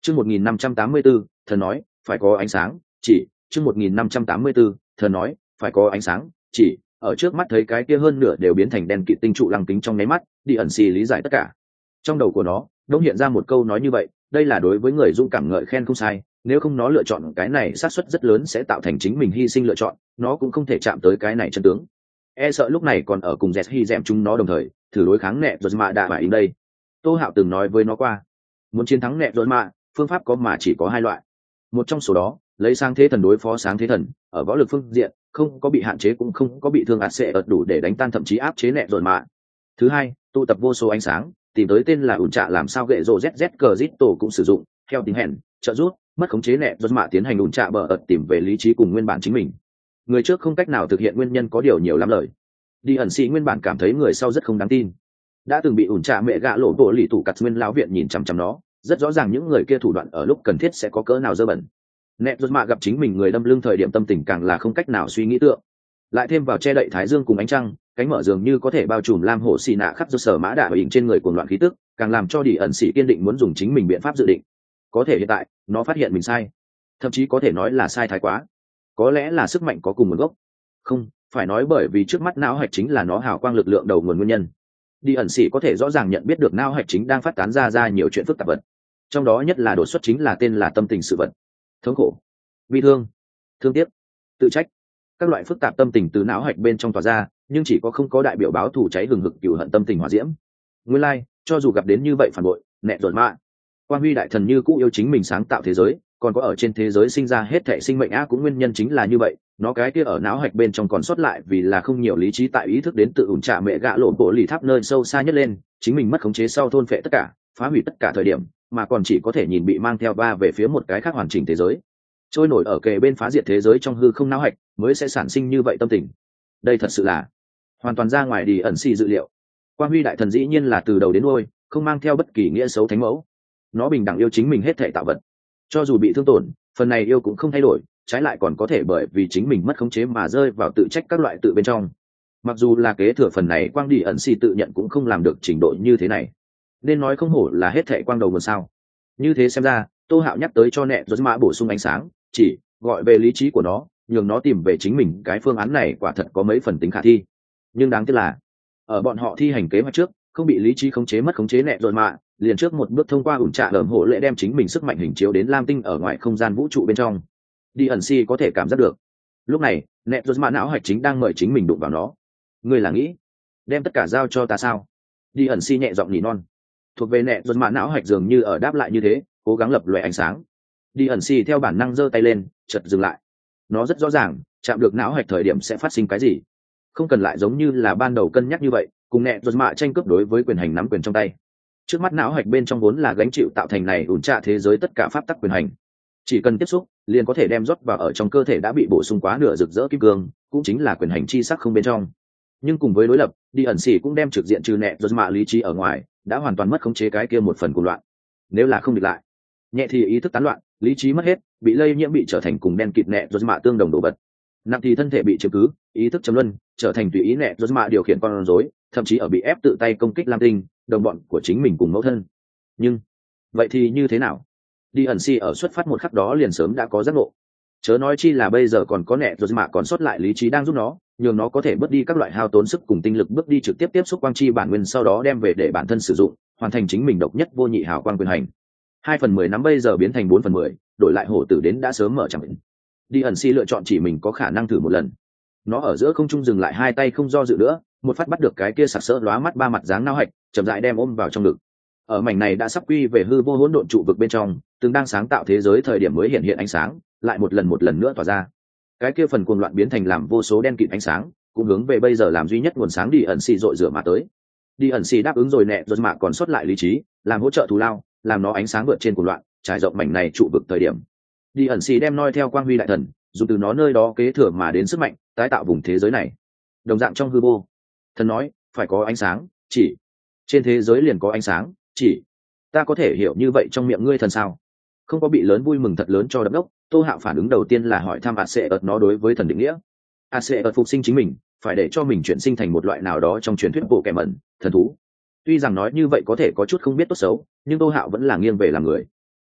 Chương 1584, thần nói, phải có ánh sáng, chỉ, chương 1584, thần nói, phải có ánh sáng, chỉ, ở trước mắt thấy cái kia hơn nửa đều biến thành đen kịt tinh trụ lăng kính trong nháy mắt, đi ẩn xì lý giải tất cả. Trong đầu của nó, đống hiện ra một câu nói như vậy, đây là đối với người dũng cảm ngợi khen không sai, nếu không nó lựa chọn cái này xác suất rất lớn sẽ tạo thành chính mình hy sinh lựa chọn, nó cũng không thể chạm tới cái này chân tướng. E sợ lúc này còn ở cùng Jet Hy dẹm chúng nó đồng thời, thử đối kháng nẹ rồi mà đã phải in đây. Tô Hạo từng nói với nó qua, muốn chiến thắng nẹ rồi mà, phương pháp có mà chỉ có hai loại. Một trong số đó, lấy sáng thế thần đối phó sáng thế thần, ở võ lực phương diện, không có bị hạn chế cũng không có bị thương ạt sẽ ợt đủ để đánh tan thậm chí áp chế nẹ rồi mà. Thứ hai, tụ tập vô số ánh sáng, tìm tới tên là ủn trạ làm sao gậy rồ zz cờ zit tổ cũng sử dụng, theo tính hẹn, trợ rút, mất khống chế nẹ rồi mà tiến hành ủn trạ bờ ợt tìm về lý trí cùng nguyên bản chính mình. Người trước không cách nào thực hiện nguyên nhân có điều nhiều lắm lời. Đi ẩn sĩ nguyên bản cảm thấy người sau rất không đáng tin. Đã từng bị ủn trạ mẹ gạ lộ bộ lì tủ cắt nguyên lão viện nhìn chằm chằm nó, rất rõ ràng những người kia thủ đoạn ở lúc cần thiết sẽ có cỡ nào dơ bẩn. Nẹt rốt mạ gặp chính mình người đâm lưng thời điểm tâm tình càng là không cách nào suy nghĩ tượng. Lại thêm vào che đậy thái dương cùng ánh trăng, cánh mở dường như có thể bao trùm lam hổ xì nạ khắp do sở mã đạ ở trên người cuồng loạn khí tức, càng làm cho đi ẩn sĩ kiên định muốn dùng chính mình biện pháp dự định. Có thể hiện tại, nó phát hiện mình sai, thậm chí có thể nói là sai thái quá. Có lẽ là sức mạnh có cùng nguồn gốc. Không, phải nói bởi vì trước mắt não hạch chính là nó hào quang lực lượng đầu nguồn nguyên nhân. Đi ẩn sĩ có thể rõ ràng nhận biết được não hạch chính đang phát tán ra nhiều chuyện phức tạp vật. Trong đó nhất là đột xuất chính là tên là tâm tình sự vật. Thống khổ, bi thương, thương tiếc, tự trách, các loại phức tạp tâm tình từ não hạch bên trong tỏa ra, nhưng chỉ có không có đại biểu báo thù cháy hừng hực cừu hận tâm tình hỏa diễm. Nguyên lai, cho dù gặp đến như vậy phản bội, nẹt đột mạ, Quang Huy đại thần như cũ yêu chính mình sáng tạo thế giới, còn có ở trên thế giới sinh ra hết thảy sinh mệnh á cũng nguyên nhân chính là như vậy, nó cái kia ở não hạch bên trong còn sót lại vì là không nhiều lý trí tại ý thức đến tự ủn trạ mẹ gạ lộ bộ lì tháp nơi sâu xa nhất lên, chính mình mất khống chế sau thôn phệ tất cả, phá hủy tất cả thời điểm, mà còn chỉ có thể nhìn bị mang theo ba về phía một cái khác hoàn chỉnh thế giới. Trôi nổi ở kề bên phá diệt thế giới trong hư không não hạch, mới sẽ sản sinh như vậy tâm tình. Đây thật sự là hoàn toàn ra ngoài đi ẩn xì dự liệu. Quang Huy đại thần dĩ nhiên là từ đầu đến đuôi, không mang theo bất kỳ nghĩa xấu thánh mẫu. Nó bình đẳng yêu chính mình hết thảy tạo vật. Cho dù bị thương tổn, phần này yêu cũng không thay đổi, trái lại còn có thể bởi vì chính mình mất khống chế mà rơi vào tự trách các loại tự bên trong. Mặc dù là kế thừa phần này Quang đi ẩn xì tự nhận cũng không làm được trình độ như thế này. Nên nói không hổ là hết thảy quang đầu nguồn sao. Như thế xem ra, Tô Hạo nhắc tới cho nẹ rồi mã bổ sung ánh sáng, chỉ gọi về lý trí của nó, nhường nó tìm về chính mình, cái phương án này quả thật có mấy phần tính khả thi. Nhưng đáng tiếc là, ở bọn họ thi hành kế hoạch trước, không bị lý trí khống chế mất khống chế nẹ rồi mạ, liền trước một bước thông qua ủn trạ lởm hổ lệ đem chính mình sức mạnh hình chiếu đến lam tinh ở ngoài không gian vũ trụ bên trong. Đi ẩn si có thể cảm giác được. Lúc này, nẹ rồi mạ não hạch chính đang mời chính mình đụng vào nó. Ngươi là nghĩ đem tất cả giao cho ta sao? Đi ẩn si nhẹ giọng nỉ non. Thuộc về nẹ rồi mạ não hạch dường như ở đáp lại như thế, cố gắng lập lòe ánh sáng. Đi ẩn si theo bản năng giơ tay lên, chợt dừng lại. Nó rất rõ ràng, chạm được não hạch thời điểm sẽ phát sinh cái gì. Không cần lại giống như là ban đầu cân nhắc như vậy, cùng nẹ rồi mạ tranh cướp đối với quyền hành nắm quyền trong tay. Trước mắt não hạch bên trong vốn là gánh chịu tạo thành này ủn trạ thế giới tất cả pháp tắc quyền hành. Chỉ cần tiếp xúc, liền có thể đem rót vào ở trong cơ thể đã bị bổ sung quá nửa rực rỡ kim cương, cũng chính là quyền hành chi sắc không bên trong. Nhưng cùng với đối lập, đi ẩn xỉ cũng đem trực diện trừ nẹ rồi mạ lý trí ở ngoài, đã hoàn toàn mất khống chế cái kia một phần của loạn. Nếu là không địch lại, nhẹ thì ý thức tán loạn, lý trí mất hết, bị lây nhiễm bị trở thành cùng đen kịt nẹ rồi mạ tương đồng đổ bật. Nặng thì thân thể bị chiếm cứ, ý thức chấm luân, trở thành tùy ý nẹ rồi mạ điều khiển con rối, thậm chí ở bị ép tự tay công kích lam tinh, đồng bọn của chính mình cùng mẫu thân. Nhưng vậy thì như thế nào? Đi ẩn si ở xuất phát một khắc đó liền sớm đã có giác ngộ. Chớ nói chi là bây giờ còn có nẹ rồi mạ còn sót lại lý trí đang giúp nó, nhường nó có thể bớt đi các loại hao tốn sức cùng tinh lực bước đi trực tiếp tiếp xúc quang chi bản nguyên, sau đó đem về để bản thân sử dụng, hoàn thành chính mình độc nhất vô nhị hào quang quyền hành. 2/10 nắm bây giờ biến thành 4/10, đổi lại hổ tử đến đã sớm mở chẳng định. Đi ẩn si lựa chọn chỉ mình có khả năng thử một lần. Nó ở giữa không trung dừng lại, hai tay không do dự nữa, một phát bắt được cái kia sặc sỡ lóa mắt ba mặt dáng nao hạch, chậm rãi đem ôm vào trong ngực. Ở mảnh này đã sắp quy về hư vô hỗn độn trụ vực bên trong, từng đang sáng tạo thế giới thời điểm mới hiện hiện ánh sáng, lại một lần nữa tỏa ra. Cái kia phần cuồng loạn biến thành làm vô số đen kịt ánh sáng, cũng hướng về bây giờ làm duy nhất nguồn sáng đi ẩn xì dội rửa mà tới. Đi ẩn xì đáp ứng rồi nẹ rồi mà còn sót lại lý trí, làm hỗ trợ thù lao, làm nó ánh sáng vượt trên cuồng loạn, trải rộng mảnh này trụ vực thời điểm. Đi ẩn xì đem noi theo Quang Huy đại thần, dùng từ nó nơi đó kế thừa mà đến sức mạnh, tái tạo vùng thế giới này. Đồng dạng trong hư vô, thần nói phải có ánh sáng, chỉ trên thế giới liền có ánh sáng, chỉ ta có thể hiểu như vậy trong miệng ngươi thần sao? Không có bị lớn vui mừng thật lớn cho đập đốc. Tô Hạo phản ứng đầu tiên là hỏi thăm ạt sệ ợt nó đối với thần định nghĩa. ạt sệ ợt phục sinh chính mình, phải để cho mình chuyển sinh thành một loại nào đó trong truyền thuyết bộ kẻ mẩn thần thú. Tuy rằng nói như vậy có thể có chút không biết tốt xấu, nhưng Tô Hạo vẫn là nghiêng về làm người.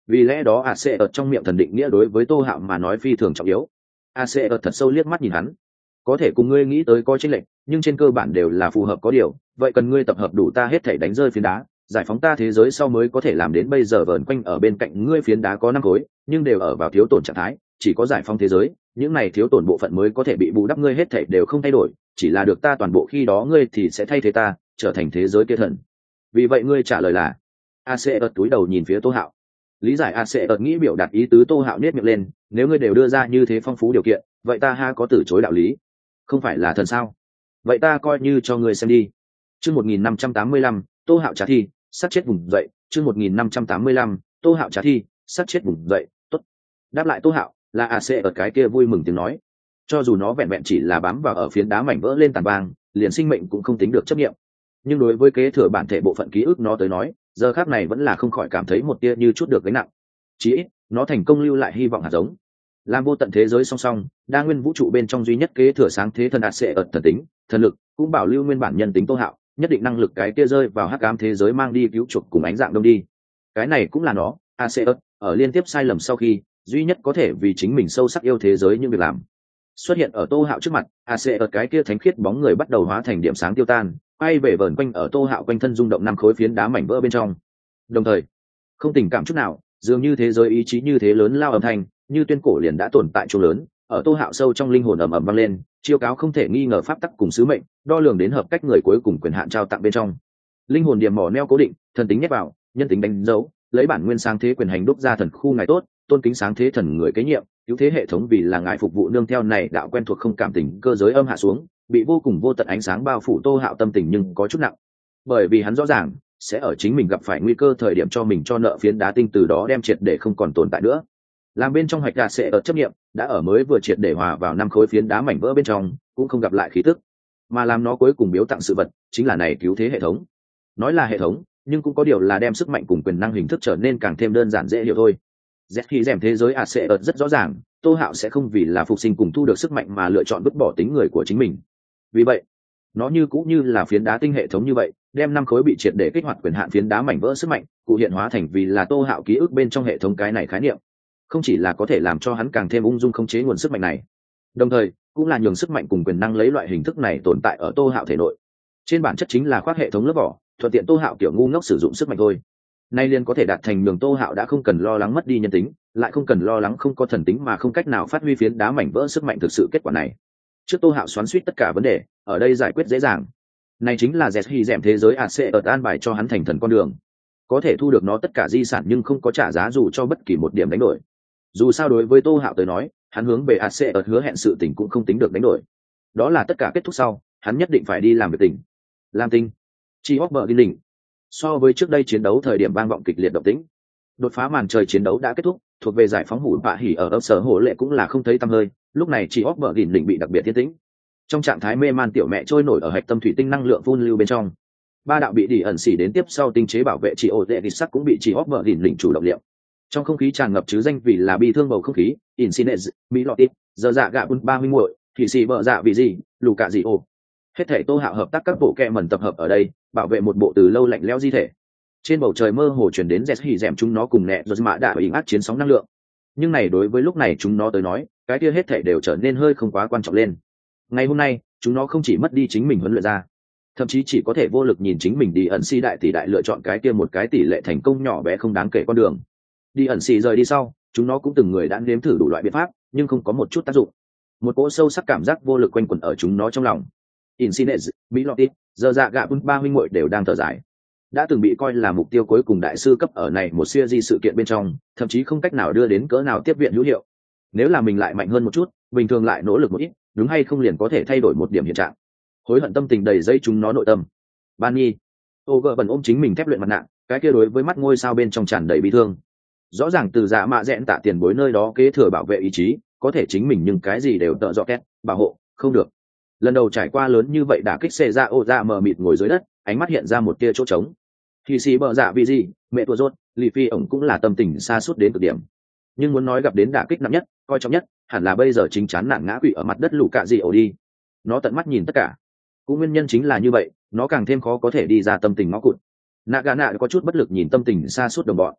Vì lẽ đó AC ở trong miệng thần định nghĩa đối với Tô Hạo mà nói phi thường trọng yếu. AC ở thật sâu liếc mắt nhìn hắn. Có thể cùng ngươi nghĩ tới có chênh lệch, nhưng trên cơ bản đều là phù hợp có điều, vậy cần ngươi tập hợp đủ ta hết thảy đánh rơi phiến đá, giải phóng ta thế giới sau mới có thể làm đến bây giờ vờn quanh ở bên cạnh ngươi phiến đá có 5 khối, nhưng đều ở vào thiếu tổn trạng thái, chỉ có giải phóng thế giới, những này thiếu tổn bộ phận mới có thể bị bù đắp, ngươi hết thảy đều không thay đổi, chỉ là được ta toàn bộ, khi đó ngươi thì sẽ thay thế ta, trở thành thế giới kia thần. Vì vậy ngươi trả lời là? AC ợt túi đầu nhìn phía Tô Hạo. Lý giải AC ợt nghĩ biểu đạt ý tứ. Tô Hạo nhếch miệng lên, nếu ngươi đều đưa ra như thế phong phú điều kiện, vậy ta ha có từ chối đạo lý. Không phải là thần sao? Vậy ta coi như cho ngươi xem đi. Chương 1585, Tô Hạo trả thi, sát chết vùng dậy. Chương 1585, Tô Hạo trả thi, sát chết vùng dậy. Tốt. Đáp lại Tô Hạo là AC ở cái kia vui mừng tiếng nói. Cho dù nó vẹn vẹn chỉ là bám vào ở phiến đá mảnh vỡ lên tàn vang, liền sinh mệnh cũng không tính được chấp nghiệm. Nhưng đối với kế thừa bản thể bộ phận ký ức nó tới nói, giờ khác này vẫn là không khỏi cảm thấy một tia như chút được gánh nặng. Chỉ ít nó thành công lưu lại hy vọng hạt giống, làm vô tận thế giới song song đa nguyên vũ trụ bên trong duy nhất kế thừa sáng thế thần AC ở thần tính thần lực, cũng bảo lưu nguyên bản nhân tính Tô Hạo, nhất định năng lực cái kia rơi vào hắc ám thế giới mang đi cứu chuộc cùng ánh dạng đông đi. Cái này cũng là nó AC ở liên tiếp sai lầm sau khi duy nhất có thể vì chính mình sâu sắc yêu thế giới những việc làm. Xuất hiện ở Tô Hạo trước mặt, AC ở cái kia thánh khiết bóng người bắt đầu hóa thành điểm sáng tiêu tan, quay về vờn quanh ở Tô Hạo quanh thân rung động 5 khối phiến đá mảnh vỡ bên trong. Đồng thời không tình cảm chút nào, dường như thế giới ý chí như thế lớn lao âm thanh như tuyên cổ liền đã tồn tại chỗ lớn ở Tô Hạo sâu trong linh hồn ầm ầm vang lên, chiêu cáo không thể nghi ngờ pháp tắc cùng sứ mệnh, đo lường đến hợp cách người cuối cùng quyền hạn trao tặng bên trong. Linh hồn điểm mỏ neo cố định, thần tính nhét vào, nhân tính đánh dấu, lấy bản nguyên sáng thế quyền hành đúc ra thần khu ngài tốt, tôn kính sáng thế thần người kế nhiệm, cứu thế hệ thống vì là ngài phục vụ nương theo này đạo quen thuộc không cảm tình cơ giới âm hạ xuống, bị vô cùng vô tận ánh sáng bao phủ. Tô Hạo tâm tình nhưng có chút nặng, bởi vì hắn rõ ràng sẽ ở chính mình gặp phải nguy cơ thời điểm cho mình cho nợ phiến đá tinh từ đó đem triệt để không còn tồn tại nữa. Làm bên trong hoạch đà sẽ ở chấp nghiệm đã ở mới vừa triệt để hòa vào 5 khối phiến đá mảnh vỡ bên trong, cũng không gặp lại khí tức, mà làm nó cuối cùng biếu tặng sự vật chính là này cứu thế hệ thống. Nói là hệ thống, nhưng cũng có điều là đem sức mạnh cùng quyền năng hình thức trở nên càng thêm đơn giản dễ hiểu thôi. Z khi rèm thế giới AC rất rõ ràng, Tô Hạo sẽ không vì là phục sinh cùng thu được sức mạnh mà lựa chọn vứt bỏ tính người của chính mình. Vì vậy nó như cũng như là phiến đá tinh hệ thống như vậy, đem 5 khối bị triệt để kích hoạt quyền hạn phiến đá mảnh vỡ sức mạnh cụ hiện hóa thành vì là Tô Hạo ký ức bên trong hệ thống. Cái này khái niệm không chỉ là có thể làm cho hắn càng thêm ung dung khống chế nguồn sức mạnh này, đồng thời cũng là nhường sức mạnh cùng quyền năng lấy loại hình thức này tồn tại ở Tô Hạo thể nội. Trên bản chất chính là khoác hệ thống lớp vỏ, thuận tiện Tô Hạo kiểu ngu ngốc sử dụng sức mạnh thôi. Nay liền có thể đạt thành nhường Tô Hạo đã không cần lo lắng mất đi nhân tính, lại không cần lo lắng không có thần tính mà không cách nào phát huy phiến đá mảnh vỡ sức mạnh thực sự. Kết quả này trước Tô Hạo xoắn suýt tất cả vấn đề, ở đây giải quyết dễ dàng. Này chính là dẹt hy dẻm thế giới AC ở an bài cho hắn thành thần con đường, có thể thu được nó tất cả di sản nhưng không có trả giá dù cho bất kỳ một điểm đánh đổi. Dù sao đối với Tô Hạo tới nói, hắn hướng về AC ở hứa hẹn sự tình cũng không tính được đánh đổi, đó là tất cả kết thúc sau hắn nhất định phải đi làm việc tình. Lam tinh chi hóc bờ ghi đỉnh. So với trước đây chiến đấu thời điểm vang vọng kịch liệt động tĩnh, đột phá màn trời chiến đấu đã kết thúc, thuộc về giải phóng hủ bạ hỉ ở sở hổ lệ cũng là không thấy tăm hơi. Lúc này chỉ óc bờ đỉnh đỉnh bị đặc biệt thiên tĩnh, trong trạng thái mê man tiểu mẹ trôi nổi ở hạch tâm thủy tinh năng lượng phun lưu bên trong. 3 đạo bị đỉ ẩn xỉ đến tiếp sau tinh chế bảo vệ chỉ ổ tệ địch sắc cũng bị chỉ óc bờ đỉnh đỉnh chủ động liệu. Trong không khí tràn ngập chứ danh vì là bi thương bầu không khí. Incinez, mỹ lọt ít, giờ dạ gạ bun ba huynh muội, thì xì bờ dạ vì gì, lù cả gì ồ. Hết thể Tô Hạo hợp tác các bộ kệ mẩn tập hợp ở đây, bảo vệ một bộ từ lâu lạnh lẽo di thể. Trên bầu trời mơ hồ truyền đến dẹt hỉ dẻm chúng nó cùng nẹ rồi mã đã bị át chiến sóng năng lượng. Nhưng này đối với lúc này chúng nó tới nói, cái kia hết thể đều trở nên hơi không quá quan trọng lên. Ngày hôm nay chúng nó không chỉ mất đi chính mình huấn luyện ra, thậm chí chỉ có thể vô lực nhìn chính mình đi ẩn si đại tỷ đại lựa chọn cái kia một cái tỷ lệ thành công nhỏ bé không đáng kể con đường. Đi ẩn si rời đi sau, chúng nó cũng từng người đã nếm thử đủ loại biện pháp, nhưng không có một chút tác dụng. Một cỗ sâu sắc cảm giác vô lực quanh quẩn ở chúng nó trong lòng. Incinez, mỹ lọt ít, giờ dạ gạ bun ba huynh muội đều đang thở dài. Đã từng bị coi là mục tiêu cuối cùng đại sư cấp ở này một siêu di sự kiện bên trong, thậm chí không cách nào đưa đến cỡ nào tiếp viện hữu hiệu. Nếu là mình lại mạnh hơn một chút, bình thường lại nỗ lực một ít, đúng hay không liền có thể thay đổi một điểm hiện trạng. Hối hận tâm tình đầy dây chúng nó nội tâm. Ban Nhi, ô gờ bẩn ôm chính mình thép luyện mặt nạ, cái kia đối với mắt ngôi sao bên trong tràn đầy bi thương. Rõ ràng từ dạ mạ rẽn tạ tiền bối nơi đó kế thừa bảo vệ ý chí, có thể chính mình nhưng cái gì đều tợ dọ két, bảo hộ, không được. Lần đầu trải qua lớn như vậy đả kích xê ra ô ra mờ mịt ngồi dưới đất, ánh mắt hiện ra một tia chỗ trống. Thì xì bờ dạ vì gì, mẹ tua rốt, lì phi ổng cũng là tâm tình xa suốt đến cực điểm. Nhưng muốn nói gặp đến đả kích nặng nhất, coi trọng nhất, hẳn là bây giờ chính chán nản ngã quỵ ở mặt đất lũ cạ gì ổ đi. Nó tận mắt nhìn tất cả, cũng nguyên nhân chính là như vậy, nó càng thêm khó có thể đi ra tâm tình ngõ cụt. Nagana có chút bất lực nhìn tâm tình xa suốt đồng bọn.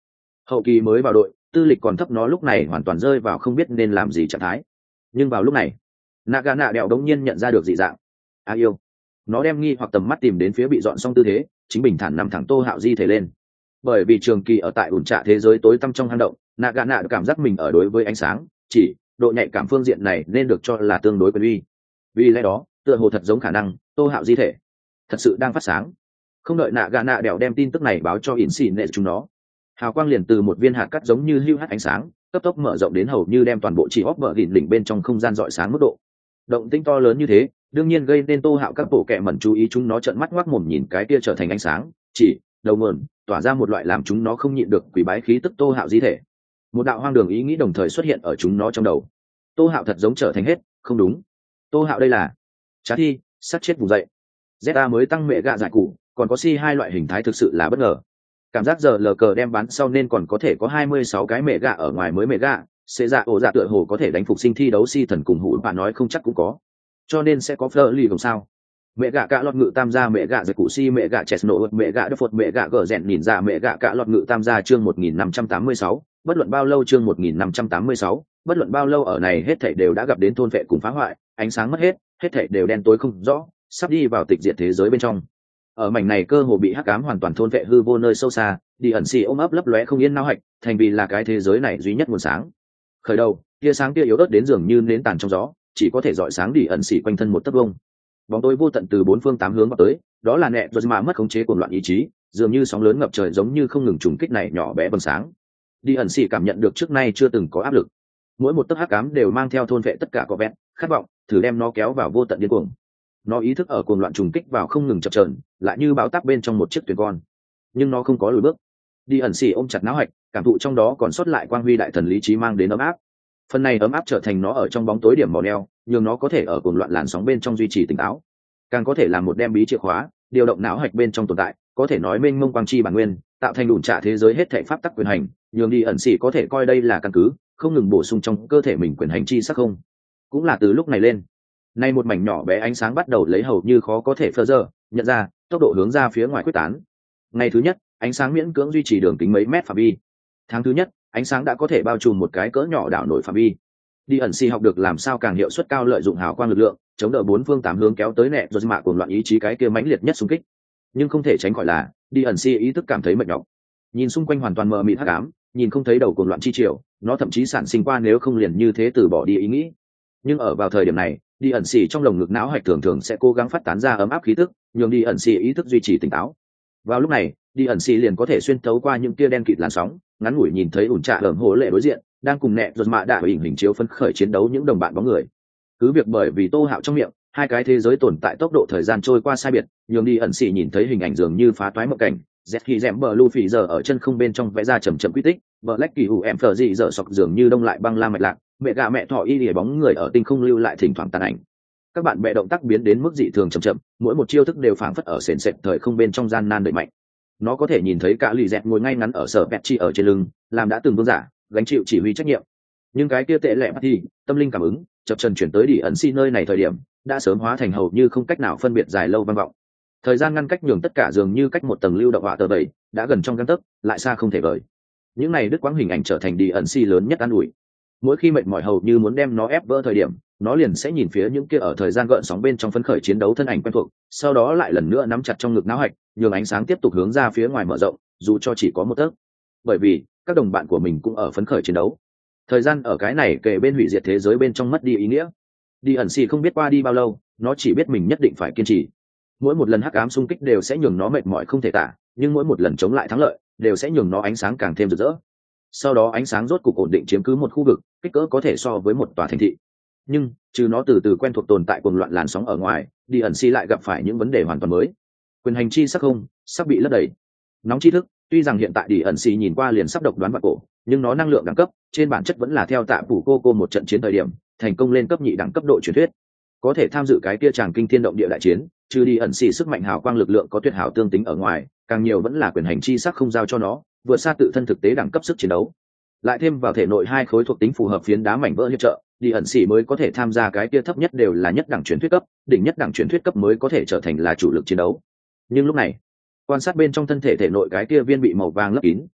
Hậu kỳ mới vào đội, tư lịch còn thấp, nó lúc này hoàn toàn rơi vào không biết nên làm gì trạng thái. Nhưng vào lúc này, Naga nạ đẹo đống nhiên nhận ra được dị dạng. Yêu, nó đem nghi hoặc tầm mắt tìm đến phía bị dọn xong tư thế, chính bình thản nằm thẳng Tô Hạo di thể lên. Bởi vì trường kỳ ở tại ủn trạ thế giới tối tăm trong hang động, Naga nạ cảm giác mình ở đối với ánh sáng, chỉ độ nhạy cảm phương diện này nên được cho là tương đối quyền uy. Vì lẽ đó, tựa hồ thật giống khả năng Tô Hạo di thể thật sự đang phát sáng. Không đợi Naga nạ đẹo đem tin tức này báo cho ỉn xì nệ chúng nó, hào quang liền từ một viên hạt cắt giống như hưu hắt ánh sáng cấp tốc mở rộng đến hầu như đem toàn bộ chỉ óc vợ đỉnh đỉnh bên trong không gian rọi sáng mức độ. Động tĩnh to lớn như thế đương nhiên gây nên Tô Hạo các bộ kệ mẩn chú ý, chúng nó trợn mắt ngoác mồm nhìn cái kia trở thành ánh sáng chỉ đầu nguồn tỏa ra một loại làm chúng nó không nhịn được quỷ bái khí tức Tô Hạo di thể. Một đạo hoang đường ý nghĩ đồng thời xuất hiện ở chúng nó trong đầu. Tô Hạo thật giống trở thành hết, không đúng. Tô Hạo đây là trá thi, sát chết vùng dậy. Zeta mới tăng mẹ gạ giải cụ, còn có si hai loại hình thái thực sự là bất ngờ. Cảm giác giờ lờ cờ đem bán sau nên còn có thể có 26 cái mẹ gạ ở ngoài mới mẹ gạ, sẽ dạ ổ dạ tựa hồ có thể đánh phục sinh thi đấu si thần cùng hữu bạn nói không chắc cũng có. Cho nên sẽ có fleur lì không sao. Mẹ gạ cả lọt ngự tam gia, mẹ gạ giải cụ si, mẹ gạ chẹt nổ, mẹ gạ đập phột, mẹ gạ gở rèn nhìn ra, mẹ gạ cả lọt ngự tam gia chương 1586, bất luận bao lâu chương 1586, bất luận bao lâu ở này hết thảy đều đã gặp đến thôn vệ cùng phá hoại, ánh sáng mất hết thảy đều đen tối không rõ, sắp đi vào tịch diệt thế giới bên trong. Ở mảnh này cơ hồ bị hắc ám hoàn toàn thôn vệ hư vô nơi sâu xa, đi ẩn xì ôm ấp lấp lóe không yên nao hạch, thành vì là cái thế giới này duy nhất nguồn sáng. Khởi đầu, tia sáng kia yếu ớt đến dường như nến tàn trong gió, chỉ có thể dọi sáng đi ẩn xì quanh thân một tấc vuông. Bóng tối vô tận từ bốn phương tám hướng vào tới, đó là nẹ rồi mà mất khống chế cuồng loạn ý chí, dường như sóng lớn ngập trời giống như không ngừng trùng kích này nhỏ bé vầng sáng. Đi ẩn xì cảm nhận được trước nay chưa từng có áp lực. Mỗi một tấc hắc ám đều mang theo thôn vệ tất cả có vẹn, khát vọng, thử đem nó kéo vào vô tận điên cuồng. Nó ý thức ở cuồng loạn trùng kích vào không ngừng chập chờn, lại như bão táp bên trong một chiếc thuyền con. Nhưng nó không có lùi bước. Đi ẩn xì ôm chặt não hạch, cảm thụ trong đó còn sót lại quang huy đại thần lý trí mang đến ấm áp. Phần này ấm áp trở thành nó ở trong bóng tối điểm mò neo, nhưng nó có thể ở cuồng loạn làn sóng bên trong duy trì tỉnh táo. Càng có thể làm một đem bí chìa khóa, điều động não hạch bên trong tồn tại, có thể nói mênh mông quang chi bản nguyên, tạo thành đủ trả thế giới hết thảy pháp tắc quyền hành, nhường đi ẩn xì có thể coi đây là căn cứ, không ngừng bổ sung trong cơ thể mình quyền hành chi sắc không. Cũng là từ lúc này lên, nay một mảnh nhỏ bé ánh sáng bắt đầu lấy hầu như khó có thể phơ giờ nhận ra tốc độ hướng ra phía ngoài quyết tán. Ngày thứ nhất, ánh sáng miễn cưỡng duy trì đường kính mấy mét phạm vi. Tháng thứ nhất, ánh sáng đã có thể bao trùm một cái cỡ nhỏ đảo nổi phạm vi. Đi ẩn xì học được làm sao càng hiệu suất cao lợi dụng hào quang lực lượng, chống đỡ bốn phương tám hướng kéo tới nẹ rồi mạ cuồng loạn ý chí cái kia mãnh liệt nhất xung kích. Nhưng không thể tránh khỏi là đi ẩn xì ý thức cảm thấy mệt nhọc. Nhìn xung quanh hoàn toàn mờ mịt hắc ám, nhìn không thấy đầu cuồng loạn chi chiều, nó thậm chí sản sinh qua nếu không liền như thế từ bỏ đi ý nghĩ. Nhưng ở vào thời điểm này, đi ẩn xì trong lồng ngực não hạch thường thường sẽ cố gắng phát tán ra ấm áp khí tức, nhường đi ẩn xì ý thức duy trì tỉnh táo. Vào lúc này, đi ẩn xì liền có thể xuyên thấu qua những tia đen kịt làn sóng, ngắn ngủi nhìn thấy ủn trạ ởm hố lệ đối diện đang cùng nẹ rồi mạ đạ hình chiếu phấn khởi chiến đấu những đồng bạn bóng người. Cứ việc bởi vì Tô Hạo trong miệng hai cái thế giới tồn tại tốc độ thời gian trôi qua sai biệt, nhường đi ẩn xì nhìn thấy hình ảnh dường như phá toái mộng cảnh. Z khi dẻm bờ Luffy giờ ở chân không bên trong vẽ ra chậm chậm quy tích, Black kỳ hủ em phở dị dở sọc dường như đông lại băng la mạch lạc, mẹ gà mẹ thỏ y lìa bóng người ở tinh không lưu lại thỉnh thoảng tàn ảnh. Các bạn bè động tác biến đến mức dị thường chậm chậm, mỗi một chiêu thức đều phảng phất ở sền sệt thời không bên trong gian nan đợi mạnh. Nó có thể nhìn thấy cả lì dẹt ngồi ngay ngắn ở sở Petchi ở trên lưng, làm đã từng vương giả, gánh chịu chỉ huy trách nhiệm. Nhưng cái kia tệ lệ thì tâm linh cảm ứng, chập chân chuyển tới đi ẩn xi nơi này thời điểm, đã sớm hóa thành hầu như không cách nào phân biệt dài lâu vang vọng. Thời gian ngăn cách nhường tất cả dường như cách một tầng lưu động họa tờ bảy, đã gần trong gang tấc, lại xa không thể vời. Những này đứt quãng hình ảnh trở thành đi ẩn xi lớn nhất an ủi. Mỗi khi mệt mỏi hầu như muốn đem nó ép vỡ thời điểm, nó liền sẽ nhìn phía những kia ở thời gian gợn sóng bên trong phấn khởi chiến đấu thân ảnh quen thuộc, sau đó lại lần nữa nắm chặt trong ngực não hạch, nhường ánh sáng tiếp tục hướng ra phía ngoài mở rộng, dù cho chỉ có một tấc. Bởi vì các đồng bạn của mình cũng ở phấn khởi chiến đấu. Thời gian ở cái này kề bên hủy diệt thế giới bên trong mất đi ý nghĩa. Đi ẩn xì không biết qua đi bao lâu, nó chỉ biết mình nhất định phải kiên trì. Mỗi một lần hắc ám xung kích đều sẽ nhường nó mệt mỏi không thể tả, nhưng mỗi một lần chống lại thắng lợi đều sẽ nhường nó ánh sáng càng thêm rực rỡ. Sau đó ánh sáng rốt cục ổn định chiếm cứ một khu vực, kích cỡ có thể so với một tòa thành thị. Nhưng trừ nó từ từ quen thuộc tồn tại cuồng loạn làn sóng ở ngoài, đi ẩn si lại gặp phải những vấn đề hoàn toàn mới. Quyền hành chi sắc không sắp bị lấp đầy. Nóng tri thức, tuy rằng hiện tại đi ẩn si nhìn qua liền sắp độc đoán vào cổ, nhưng nó năng lượng đẳng cấp trên bản chất vẫn là theo tạ phủ cô một trận chiến thời điểm thành công lên cấp nhị đẳng cấp độ truyền thuyết, có thể tham dự cái kia tràng kinh thiên động địa đại chiến. Trừ đi ẩn si sức mạnh hào quang lực lượng có tuyệt hảo tương tính ở ngoài, càng nhiều vẫn là quyền hành chi sắc không giao cho nó, vượt xa tự thân thực tế đẳng cấp sức chiến đấu. Lại thêm vào thể nội hai khối thuộc tính phù hợp phiến đá mảnh vỡ hiệp trợ, đi ẩn xỉ mới có thể tham gia cái kia thấp nhất đều là nhất đẳng truyền thuyết cấp, đỉnh nhất đẳng truyền thuyết cấp mới có thể trở thành là chủ lực chiến đấu. Nhưng lúc này, quan sát bên trong thân thể thể nội cái kia viên bị màu vàng lấp kín,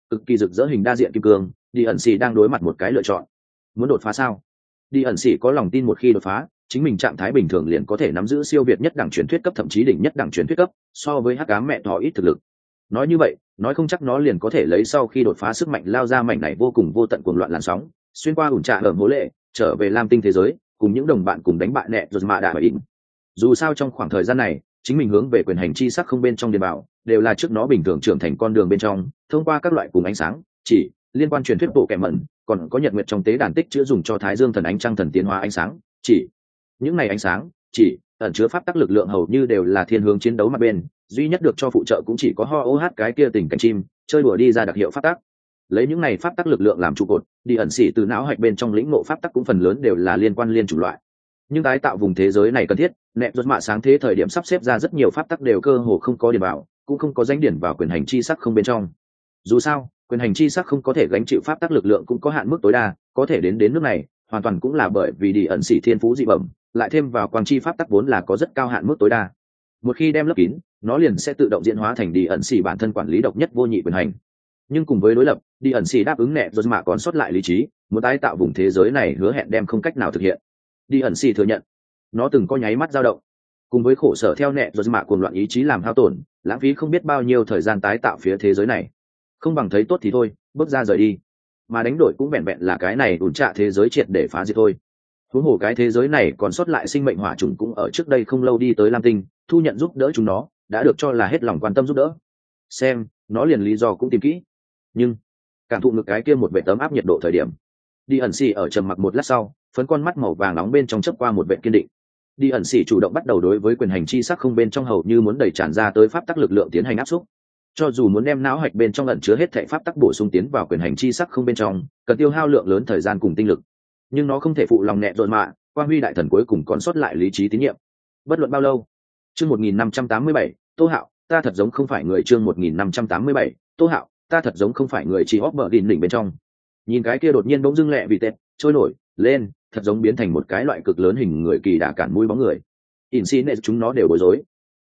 cực kỳ rực rỡ hình đa diện kim cương, đi ẩn xì đang đối mặt một cái lựa chọn. Muốn đột phá sao? Đi ẩn xì có lòng tin một khi đột phá, chính mình trạng thái bình thường liền có thể nắm giữ siêu việt nhất đẳng truyền thuyết cấp, thậm chí đỉnh nhất đẳng truyền thuyết cấp, so với hắc ám mẹ thỏ ít thực lực. Nói như vậy, nói không chắc nó liền có thể lấy sau khi đột phá sức mạnh lao ra mảnh này vô cùng vô tận cuồng loạn làn sóng, xuyên qua ủn trạ ở hố lệ, trở về lam tinh thế giới, cùng những đồng bạn cùng đánh bại nẹ rồi mà đã bởi im. Dù sao trong khoảng thời gian này, chính mình hướng về quyền hành chi sắc không bên trong điền bảo, đều là trước nó bình thường trưởng thành con đường bên trong, thông qua các loại cùng ánh sáng, chỉ liên quan truyền thuyết bộ kẻ mẩn, còn có nhật nguyệt trong tế đàn tích chữa dùng cho thái dương thần ánh trăng thần tiến hóa ánh sáng, chỉ những này ánh sáng, chỉ ẩn chứa pháp tắc lực lượng hầu như đều là thiên hướng chiến đấu mặt bên, duy nhất được cho phụ trợ cũng chỉ có ho ô hát cái kia tình cảnh chim, chơi đùa đi ra đặc hiệu pháp tắc. Lấy những này pháp tắc lực lượng làm trụ cột, đi ẩn xỉ từ não hạch bên trong lĩnh ngộ pháp tắc cũng phần lớn đều là liên quan liên chủng loại. Nhưng tái tạo vùng thế giới này cần thiết, nẹp ruột mạ sáng thế thời điểm sắp xếp ra rất nhiều pháp tắc đều cơ hồ không có điển vào, cũng không có danh điển vào quyền hành chi sắc không bên trong. Dù sao, quyền hành chi sắc không có thể gánh chịu pháp tắc lực lượng cũng có hạn mức tối đa, có thể đến nước này, hoàn toàn cũng là bởi vì đi ẩn xỉ thiên phú dị bẩm, lại thêm vào quang chi pháp tắc vốn là có rất cao hạn mức tối đa. Một khi đem lấp kín, nó liền sẽ tự động diễn hóa thành đi ẩn xỉ bản thân quản lý độc nhất vô nhị quyền hành. Nhưng cùng với đối lập, đi ẩn xỉ đáp ứng nẹp ruột mạ còn sót lại lý trí, muốn tái tạo vùng thế giới này hứa hẹn đem không cách nào thực hiện. Đi ẩn xỉ thừa nhận, nó từng có nháy mắt dao động, cùng với khổ sở theo nẹp ruột mạ cuồng loạn ý chí làm hao tổn, lãng phí không biết bao nhiêu thời gian tái tạo phía thế giới này. Không bằng thấy tốt thì thôi, bước ra rời đi, mà đánh đổi cũng vẹn vẹn là cái này ủn trạ thế giới triệt để phá diệt thôi. Huống hồ cái thế giới này còn sót lại sinh mệnh hỏa trùng cũng ở trước đây không lâu đi tới lam tinh, thu nhận giúp đỡ chúng nó, đã được cho là hết lòng quan tâm giúp đỡ. Xem, nó liền lý do cũng tìm kỹ, nhưng cảm thụ ngực cái kia một vệ tấm áp nhiệt độ thời điểm, đi ẩn xì ở trầm mặc một lát sau, phấn con mắt màu vàng nóng bên trong chớp qua một vệ kiên định. Đi ẩn xì chủ động bắt đầu đối với quyền hành chi sắc không bên trong hầu như muốn đẩy tràn ra tới pháp tắc lực lượng tiến hành áp xúc. Cho dù muốn đem não hạch bên trong ẩn chứa hết thảy pháp tắc bổ sung tiến vào quyền hành chi sắc không bên trong, cần tiêu hao lượng lớn thời gian cùng tinh lực, nhưng nó không thể phụ lòng nẹ dồn mạ, quang huy đại thần cuối cùng còn sót lại lý trí tín nhiệm. Bất luận bao lâu. Chương 1587, Tô Hạo, ta thật giống không phải người. Chương 1587, Tô Hạo, ta thật giống không phải người. Chỉ óc bờ đỉnh đỉnh bên trong, nhìn cái kia đột nhiên bỗng dưng lẹ vì tệ trôi nổi lên, thật giống biến thành một cái loại cực lớn hình người kỳ đà cản mũi bóng người. Insigne chúng nó đều bối rối.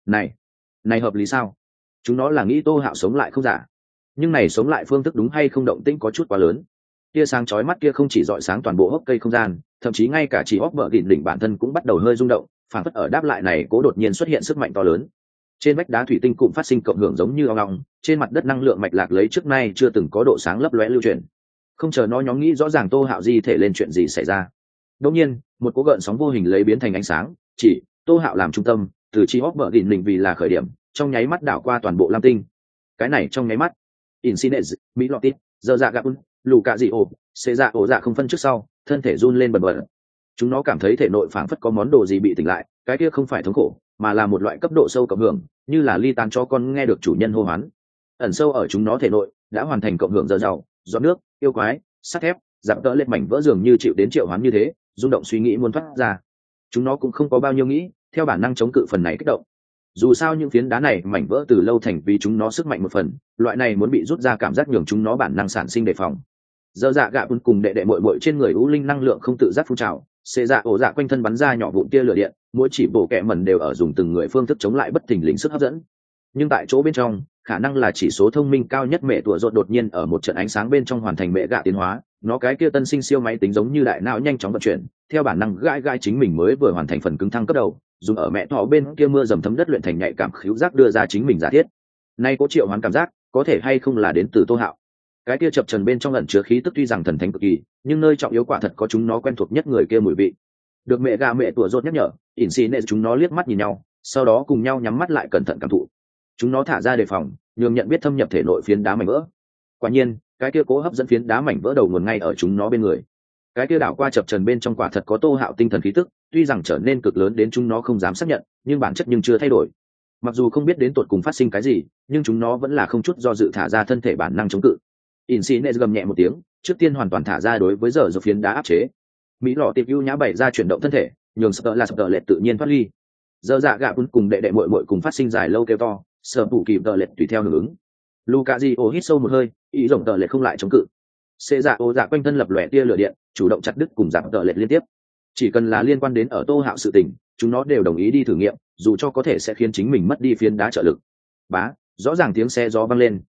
Này hợp lý sao? Chúng nó là nghĩ Tô Hạo sống lại không giả, nhưng này sống lại phương thức đúng hay không động tĩnh có chút quá lớn. Tia sáng chói mắt kia không chỉ rọi sáng toàn bộ hốc cây không gian, thậm chí ngay cả chỉ óc bờ đỉnh đỉnh bản thân cũng bắt đầu hơi rung động, phản phất ở đáp lại này cố đột nhiên xuất hiện sức mạnh to lớn. Trên vách đá thủy tinh cụm phát sinh cộng hưởng giống như ong ong, trên mặt đất năng lượng mạch lạc lấy trước nay chưa từng có độ sáng lấp lóe lưu chuyển. Không chờ nó nhóm nghĩ rõ ràng Tô Hạo di thể lên chuyện gì xảy ra, đột nhiên một cú gợn sóng vô hình lấy biến thành ánh sáng, chỉ Tô Hạo làm trung tâm, từ chi óc bờ đỉnh đỉnh vì là khởi điểm, trong nháy mắt đảo qua toàn bộ lam tinh. Cái này trong nháy mắt, Insigne, Mỹ Lọtit, Dơ Dạ Gabun, Lù Cạ Dị Ổ, Xê Dạ Ổ Dạ không phân trước sau, thân thể run lên bần bật. Chúng nó cảm thấy thể nội phảng phất có món đồ gì bị tỉnh lại, cái kia không phải thống khổ, mà là một loại cấp độ sâu cộng hưởng, như là ly tán cho con nghe được chủ nhân hô hoán. Ẩn sâu ở chúng nó thể nội đã hoàn thành cộng hưởng dơ giàu, giọt nước, yêu quái, sắt thép, giảm tỡ lên mảnh vỡ dường như chịu đến triệu hoán như thế, rung động suy nghĩ muốn thoát ra. Chúng nó cũng không có bao nhiêu nghĩ, theo bản năng chống cự phần này kích động. Dù sao những phiến đá này mảnh vỡ từ lâu thành vì chúng nó sức mạnh một phần, loại này muốn bị rút ra cảm giác nhường chúng nó bản năng sản sinh đề phòng. Dơ dạ gạ bun cùng đệ đệ muội muội trên người u linh năng lượng không tự giác phun trào, xê dạ ổ dạ quanh thân bắn ra nhỏ vụn tia lửa điện, mỗi chỉ bộ kẹ mẩn đều ở dùng từng người phương thức chống lại bất thình lình sức hấp dẫn. Nhưng tại chỗ bên trong, khả năng là chỉ số thông minh cao nhất mẹ tủa rột đột nhiên ở một trận ánh sáng bên trong hoàn thành mẹ gạ tiến hóa, nó cái kia tân sinh siêu máy tính giống như đại não nhanh chóng vận chuyển, theo bản năng gai chính mình mới vừa hoàn thành phần cứng thăng cấp đầu, dùng ở mẹ thọ bên kia mưa dầm thấm đất luyện thành nhạy cảm khứu giác đưa ra chính mình giả thiết. Nay có triệu hoán cảm giác, có thể hay không là đến từ Tô Hạo. Cái kia chập trần bên trong ẩn chứa khí tức tuy rằng thần thánh cực kỳ, nhưng nơi trọng yếu quả thật có chúng nó quen thuộc nhất người kia mùi vị. Được mẹ gà mẹ tủa rốt nhắc nhở, Insigne chúng nó liếc mắt nhìn nhau, sau đó cùng nhau nhắm mắt lại cẩn thận cảm thụ. Chúng nó thả ra đề phòng, nhường nhận biết thâm nhập thể nội phiến đá mảnh vỡ. Quả nhiên, cái kia cố hấp dẫn phiến đá mảnh vỡ đầu nguồn ngay ở chúng nó bên người. Cái kia đảo qua chập trần bên trong quả thật có Tô Hạo tinh thần khí tức, tuy rằng trở nên cực lớn đến chúng nó không dám xác nhận, nhưng bản chất nhưng chưa thay đổi. Mặc dù không biết đến tột cùng phát sinh cái gì, nhưng chúng nó vẫn là không chút do dự thả ra thân thể bản năng chống cự. Insigne gầm nhẹ một tiếng, trước tiên hoàn toàn thả ra đối với giờ phiến đá áp chế. Mỹ lọ tiệp ưu nhã bày ra chuyển động thân thể, nhường sập lệ tự nhiên thoát ly. Giờ dạ gạ cùng đệ đệ muội muội cùng phát sinh dài lâu kêu to, sợ phủ kịp lệ tùy theo hưởng ứng. Luca Di hít sâu một hơi, ý rộng lệ không lại chống cự. Xê dạ ô dạ quanh thân lập lòe tia lửa điện, chủ động chặt đứt cùng giảm lệ liên tiếp. Chỉ cần là liên quan đến ở Tô Hạo sự tình, chúng nó đều đồng ý đi thử nghiệm, dù cho có thể sẽ khiến chính mình mất đi phiến đá trợ lực. Bá, rõ ràng tiếng xe gió vang lên,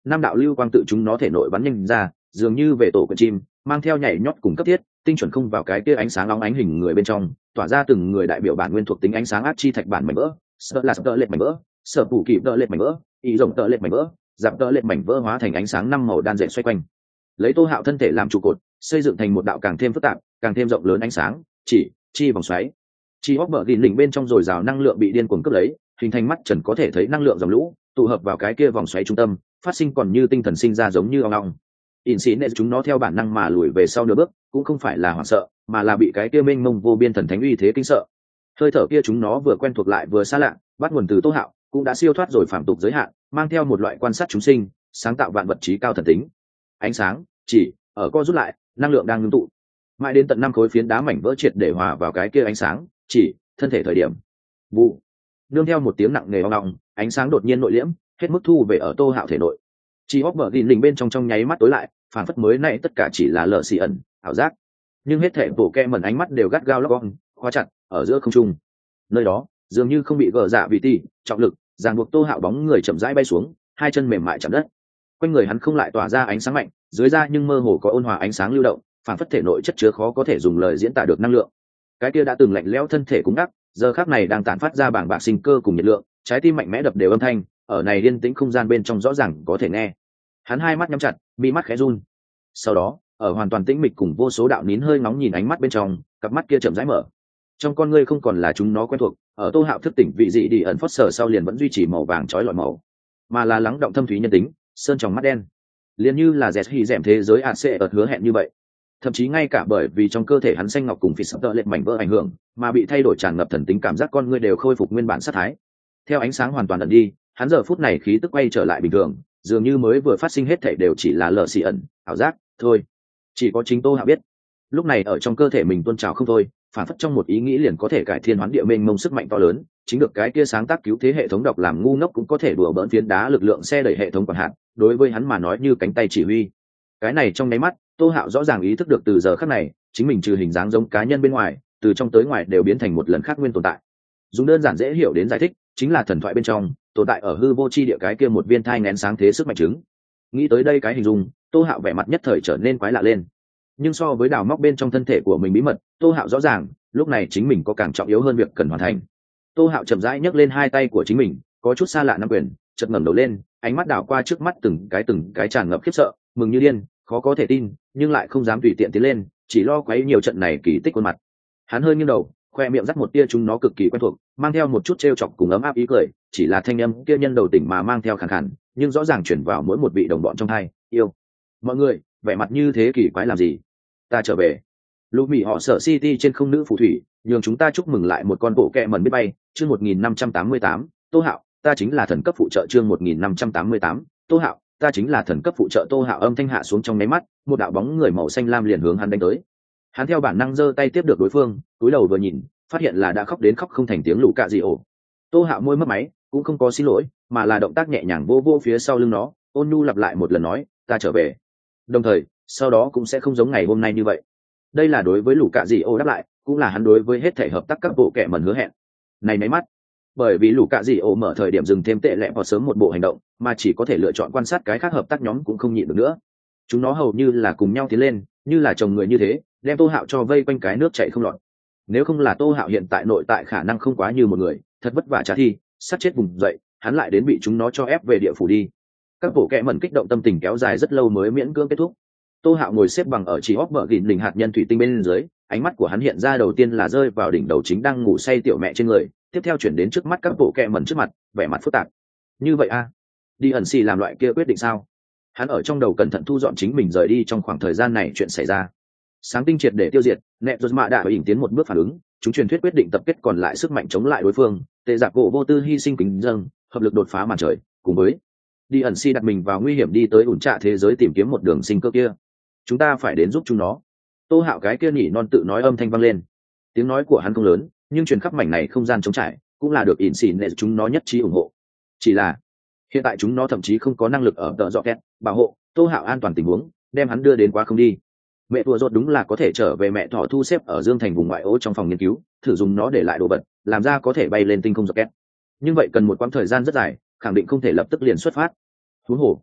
năm đạo lưu quang tự chúng nó thể nội bắn nhanh ra, dường như về tổ con chim, mang theo nhảy nhót cùng cấp thiết, tinh chuẩn không vào cái kia ánh sáng nóng ánh hình người bên trong, tỏa ra từng người đại biểu bản nguyên thuộc tính ánh sáng ác chi thạch bản mảnh vỡ, sợ là sợ lệch mảnh vỡ, sợ phủ kịp đỡ lệch mảnh vỡ, ý rộng đỡ lệch mảnh vỡ, dạp đỡ lệch mảnh vỡ hóa thành ánh sáng năm màu đan dệt xoay quanh, lấy Tô Hạo thân thể làm trụ cột, xây dựng thành một đạo càng thêm phức tạp, càng thêm rộng lớn ánh sáng, chỉ chi vòng xoáy. Chi hốc bờ gìn đỉnh bên trong dồi dào năng lượng bị điên cuồng cướp lấy, hình thành mắt trần có thể thấy năng lượng dòng lũ, tụ hợp vào cái kia vòng xoáy trung tâm, phát sinh còn như tinh thần sinh ra giống như ong ong. In xí nệ chúng nó theo bản năng mà lùi về sau nửa bước, cũng không phải là hoảng sợ, mà là bị cái kia mênh mông vô biên thần thánh uy thế kinh sợ. Hơi thở kia chúng nó vừa quen thuộc lại vừa xa lạ, bắt nguồn từ Tô Hạo, cũng đã siêu thoát rồi phạm tục giới hạn, mang theo một loại quan sát chúng sinh, sáng tạo vạn vật trí cao thần tính. Ánh sáng chỉ ở co rút lại, năng lượng đang ngưng tụ, mãi đến tận 5 khối phiến đá mảnh vỡ triệt để hòa vào cái kia ánh sáng chỉ thân thể thời điểm. Vụ nương theo một tiếng nặng nề ong ong, ánh sáng đột nhiên nội liễm, hết mức thu về ở Tô Hạo thể nội. Chi hốc bờ gìn đỉnh bên trong nháy mắt tối lại, phản phất mới này tất cả chỉ là lờ xì ẩn ảo giác, nhưng hết thể bộ kẹ mẩn ánh mắt đều gắt gao lóc gong khóa chặt ở giữa không trung. Nơi đó dường như không bị gờ dạ vì ti trọng lực ràng buộc Tô Hạo bóng người chậm rãi bay xuống, hai chân mềm mại chạm đất, quanh người hắn không lại tỏa ra ánh sáng mạnh, dưới da nhưng mơ hồ có ôn hòa ánh sáng lưu động, phản phất thể nội chất chứa khó có thể dùng lời diễn tả được năng lượng. Cái kia đã từng lạnh lẽo thân thể cũng đắc, giờ khắc này đang tản phát ra bảng bạc sinh cơ cùng nhiệt lượng, trái tim mạnh mẽ đập đều âm thanh, ở này yên tĩnh không gian bên trong rõ ràng có thể nghe. Hắn hai mắt nhắm chặt, mi mắt khẽ run. Sau đó, ở hoàn toàn tĩnh mịch cùng vô số đạo nín hơi nóng nhìn ánh mắt bên trong, cặp mắt kia chậm rãi mở. Trong con ngươi không còn là chúng nó quen thuộc, ở Tô Hạo thức tỉnh vị dị đi ẩn phất sở sau liền vẫn duy trì màu vàng chói lọi màu, mà là lắng động thâm thúy nhân tính, sơn tròng mắt đen, liền như là dẹt hì dẻm thế giới AC ợt hứa hẹn như vậy. Thậm chí ngay cả bởi vì trong cơ thể hắn xanh ngọc cùng phỉ sập tợ lệch mảnh vỡ ảnh hưởng, mà bị thay đổi tràn ngập thần tính cảm giác con ngươi đều khôi phục nguyên bản sát thái. Theo ánh sáng hoàn toàn ẩn đi, hắn giờ phút này khí tức quay trở lại bình thường, dường như mới vừa phát sinh hết thảy đều chỉ là lờ xì ẩn ảo giác thôi. Chỉ có chính Tô Hạo biết, lúc này ở trong cơ thể mình tuôn trào không thôi, phản phất trong một ý nghĩ liền có thể cải thiên hoán địa mênh mông sức mạnh to lớn, chính được cái kia sáng tác cứu thế hệ thống độc làm ngu ngốc cũng có thể đùa bỡn phiến đá lực lượng xe đẩy hệ thống quản hạt, đối với hắn mà nói như cánh tay chỉ huy. Cái này trong nháy mắt, Tô Hạo rõ ràng ý thức được từ giờ khắc này, chính mình trừ hình dáng giống cá nhân bên ngoài, từ trong tới ngoài đều biến thành một lần khác nguyên tồn tại. Dùng đơn giản dễ hiểu đến giải thích, chính là thần thoại bên trong tồn tại ở hư vô chi địa cái kia một viên thai nghén sáng thế sức mạnh trứng. Nghĩ tới đây cái hình dung, Tô Hạo vẻ mặt nhất thời trở nên quái lạ lên. Nhưng so với đào móc bên trong thân thể của mình bí mật, Tô Hạo rõ ràng lúc này chính mình có càng trọng yếu hơn việc cần hoàn thành. Tô Hạo chậm rãi nhấc lên hai tay của chính mình, có chút xa lạ nắm quyền, chợt ngẩng đầu lên, ánh mắt đảo qua trước mắt từng cái tràn ngập khiếp sợ, mừng như điên, khó có thể tin, nhưng lại không dám tùy tiện tiến lên, chỉ lo quấy nhiều trận này kỳ tích khuôn mặt. Hắn hơi nghiêng đầu, khoe miệng dắt một tia chúng nó cực kỳ quen thuộc, mang theo một chút trêu chọc cùng ấm áp ý cười, chỉ là thanh âm kia nhân đầu tỉnh mà mang theo khàn khàn, nhưng rõ ràng chuyển vào mỗi một vị đồng bọn trong hai, yêu. Mọi người, vẻ mặt như thế kỳ quái làm gì? Ta trở về. Lũ Mỹ họ Sở City trên không nữ phù thủy, nhường chúng ta chúc mừng lại một con bộ kẹ mẩn biết bay, chương 1588, Tô Hạo, ta chính là thần cấp phụ trợ chương 1588, Tô Hạo, ta chính là thần cấp phụ trợ. Tô Hạo âm thanh hạ xuống trong nháy mắt, một đạo bóng người màu xanh lam liền hướng hắn đánh tới. Hắn theo bản năng giơ tay tiếp được đối phương, cúi đầu vừa nhìn, phát hiện là đã khóc đến khóc không thành tiếng lũ cạ gì ổ. Tô Hạo môi mấp máy, cũng không có xin lỗi, mà là động tác nhẹ nhàng vô vô phía sau lưng nó, ôn nhu lặp lại một lần nói, ta trở về. Đồng thời, sau đó cũng sẽ không giống ngày hôm nay như vậy. Đây là đối với lũ cạ dị ô đáp lại, cũng là hắn đối với hết thể hợp tác các bộ kệ mẩn hứa hẹn. Này máy mắt, bởi vì lũ cạ dị ô mở thời điểm dừng thêm tệ lẹ vào sớm một bộ hành động, mà chỉ có thể lựa chọn quan sát cái khác hợp tác nhóm cũng không nhịn được nữa. Chúng nó hầu như là cùng nhau tiến lên, như là chồng người như thế, đem Tô Hạo cho vây quanh cái nước chảy không lọt. Nếu không là Tô Hạo hiện tại nội tại khả năng không quá như một người, thật vất vả trả thi, sát chết vùng dậy, hắn lại đến bị chúng nó cho ép về địa phủ đi. Các bộ kệ mẩn kích động tâm tình kéo dài rất lâu mới miễn cưỡng kết thúc. Tô Hạo ngồi xếp bằng ở chỉ óc bờ gìn đỉnh hạt nhân thủy tinh bên dưới, ánh mắt của hắn hiện ra đầu tiên là rơi vào đỉnh đầu chính đang ngủ say tiểu mẹ trên người, tiếp theo chuyển đến trước mắt các bộ kệ mẩn trước mặt, vẻ mặt phức tạp. Như vậy a, đi ẩn xì làm loại kia quyết định sao? Hắn ở trong đầu cẩn thận thu dọn chính mình rời đi trong khoảng thời gian này chuyện xảy ra. Sáng tinh triệt để tiêu diệt, nẹp rốt mạ đã ỉnh tiến một bước phản ứng, chúng truyền thuyết quyết định tập kết còn lại sức mạnh chống lại đối phương, tệ giặc gỗ vô tư hy sinh kính dâng, hợp lực đột phá màn trời, cùng với đi ẩn si đặt mình vào nguy hiểm đi tới ủn trạ thế giới tìm kiếm một đường sinh cơ kia. Chúng ta phải đến giúp chúng nó. Tô Hạo cái kia nhỉ non tự nói âm thanh vang lên. Tiếng nói của hắn không lớn, nhưng truyền khắp mảnh này không gian trống trải, cũng là được ỉn xỉn để chúng nó nhất trí ủng hộ. Chỉ là hiện tại chúng nó thậm chí không có năng lực ở tợ dọ kẹt bảo hộ Tô Hạo an toàn tình huống, đem hắn đưa đến quá không đi. Mẹ tua rốt đúng là có thể trở về mẹ thỏ thu xếp ở Dương Thành vùng ngoại ô trong phòng nghiên cứu, thử dùng nó để lại đồ vật, làm ra có thể bay lên tinh không rocket. Nhưng vậy cần một quãng thời gian rất dài, khẳng định không thể lập tức liền xuất phát. Huống hồ,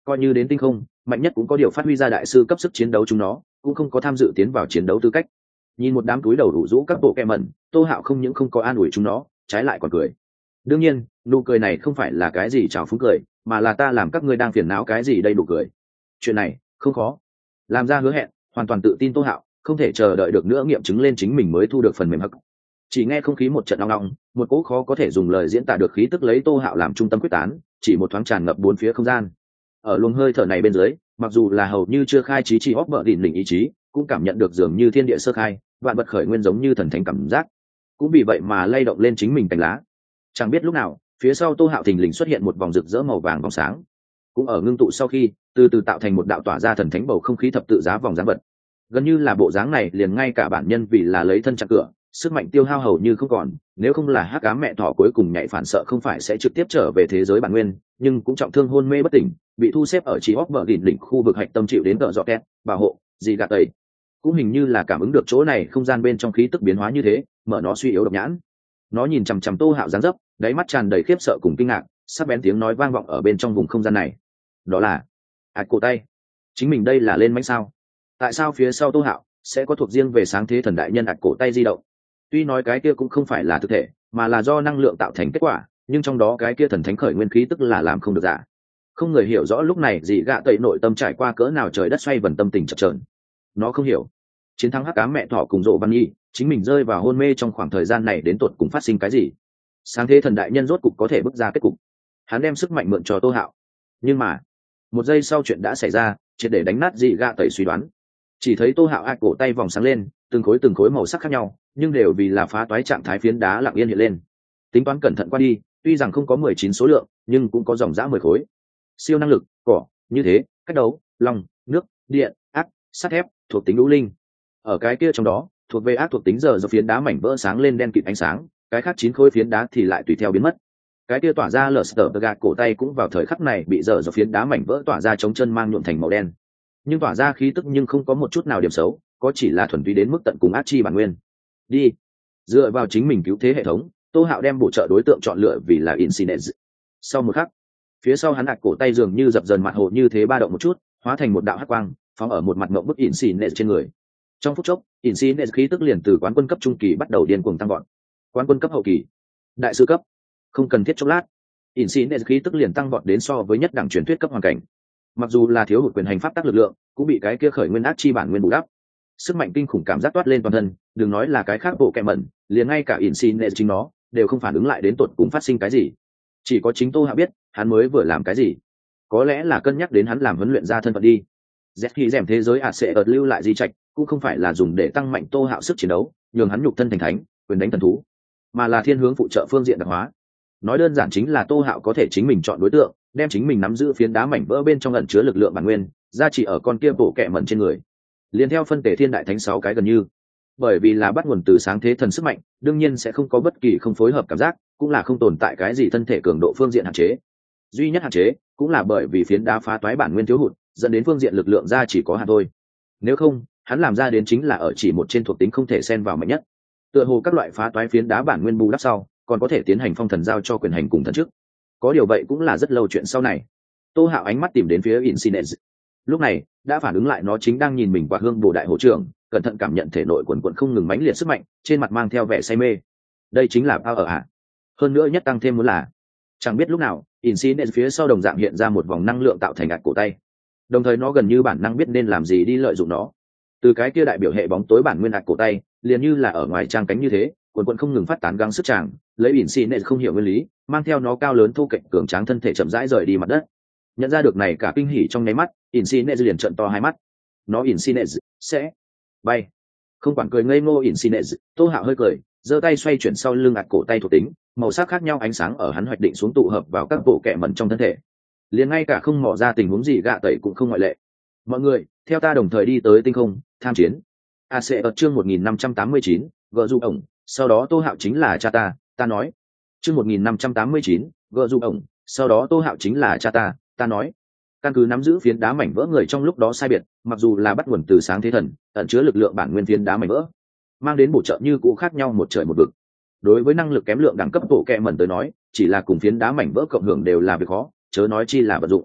coi như đến tinh không mạnh nhất cũng có điều phát huy ra đại sư cấp sức chiến đấu chúng nó cũng không có tham dự tiến vào chiến đấu tư cách. Nhìn một đám túi đầu đủ rũ các bộ kẹ mẩn, Tô Hạo không những không có an ủi chúng nó, trái lại còn cười. Đương nhiên nụ cười này không phải là cái gì trào phúng cười, mà là ta làm các ngươi đang phiền não cái gì đây nụ cười. Chuyện này không khó, làm ra hứa hẹn, hoàn toàn tự tin Tô Hạo không thể chờ đợi được nữa nghiệm chứng lên chính mình mới thu được phần mềm hắc. Chỉ nghe không khí một trận nong nong, một cỗ khó có thể dùng lời diễn tả được khí tức lấy Tô Hạo làm trung tâm quyết tán, chỉ một thoáng tràn ngập bốn phía không gian. Ở luồng hơi thở này bên dưới, mặc dù là hầu như chưa khai trí chi óc bợ đỉnh đỉnh ý chí, cũng cảm nhận được dường như thiên địa sơ khai, vạn vật khởi nguyên giống như thần thánh cảm giác, cũng vì vậy mà lay động lên chính mình cành lá. Chẳng biết lúc nào, phía sau Tô Hạo thình lình xuất hiện một vòng rực rỡ màu vàng vòng sáng, cũng ở ngưng tụ sau khi, từ từ tạo thành một đạo tỏa ra thần thánh bầu không khí thập tự giá vòng dáng vật. Gần như là bộ dáng này liền ngay cả bản nhân vì là lấy thân chặn cửa, sức mạnh tiêu hao hầu như không còn, nếu không là hắc ám mẹ thỏ cuối cùng nhạy phản sợ không phải sẽ trực tiếp trở về thế giới bản nguyên, nhưng cũng trọng thương hôn mê bất tỉnh, bị thu xếp ở chỉ óc bờ đỉnh đỉnh khu vực hạch tâm chịu đến tợ dọ kẹt, bảo hộ, gì gạt tẩy. Cũng hình như là cảm ứng được chỗ này không gian bên trong khí tức biến hóa như thế, mở nó suy yếu độc nhãn. Nó nhìn chằm chằm Tô Hạo dáng dấp, đáy mắt tràn đầy khiếp sợ cùng kinh ngạc, sắc bén tiếng nói vang vọng ở bên trong vùng không gian này. Đó là cổ tay. Chính mình đây là lên mánh sao? Tại sao phía sau Tô Hạo sẽ có thuộc riêng về sáng thế thần đại nhân cổ tay di động? Tuy nói cái kia cũng không phải là thực thể, mà là do năng lượng tạo thành kết quả, nhưng trong đó cái kia thần thánh khởi nguyên khí tức là làm không được giả. Không người hiểu rõ lúc này dị gạ tẩy nội tâm trải qua cỡ nào trời đất xoay vần tâm tình chập chờn. Nó không hiểu, chiến thắng hắc ám mẹ thỏ cùng Dỗ Văn Nhi, chính mình rơi vào hôn mê trong khoảng thời gian này đến tột cùng phát sinh cái gì? Sáng thế thần đại nhân rốt cục có thể bước ra kết cục. Hắn đem sức mạnh mượn cho Tô Hạo, nhưng mà một giây sau chuyện đã xảy ra, triệt để đánh nát dị gạ tẩy suy đoán. Chỉ thấy Tô Hạo cổ tay vòng sáng lên, từng khối màu sắc khác nhau, nhưng đều vì là phá toái trạng thái phiến đá lặng yên hiện lên. Tính toán cẩn thận qua đi, tuy rằng không có 19 số lượng, nhưng cũng có dòng dã 10 khối. Siêu năng lực, cỏ, như thế, cách đấu, long, nước, điện, ác, sắt thép, thuộc tính lũ linh. Ở cái kia trong đó, thuộc về ác thuộc tính giờ do phiến đá mảnh vỡ sáng lên đen kịt ánh sáng, cái khác 9 khối phiến đá thì lại tùy theo biến mất. Cái kia tỏa ra lở sờ gạt cổ tay cũng vào thời khắc này bị giờ do phiến đá mảnh vỡ tỏa ra chống chân mang nhuộm thành màu đen. Nhưng tỏa ra khí tức nhưng không có một chút nào điểm xấu, có chỉ là thuần túy đến mức tận cùng ác chi bản nguyên. Đi, dựa vào chính mình cứu thế hệ thống, Tô Hạo đem bổ trợ đối tượng chọn lựa vì là Incinez. Sau một khắc, phía sau hắn cổ tay dường như dập dần mặt hồ như thế ba động một chút, hóa thành một đạo hắc quang, phóng ở một mặt ngậm bức Incinez trên người. Trong phút chốc, Incinez khí tức liền từ quán quân cấp trung kỳ bắt đầu điên cuồng tăng vọt. Quán quân cấp hậu kỳ, đại sư cấp, không cần thiết chốc lát, Incinez khí tức liền tăng vọt đến so với nhất đẳng truyền thuyết cấp hoàn cảnh. Mặc dù là thiếu hụt quyền hành pháp tác lực lượng, cũng bị cái kia khởi nguyên ác chi bản nguyên bù đắp. Sức mạnh kinh khủng cảm giác toát lên toàn thân, đừng nói là cái khác bộ kẹ mẩn, liền ngay cả Incinez chính nó đều không phản ứng lại đến tột cùng phát sinh cái gì. Chỉ có chính Tô Hạo biết, hắn mới vừa làm cái gì. Có lẽ là cân nhắc đến hắn làm huấn luyện ra thân phận đi. Khi rèm thế giới sẽ ợt lưu lại di trạch, cũng không phải là dùng để tăng mạnh Tô Hạo sức chiến đấu, nhường hắn nhục thân thành thánh, quyền đánh thần thú, mà là thiên hướng phụ trợ phương diện đặc hóa. Nói đơn giản chính là Tô Hạo có thể chính mình chọn đối tượng, đem chính mình nắm giữ phiến đá mảnh vỡ bên trong ẩn chứa lực lượng bản nguyên, gia trị ở con kia bộ kẹ mẩn trên người. Liên theo phân tể thiên đại thánh 6 cái gần như, bởi vì là bắt nguồn từ sáng thế thần sức mạnh, đương nhiên sẽ không có bất kỳ không phối hợp cảm giác, cũng là không tồn tại cái gì thân thể cường độ phương diện hạn chế. Duy nhất hạn chế cũng là bởi vì phiến đá phá toái bản nguyên thiếu hụt, dẫn đến phương diện lực lượng ra chỉ có hạn thôi. Nếu không, hắn làm ra đến chính là ở chỉ một trên thuộc tính không thể xen vào mạnh nhất. Tựa hồ các loại phá toái phiến đá bản nguyên bù đắp sau, còn có thể tiến hành phong thần giao cho quyền hành cùng thần chức. Có điều vậy cũng là rất lâu chuyện sau này. Tô Hạo ánh mắt tìm đến phía Incinez. Lúc này đã phản ứng lại nó chính đang nhìn mình qua hương bồ đại hộ trưởng, cẩn thận cảm nhận thể nội quần quần không ngừng mãnh liệt sức mạnh, trên mặt mang theo vẻ say mê. Đây chính là power ạ. Hơn nữa nhất tăng thêm muốn là, chẳng biết lúc nào Incinez phía sau đồng dạng hiện ra một vòng năng lượng tạo thành cổ tay, đồng thời nó gần như bản năng biết nên làm gì đi lợi dụng nó. Từ cái kia đại biểu hệ bóng tối bản nguyên cổ tay, liền như là ở ngoài trang cánh như thế, quần quần không ngừng phát tán gắng sức tràng, lấy Incinez không hiểu nguyên lý, mang theo nó cao lớn thu kệch cường tráng thân thể chậm rãi rời đi mặt đất. Nhận ra được này cả kinh hỉ trong nháy mắt, Incinez liền trợn to hai mắt. Nó Incinez sẽ bay. Không quản cười ngây ngô Incinez, Tô Hạo hơi cười, giơ tay xoay chuyển sau lưng cổ tay thuộc tính, màu sắc khác nhau ánh sáng ở hắn hoạch định xuống tụ hợp vào các bộ kệ mẩn trong thân thể. Liền ngay cả không mò ra tình huống gì gạ tẩy cũng không ngoại lệ. Mọi người, theo ta đồng thời đi tới tinh không, tham chiến. AC ở chương 1589, gỡ du ổng, sau đó Tô Hạo chính là cha ta nói. Chương 1589, gỡ du ổng, sau đó Tô Hạo chính là cha ta nói. Căn cứ nắm giữ phiến đá mảnh vỡ người trong lúc đó sai biệt, mặc dù là bắt nguồn từ sáng thế thần, ẩn chứa lực lượng bản nguyên phiến đá mảnh vỡ, mang đến bổ trợ như cũ khác nhau một trời một vực. Đối với năng lực kém lượng đẳng cấp bộ kệ mẩn tới nói, chỉ là cùng phiến đá mảnh vỡ cộng hưởng đều là việc khó, chớ nói chi là vận dụng.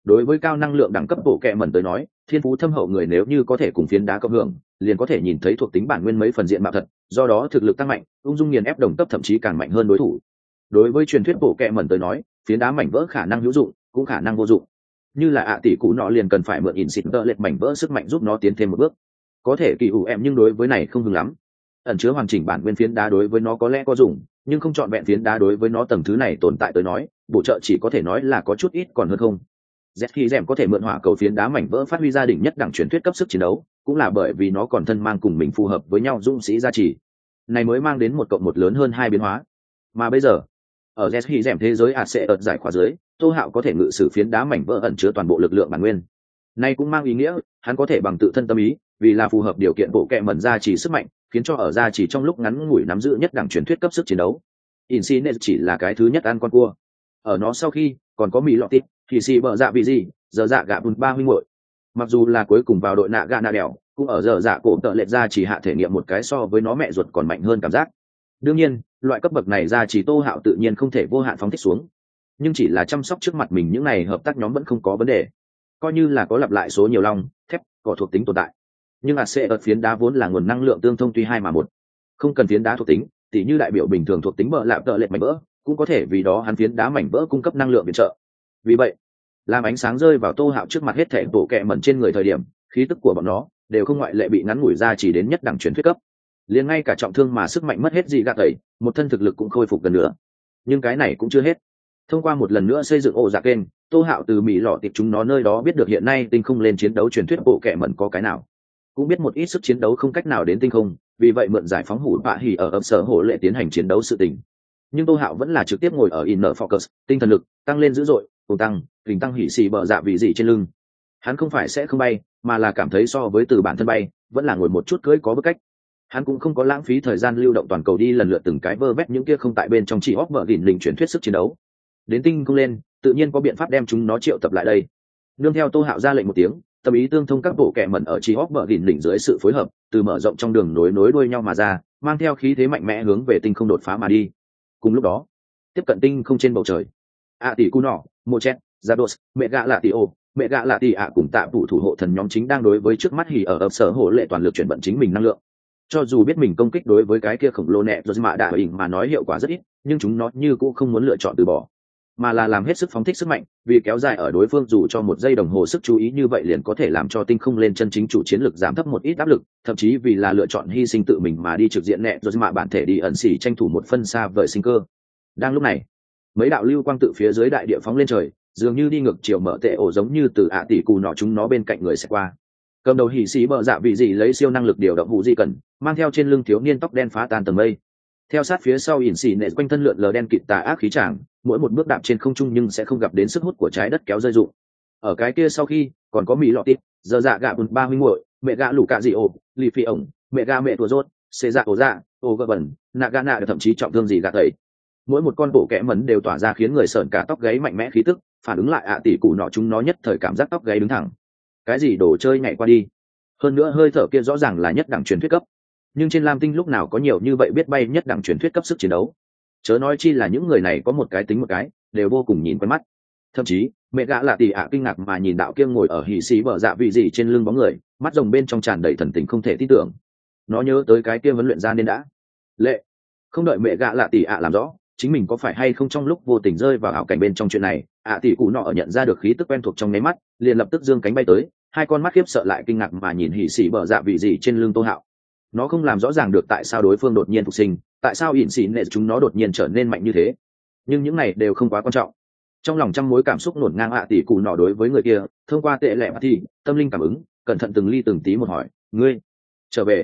đối với cao năng lượng đẳng cấp bộ kệ mẩn tới nói, thiên phú thâm hậu người nếu như có thể cùng phiến đá cộng hưởng, liền có thể nhìn thấy thuộc tính bản nguyên mấy phần diện mạo thật, do đó thực lực tăng mạnh, ung dung nghiền ép đồng cấp thậm chí càng mạnh hơn đối thủ. Đối với truyền thuyết bộ kệ mẩn tới nói, phiến đá mảnh vỡ khả năng hữu dụng, cũng khả năng vô dụng. Như là tỷ cũ nọ liền cần phải mượn in xịt tợ lệch mảnh vỡ sức mạnh giúp nó tiến thêm một bước. Có thể kỳ ủ em nhưng đối với này không hứng lắm. Ẩn chứa hoàn chỉnh bản nguyên phiến đá đối với nó có lẽ có dùng, nhưng không chọn vẹn phiến đá đối với nó tầng thứ này tồn tại tới nói, bổ trợ chỉ có thể nói là có chút ít còn hơn không. Z khi Gem có thể mượn hỏa cầu phiến đá mảnh vỡ phát huy gia đình nhất đẳng truyền thuyết cấp sức chiến đấu, cũng là bởi vì nó còn thân mang cùng mình phù hợp với nhau dũng sĩ gia trì. Này mới mang đến 1+1 lớn hơn 2 biến hóa. Mà bây giờ, ở Z khi Gem thế giới sẽ ợt giải khóa dưới, Tô Hạo có thể ngự sử phiến đá mảnh vỡ ẩn chứa toàn bộ lực lượng bản nguyên. Này cũng mang ý nghĩa, hắn có thể bằng tự thân tâm ý, vì là phù hợp điều kiện bộ kệ mẩn gia trì sức mạnh, khiến cho ở gia trì trong lúc ngắn ngủi nắm giữ nhất đẳng truyền thuyết cấp sức chiến đấu. Insigne chỉ là cái thứ nhất ăn con cua. Ở nó sau khi, còn có Mỹ Lọ Tít, thì xì bờ dạ vì gì, giờ dạ gạ bùn ba huynh muội. Mặc dù là cuối cùng vào đội nạ gạ nạ đèo, cũng ở giờ dạ cổ tợ lệch ra chỉ hạ thể nghiệm một cái so với nó mẹ ruột còn mạnh hơn cảm giác. Đương nhiên, loại cấp bậc này ra chỉ Tô Hạo tự nhiên không thể vô hạn phóng thích xuống, nhưng chỉ là chăm sóc trước mặt mình những này hợp tác nhóm vẫn không có vấn đề. Coi như là có lặp lại số nhiều long, thép, cỏ thuộc tính tồn tại. Nhưng sẽ ở phiến đá vốn là nguồn năng lượng tương thông tuy 2 mà 1, không cần phiến đá thuộc tính, tỉ như đại biểu bình thường thuộc tính bờ lạp tợ lệch mảnh vỡ, cũng có thể vì đó hắn phiến đá mảnh vỡ cung cấp năng lượng viện trợ. Vì vậy, làm ánh sáng rơi vào Tô Hạo trước mặt hết thảy bộ kệ mẩn trên người thời điểm, khí tức của bọn nó đều không ngoại lệ bị ngắn ngủi ra chỉ đến nhất đẳng truyền thuyết cấp. Liền ngay cả trọng thương mà sức mạnh mất hết gì gạt tẩy, một thân thực lực cũng khôi phục gần nữa. Nhưng cái này cũng chưa hết. Thông qua một lần nữa xây dựng ổ dạ kênh, Tô Hạo từ Mỹ Lọ tiệp chúng nó nơi đó biết được hiện nay tinh không lên chiến đấu truyền thuyết bộ kệ mẩn có cái nào, cũng biết một ít sức chiến đấu không cách nào đến tinh không, vì vậy mượn giải phóng hủ bạ hỉ ở ấp sở hổ lệ tiến hành chiến đấu sự tình. Nhưng Tô Hạo vẫn là trực tiếp ngồi ở inner focus, tinh thần lực tăng lên dữ dội, cùng tăng, kình tăng hỉ xì bờ dạ vì gì trên lưng. Hắn không phải sẽ không bay, mà là cảm thấy so với từ bản thân bay, vẫn là ngồi một chút cưỡi có bức cách. Hắn cũng không có lãng phí thời gian lưu động toàn cầu đi lần lượt từng cái vơ vét những kia không tại bên trong chỉ óc vợ đỉnh lình truyền thuyết sức chiến đấu. Đến tinh không lên, tự nhiên có biện pháp đem chúng nó triệu tập lại đây. Nương theo Tô Hạo ra lệnh một tiếng, tâm ý tương thông các bộ kệ mẩn ở chỉ óc vợ đỉnh lình dưới sự phối hợp, từ mở rộng trong đường nối đuôi nhau mà ra, mang theo khí thế mạnh mẽ hướng về tinh không đột phá mà đi. Cùng lúc đó, tiếp cận tinh không trên bầu trời, tỷ cu nọ, mô chết, Zados, mẹ gạ lạ tỷ ô, mẹ gạ lạ tỷ ạ cùng tạ phụ thủ hộ thần nhóm chính đang đối với trước mắt hỉ ở ấp sở hổ lệ toàn lực chuyển vận chính mình năng lượng. Cho dù biết mình công kích đối với cái kia khổng lồ nẹ rồi mà đại hình mà nói hiệu quả rất ít, nhưng chúng nó như cũng không muốn lựa chọn từ bỏ, mà là làm hết sức phóng thích sức mạnh, vì kéo dài ở đối phương dù cho 1 giây đồng hồ sức chú ý như vậy liền có thể làm cho tinh không lên chân chính chủ chiến lực giảm thấp một ít áp lực, thậm chí vì là lựa chọn hy sinh tự mình mà đi trực diện nẹ rồi mà bản thể đi ẩn xỉ tranh thủ một phân xa vời sinh cơ. Đang lúc này, mấy đạo lưu quang tự phía dưới đại địa phóng lên trời, dường như đi ngược chiều mở tệ ổ, giống như từ tỷ cù nọ chúng nó bên cạnh người sẽ qua. Cầm đầu hỉ xì bờ dạ vị gì lấy siêu năng lực điều động hụ di cần, mang theo trên lưng thiếu niên tóc đen phá tan tầng mây. Theo sát phía sau ỉn xì nệ quanh thân lượn lờ đen kịt tà ác khí tràng, mỗi một bước đạp trên không trung nhưng sẽ không gặp đến sức hút của trái đất kéo rơi rụng. Ở cái kia sau khi còn có Mỹ Lọ Tít, giờ dạ gạ bùn ba huynh muội, mẹ gạ lũ cạ dị ổ, lì phi ổng, mẹ gạ mẹ tua rốt, xê dạ ổ dạ, ổ gạ bẩn, nạ gạ nạ thậm chí trọng thương gì gạ tẩy. Mỗi một con bộ kẽ mẩn đều tỏa ra khiến người sởn cả tóc gáy mạnh mẽ khí tức, phản ứng lại tỷ cụ nọ chúng nó nhất thời cảm giác tóc gáy đứng thẳng. Cái gì đồ chơi nhảy qua đi. Hơn nữa hơi thở kia rõ ràng là nhất đẳng truyền thuyết cấp, nhưng trên lam tinh lúc nào có nhiều như vậy biết bay nhất đẳng truyền thuyết cấp sức chiến đấu. Chớ nói chi là những người này có một cái tính một cái đều vô cùng nhìn quen mắt. Thậm chí mẹ gã là tỷ ạ kinh ngạc mà nhìn đạo kia ngồi ở hỉ xí bờ dạ vị gì trên lưng bóng người, mắt rồng bên trong tràn đầy thần tình không thể tin tưởng. Nó nhớ tới cái kia vấn luyện ra nên đã lệ, không đợi mẹ gã là tỷ ạ làm rõ chính mình có phải hay không trong lúc vô tình rơi vào ảo cảnh bên trong chuyện này, tỷ cụ nọ nhận ra được khí tức quen thuộc trong nháy mắt, liền lập tức giương cánh bay tới, hai con mắt khiếp sợ lại kinh ngạc mà nhìn hỉ xỉ bờ dạ vị gì trên lưng Tô Hạo. Nó không làm rõ ràng được tại sao đối phương đột nhiên phục sinh, tại sao ỉn xỉ nệ chúng nó đột nhiên trở nên mạnh như thế, nhưng những này đều không quá quan trọng. Trong lòng trăm mối cảm xúc nổn ngang tỷ cụ nọ đối với người kia thông qua tệ lệ thì tâm linh cảm ứng, cẩn thận từng ly từng tí một hỏi: ngươi trở về?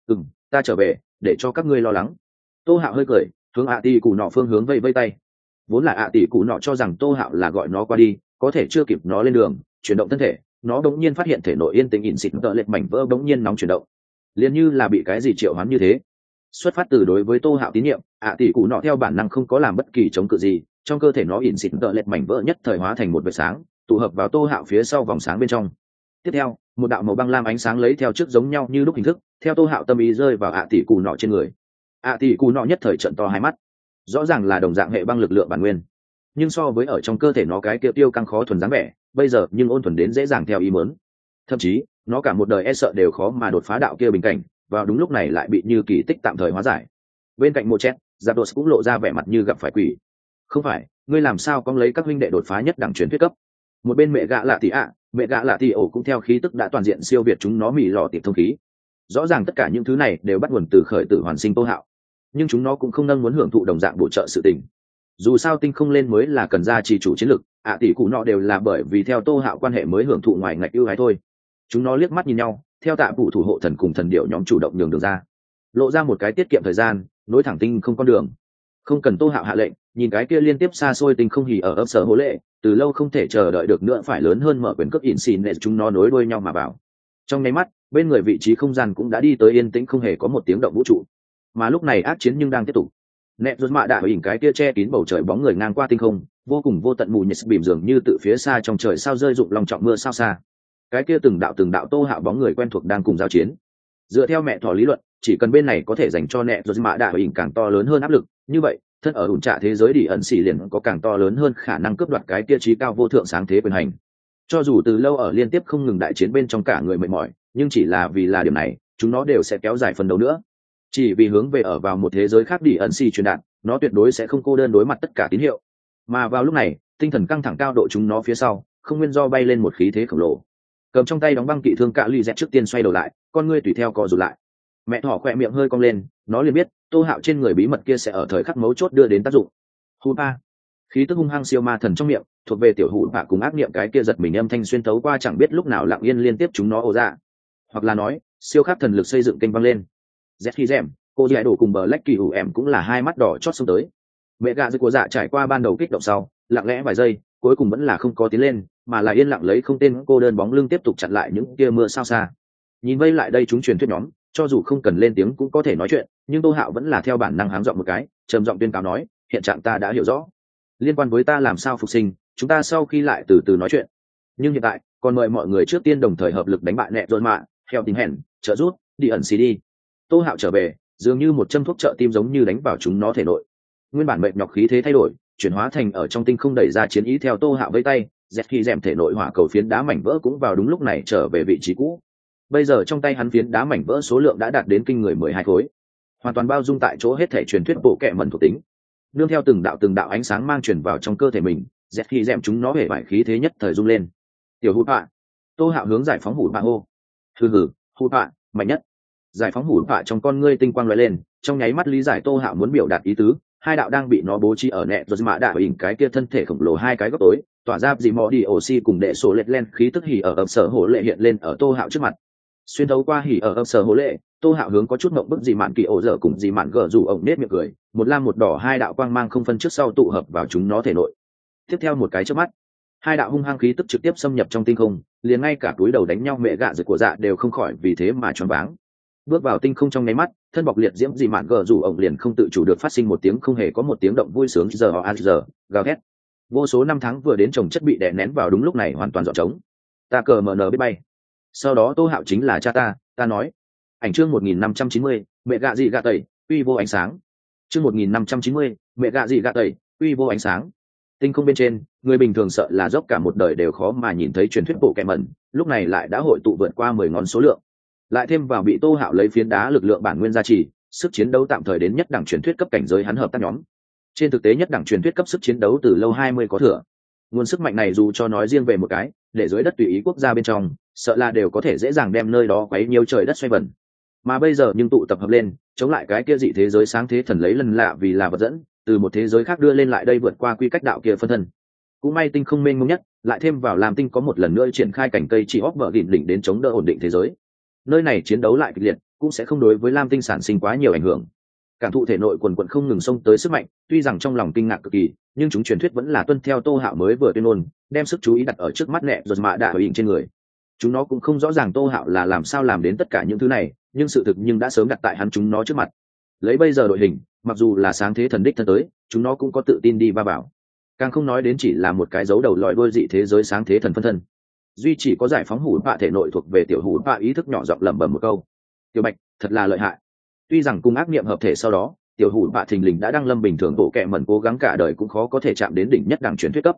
Ta trở về, để cho các ngươi lo lắng. Tô Hạo hơi cười, hướng tỷ cụ nọ phương hướng vây vây tay. Vốn là tỷ cụ nọ cho rằng Tô Hạo là gọi nó qua đi, có thể chưa kịp nó lên đường chuyển động thân thể, nó bỗng nhiên phát hiện thể nội yên tĩnh ỉn xịt tợ lệch mảnh vỡ bỗng nhiên nóng chuyển động, liền như là bị cái gì triệu hoán như thế. Xuất phát từ đối với Tô Hạo tín nhiệm, tỷ cụ nọ theo bản năng không có làm bất kỳ chống cự gì, trong cơ thể nó ỉn xịt tợ lệch mảnh vỡ nhất thời hóa thành một vệt sáng, tụ hợp vào Tô Hạo phía sau vòng sáng bên trong. Tiếp theo, một đạo màu băng lam ánh sáng lấy theo trước giống nhau như lúc hình thức, theo Tô Hạo tâm ý rơi vào tỷ cụ nọ trên người. Tỷ cụ nọ nhất thời trợn to hai mắt, rõ ràng là đồng dạng hệ băng lực lượng bản nguyên, nhưng so với ở trong cơ thể nó cái kia tiêu căng khó thuần dáng vẻ, bây giờ nhưng ôn thuần đến dễ dàng theo ý muốn. Thậm chí nó cả một đời e sợ đều khó mà đột phá đạo kia bình cảnh, vào đúng lúc này lại bị như kỳ tích tạm thời hóa giải. Bên cạnh một chết, giáp đột cũng lộ ra vẻ mặt như gặp phải quỷ. Không phải, ngươi làm sao có lấy các huynh đệ đột phá nhất đẳng truyền thuyết cấp? Một bên mẹ gạ lạ tỷ ạ, mẹ gạ lạ tỷ ổ cũng theo khí tức đã toàn diện siêu việt chúng nó mì lò tiệp thông khí. Rõ ràng tất cả những thứ này đều bắt nguồn từ khởi tử hoàn sinh Tô Hạo, nhưng chúng nó cũng không nâng muốn hưởng thụ đồng dạng bổ trợ sự tình. Dù sao tinh không lên mới là cần ra chỉ chủ chiến lực, tỷ cụ nọ đều là bởi vì theo Tô Hạo quan hệ mới hưởng thụ ngoài ngạch ưu ái thôi. Chúng nó liếc mắt nhìn nhau, theo tạ phụ thủ hộ thần cùng thần điệu nhóm chủ động nhường đường ra, lộ ra một cái tiết kiệm thời gian, nối thẳng tinh không con đường. Không cần Tô Hạo hạ lệnh, nhìn cái kia liên tiếp xa xôi tinh không hỉ ở ấp sở hố lệ, từ lâu không thể chờ đợi được nữa phải lớn hơn mở quyền cước ỉn xìn để chúng nó nối đuôi nhau mà vào. Trong nháy mắt, bên người vị trí không gian cũng đã đi tới yên tĩnh không hề có một tiếng động vũ trụ. Mà lúc này ác chiến nhưng đang tiếp tục. Nẹt rốt mạ đã hình cái kia che kín bầu trời bóng người ngang qua tinh không, vô cùng vô tận mù nhật bìm dường như từ phía xa trong trời sao rơi rụng lòng trọng mưa sao xa. Cái kia từng đạo Tô Hạo bóng người quen thuộc đang cùng giao chiến. Dựa theo mẹ thỏ lý luận, chỉ cần bên này có thể dành cho nẹt rốt mạ đã hình càng to lớn hơn áp lực, như vậy thân ở ủn trạ thế giới đi ẩn xỉ liền có càng to lớn hơn khả năng cướp đoạt cái kia trí cao vô thượng sáng thế quyền hành. Cho dù từ lâu ở liên tiếp không ngừng đại chiến bên trong cả người mệt mỏi, nhưng chỉ là vì là điểm này, chúng nó đều sẽ kéo dài phần đấu nữa. Chỉ vì hướng về ở vào một thế giới khác đi ẩn xỉ truyền đạt, nó tuyệt đối sẽ không cô đơn đối mặt tất cả tín hiệu. Mà vào lúc này, tinh thần căng thẳng cao độ chúng nó phía sau, không nguyên do bay lên một khí thế khổng lồ. Cầm trong tay đóng băng kỵ thương cạ ly dẹt trước tiên xoay đầu lại, con ngươi tùy theo co rụt lại. Mẹ thỏ khỏe miệng hơi cong lên, nó liền biết Tô Hạo trên người bí mật kia sẽ ở thời khắc mấu chốt đưa đến tác dụng. Hù ba, khí tức hung hăng siêu ma thần trong miệng, thuộc về tiểu hủ bạ cùng ác niệm cái kia giật mình âm thanh xuyên tấu qua chẳng biết lúc nào lặng yên liên tiếp chúng nó ồ ra. Hoặc là nói, siêu khắc thần lực xây dựng kênh vang lên. Z khi rèm, cô dạy đổ cùng bờ lách kỳ hủ em cũng là hai mắt đỏ chót xông tới. Mẹ gạ dưới của dạ trải qua ban đầu kích động sau, lặng lẽ vài giây, cuối cùng vẫn là không có tiến lên, mà là yên lặng lấy không tên cô đơn bóng lưng tiếp tục chặn lại những kia mưa sao xa. Nhìn vây lại đây chúng truyền thuyết nhóm, cho dù không cần lên tiếng cũng có thể nói chuyện, nhưng Tô Hạo vẫn là theo bản năng háng giọng một cái, trầm giọng tuyên cáo nói, hiện trạng ta đã hiểu rõ. Liên quan với ta làm sao phục sinh, chúng ta sau khi lại từ từ nói chuyện. Nhưng hiện tại, còn mời mọi người trước tiên đồng thời hợp lực đánh bại nẹ rồi mạ, theo tình hẹn, trợ rút, đi ẩn CD. Tô Hạo trở về, dường như một châm thuốc trợ tim giống như đánh vào chúng nó thể nội. Nguyên bản mệt nhọc khí thế thay đổi, chuyển hóa thành ở trong tinh không đẩy ra chiến ý theo Tô Hạo vây tay, dẹt khi rèm thể nội hỏa cầu phiến đá mảnh vỡ cũng vào đúng lúc này trở về vị trí cũ. Bây giờ trong tay hắn phiến đá mảnh vỡ số lượng đã đạt đến kinh người 12 khối, hoàn toàn bao dung tại chỗ hết thể truyền thuyết bộ kệ mẩn thuộc tính. Nương theo từng đạo ánh sáng mang truyền vào trong cơ thể mình, dẹt khi rèm chúng nó hề vải khí thế nhất thời rung lên. Tiểu hụt bạ, Tô Hạo hướng giải phóng hụt bạ hô. Hừ, hụt bạ mạnh nhất. Giải phóng hụt bạ trong con ngươi tinh quang lóe lên, trong nháy mắt lý giải Tô Hạo muốn biểu đạt ý tứ. Hai đạo đang bị nó bố trí ở nẹ rồi mã đạ hình cái kia thân thể khổng lồ hai cái góc tối, tỏa ra gì mò đi oxy cùng đệ sổ lệch lên khí tức hỉ ở ập sở hổ lệ hiện lên ở Tô Hạo trước mặt. Xuyên thấu qua hỉ ở ập sở hổ lệ, Tô Hạo hướng có chút mộng bức gì mạn kỳ ổ dở cùng gì mạn gở rủ ổng nết miệng cười, một lam một đỏ hai đạo quang mang không phân trước sau tụ hợp vào chúng nó thể nội. Tiếp theo một cái chớp mắt, hai đạo hung hăng khí tức trực tiếp xâm nhập trong tinh không, liền ngay cả túi đầu đánh nhau mẹ gạ rực của dạ đều không khỏi vì thế mà choáng váng. Bước vào tinh không trong nháy mắt, thân bọc liệt diễm dị mạn gờ rủ ổng liền không tự chủ được phát sinh một tiếng không hề có một tiếng động vui sướng giờ họ giờ gào thét. Vô số năm tháng vừa đến chồng chất bị đè nén vào đúng lúc này hoàn toàn dọn trống. Ta cờ mờ nở biết bay. Sau đó Tô Hạo chính là cha ta nói. Ảnh chương 1590, mẹ gạ dị gạ tẩy, uy vô ánh sáng. Chương 1590, mẹ gạ dị gạ tẩy, uy vô ánh sáng. Tinh không bên trên, người bình thường sợ là dốc cả một đời đều khó mà nhìn thấy truyền thuyết bộ kệ mẩn, lúc này lại đã hội tụ vượt qua 10 ngón số lượng. Lại thêm vào bị Tô Hạo lấy phiến đá lực lượng bản nguyên gia trì, sức chiến đấu tạm thời đến nhất đẳng truyền thuyết cấp cảnh giới hắn hợp tác nhóm. Trên thực tế nhất đẳng truyền thuyết cấp sức chiến đấu từ lâu 20 có thừa. Nguồn sức mạnh này dù cho nói riêng về một cái, để dưới đất tùy ý quốc gia bên trong, sợ là đều có thể dễ dàng đem nơi đó quấy nhiều trời đất xoay vần. Mà bây giờ nhưng tụ tập hợp lên, chống lại cái kia dị thế giới sáng thế thần lấy lần lạ vì là vật dẫn, từ một thế giới khác đưa lên lại đây vượt qua quy cách đạo kia phân thân. Cũng may tinh không mênh mông nhất, lại thêm vào làm tinh có một lần nữa triển khai cảnh cây chỉ óc vợ đỉnh đỉnh đến chống đỡ ổn định thế giới. Nơi này chiến đấu lại kịch liệt, cũng sẽ không đối với lam tinh sản sinh quá nhiều ảnh hưởng. Cảm thụ thể nội quần quần không ngừng xông tới sức mạnh, tuy rằng trong lòng kinh ngạc cực kỳ, nhưng chúng truyền thuyết vẫn là tuân theo Tô Hạo mới vừa tuyên ngôn, đem sức chú ý đặt ở trước mắt nẹ rồi mạ đạ hình trên người. Chúng nó cũng không rõ ràng Tô Hạo là làm sao làm đến tất cả những thứ này, nhưng sự thực nhưng đã sớm đặt tại hắn chúng nó trước mặt. Lấy bây giờ đội hình, mặc dù là sáng thế thần đích thân tới, chúng nó cũng có tự tin đi va vào. Càng không nói đến chỉ là một cái dấu đầu lòi đuôi dị thế giới sáng thế thần phân thân. Duy chỉ có giải phóng hủ bạ thể nội thuộc về tiểu hủ bạ ý thức nhỏ giọng lẩm bẩm một câu. Tiểu Bạch, thật là lợi hại. Tuy rằng cùng ác niệm hợp thể sau đó, tiểu hủ bạ thình lình đã đăng lâm bình thường bộ kệ mẩn cố gắng cả đời cũng khó có thể chạm đến đỉnh nhất đẳng truyền thuyết cấp.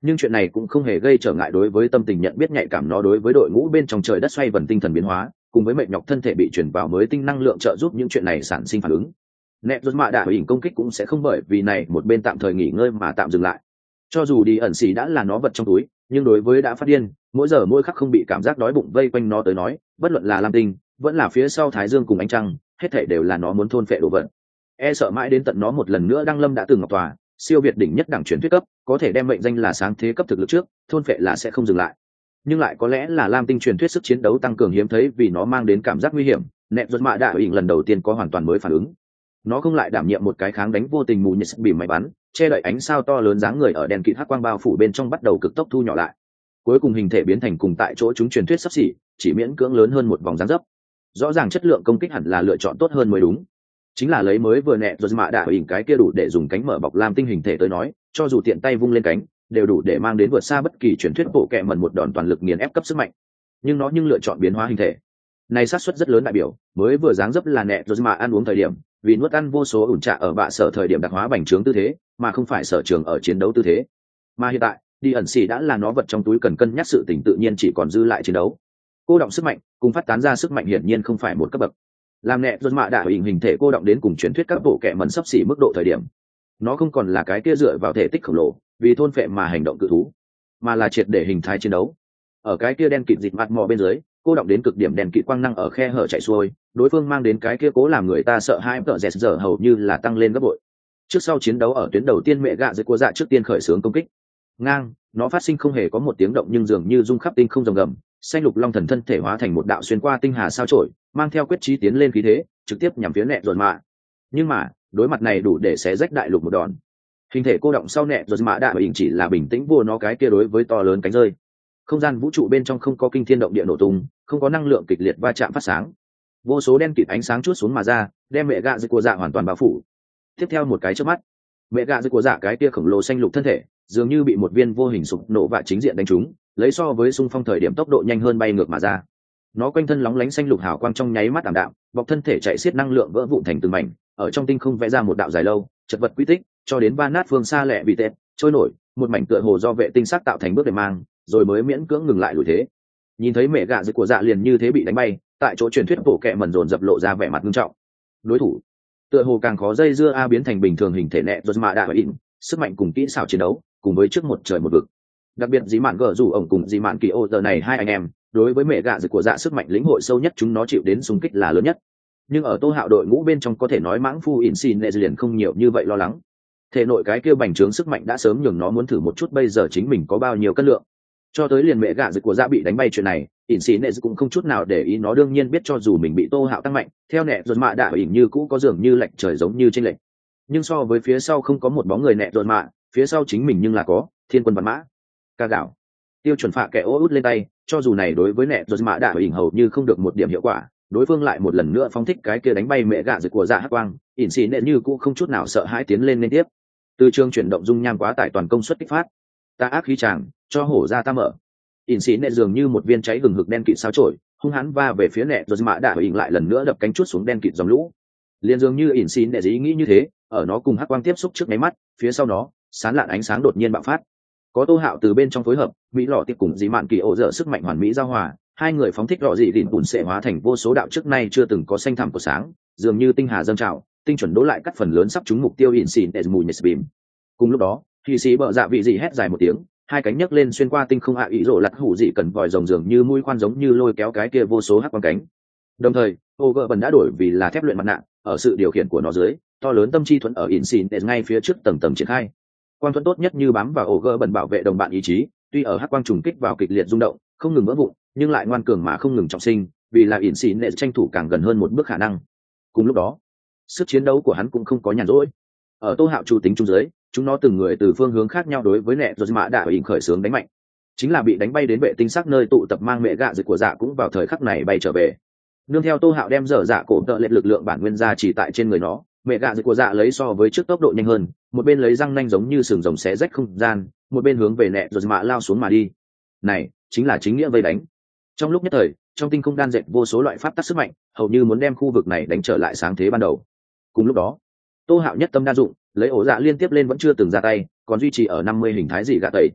Nhưng chuyện này cũng không hề gây trở ngại đối với tâm tình nhận biết nhạy cảm nó đối với đội ngũ bên trong trời đất xoay vần tinh thần biến hóa cùng với mệt nhọc thân thể bị chuyển vào mới tinh năng lượng trợ giúp những chuyện này sản sinh phản ứng. Nẹt rốt mạ đạ hình công kích cũng sẽ không bởi vì này một bên tạm thời nghỉ ngơi mà tạm dừng lại. Cho dù đi ẩn xì đã là nó vật trong túi, nhưng đối với đã phát điên, mỗi giờ mỗi khắc không bị cảm giác đói bụng vây quanh nó tới nói, bất luận là lam tinh, vẫn là phía sau thái dương cùng ánh trăng, hết thảy đều là nó muốn thôn phệ đồ vật. E sợ mãi đến tận nó một lần nữa đăng lâm đã từng ngọc tòa, siêu việt đỉnh nhất đẳng truyền thuyết cấp, có thể đem mệnh danh là sáng thế cấp thực lực trước, thôn phệ là sẽ không dừng lại. Nhưng lại có lẽ là lam tinh truyền thuyết sức chiến đấu tăng cường hiếm thấy vì nó mang đến cảm giác nguy hiểm, nẹt rốt mạ đạ hình lần đầu tiên có hoàn toàn mới phản ứng. Nó không lại đảm nhiệm một cái kháng đánh vô tình mù nhật bị máy bắn che đậy ánh sao to lớn dáng người ở đèn kịt hắc quang bao phủ bên trong bắt đầu cực tốc thu nhỏ lại, cuối cùng hình thể biến thành cùng tại chỗ chúng truyền thuyết sắp xỉ, chỉ miễn cưỡng lớn hơn một vòng dáng dấp. Rõ ràng chất lượng công kích hẳn là lựa chọn tốt hơn mới đúng, chính là lấy mới vừa nẹt rồi mạ đạ hình cái kia đủ để dùng cánh mở bọc lam tinh hình thể tới nói, cho dù tiện tay vung lên cánh đều đủ để mang đến vượt xa bất kỳ truyền thuyết bộ kệ mẩn một đòn toàn lực nghiền ép cấp sức mạnh. Nhưng nó lựa chọn biến hóa hình thể này xác suất rất lớn đại biểu mới vừa dáng dấp là nẹt rồi mà ăn uống thời điểm vì nuốt ăn vô số ủn trạ ở bạ sở thời điểm đặc hóa bành trướng tư thế mà không phải sở trường ở chiến đấu tư thế. Mà hiện tại đi ẩn xì đã là nó vật trong túi cần cân nhắc sự tình tự nhiên chỉ còn dư lại chiến đấu. Cô động sức mạnh cùng phát tán ra sức mạnh hiển nhiên không phải một cấp bậc. Làm nẹt rồi mạ đạ hình thể cô động đến cùng truyền thuyết các bộ kệ mẩn sắp xỉ mức độ thời điểm, nó không còn là cái kia dựa vào thể tích khổng lồ vì thôn phệ mà hành động cự thú, mà là triệt để hình thái chiến đấu. Ở cái kia đen kịt dịch mặt mò bên dưới, cô động đến cực điểm đèn kịt quang năng ở khe hở chạy xuôi, đối phương mang đến cái kia cố làm người ta sợ hãi tợ dẹt giờ hầu như là tăng lên gấp bội. Trước sau chiến đấu ở tuyến đầu tiên mẹ gạ dưới cua dạ trước tiên khởi xướng công kích ngang, nó phát sinh không hề có một tiếng động nhưng dường như rung khắp tinh không rồng gầm, xanh lục long thần thân thể hóa thành một đạo xuyên qua tinh hà sao chổi, mang theo quyết chí tiến lên khí thế trực tiếp nhằm phía nẹt rồi mạ. Nhưng mà đối mặt này đủ để xé rách đại lục một đòn. Hình thể cô động sau nẹt rồi mạ đạ hình chỉ là bình tĩnh vô nó cái kia đối với to lớn cánh rơi. Không gian vũ trụ bên trong không có kinh thiên động địa nổ tung, không có năng lượng kịch liệt va chạm phát sáng, vô số đen kịt ánh sáng chuốt xuống mà ra, đem mẹ gạ dưới của dạ hoàn toàn bao phủ. Tiếp theo một cái chớp mắt, mẹ gạ dưới của dạ cái kia khổng lồ xanh lục thân thể dường như bị một viên vô hình sụp nổ và chính diện đánh trúng, lấy so với xung phong thời điểm tốc độ nhanh hơn bay ngược mà ra. Nó quanh thân lóng lánh xanh lục hào quang trong nháy mắt ảm đạm, bọc thân thể chạy xiết năng lượng vỡ vụn thành từng mảnh, ở trong tinh không vẽ ra một đạo dài lâu, chật vật quy tích, cho đến ba nát phương xa lẹ bị tệ, trôi nổi, một mảnh tựa hồ do vệ tinh sắc tạo thành bước để mang, rồi mới miễn cưỡng ngừng lại lùi thế. Nhìn thấy mẹ gạ dưới của dạ liền như thế bị đánh bay, tại chỗ truyền thuyết bộ kệ mẩn dồn dập lộ ra vẻ mặt nghiêm trọng. Đối thủ tựa hồ càng khó dây dưa biến thành bình thường hình thể nẹt rồi mà đã in, sức mạnh cùng kỹ xảo chiến đấu cùng với trước một trời một vực. Đặc biệt dĩ mạn gở rủ ổng cùng dĩ mạn kỳ ô giờ này hai anh em đối với mẹ gạ dưới của dạ sức mạnh lĩnh hội sâu nhất chúng nó chịu đến xung kích là lớn nhất. Nhưng ở Tô Hạo đội ngũ bên trong có thể nói mãng phu ỉn xin liền không nhiều như vậy lo lắng. Thể nội cái kia bành trướng sức mạnh đã sớm nhường nó muốn thử một chút bây giờ chính mình có bao nhiêu cân lượng. Cho tới liền mẹ gạ dịch của dạ bị đánh bay chuyện này, ỉn xì nệ cũng không chút nào để ý. Nó đương nhiên biết cho dù mình bị Tô Hạo tăng mạnh, theo nẹ rồi mạ đạ ỉn như cũ có dường như lệch trời giống như chênh lệch. Nhưng so với phía sau không có một bóng người nẹ rồi mạ, phía sau chính mình nhưng là có thiên quân văn mã. Ca gạo tiêu chuẩn phạ kẻ ô út lên tay, cho dù này đối với nẹ rồi mạ đạ ỉn hầu như không được một điểm hiệu quả, đối phương lại một lần nữa phóng thích cái kia đánh bay mẹ gạ dịch của dạ hắc quang, ỉn xì nệ như cũ không chút nào sợ hãi tiến lên liên tiếp. Từ trường chuyển động dung nham quá tải toàn công suất kích phát, ta ác khí tràng cho hổ ra ta mở. ỉn xì nệ dường như một viên cháy hừng hực đen kịt sao chổi, hung hãn va về phía nẹ rồi mạ đạ ỉn lại lần nữa đập cánh chút xuống đen kịt dòng lũ. Liên dường như ỉn xì nệ ý nghĩ như thế, ở nó cùng hắc quang tiếp xúc trước máy mắt, phía sau nó sán lạn ánh sáng đột nhiên bạo phát. Có Tô Hạo từ bên trong phối hợp, mỹ lọ tiếp cùng dĩ mạn kỳ ổ dở sức mạnh hoàn mỹ giao hòa, hai người phóng thích lọ dị đỉnh bùn sẽ hóa thành vô số đạo trước nay chưa từng có xanh thẳm của sáng, dường như tinh hà dâng trào, tinh chuẩn đố lại cắt phần lớn sắp trúng mục tiêu ỉn xì nệ mùi nhật bìm. Cùng lúc đó, khi xì bợ dạ vị dị hét dài một tiếng, hai cánh nhấc lên xuyên qua tinh không ý rộ lặt hủ dị cần vòi rồng dường như mũi khoan giống như lôi kéo cái kia vô số hắc quang cánh. Đồng thời, ô gờ bần đã đổi vì là thép luyện mặt nạ, ở sự điều khiển của nó dưới, to lớn tâm chi thuẫn ở ỉn xì nệ ngay phía trước tầng tầng triển khai. Quang thuẫn tốt nhất như bám vào ổ gờ bần bảo vệ đồng bạn ý chí, tuy ở hắc quang trùng kích vào kịch liệt rung động, không ngừng vỡ vụn, nhưng lại ngoan cường mà không ngừng trọng sinh, vì là ỉn xì nệ tranh thủ càng gần hơn một bước khả năng. Cùng lúc đó, sức chiến đấu của hắn cũng không có nhàn rỗi. Ở Tô Hạo chủ tính trung dưới, chúng nó từng người từ phương hướng khác nhau đối với nẹ rồi mạ đạ ỉn khởi xướng đánh mạnh. Chính là bị đánh bay đến vệ tinh sắc nơi tụ tập mang mẹ gạ dịch của dạ cũng vào thời khắc này bay trở về. Nương theo Tô Hạo đem dở dạ cổ tợ lệ lực lượng bản nguyên ra chỉ tại trên người nó, mẹ gạ dịch của dạ lấy so với trước tốc độ nhanh hơn, một bên lấy răng nanh giống như sừng rồng xé rách không gian, một bên hướng về nẹ rồi mạ lao xuống mà đi. Này chính là chính nghĩa vây đánh. Trong lúc nhất thời, trong tinh không đan dệt vô số loại pháp tắc sức mạnh, hầu như muốn đem khu vực này đánh trở lại sáng thế ban đầu. Cùng lúc đó, Tô Hạo nhất tâm đa dụng, lấy ổ dạ liên tiếp lên vẫn chưa từng ra tay, còn duy trì ở 50 hình thái dị gạ tẩy.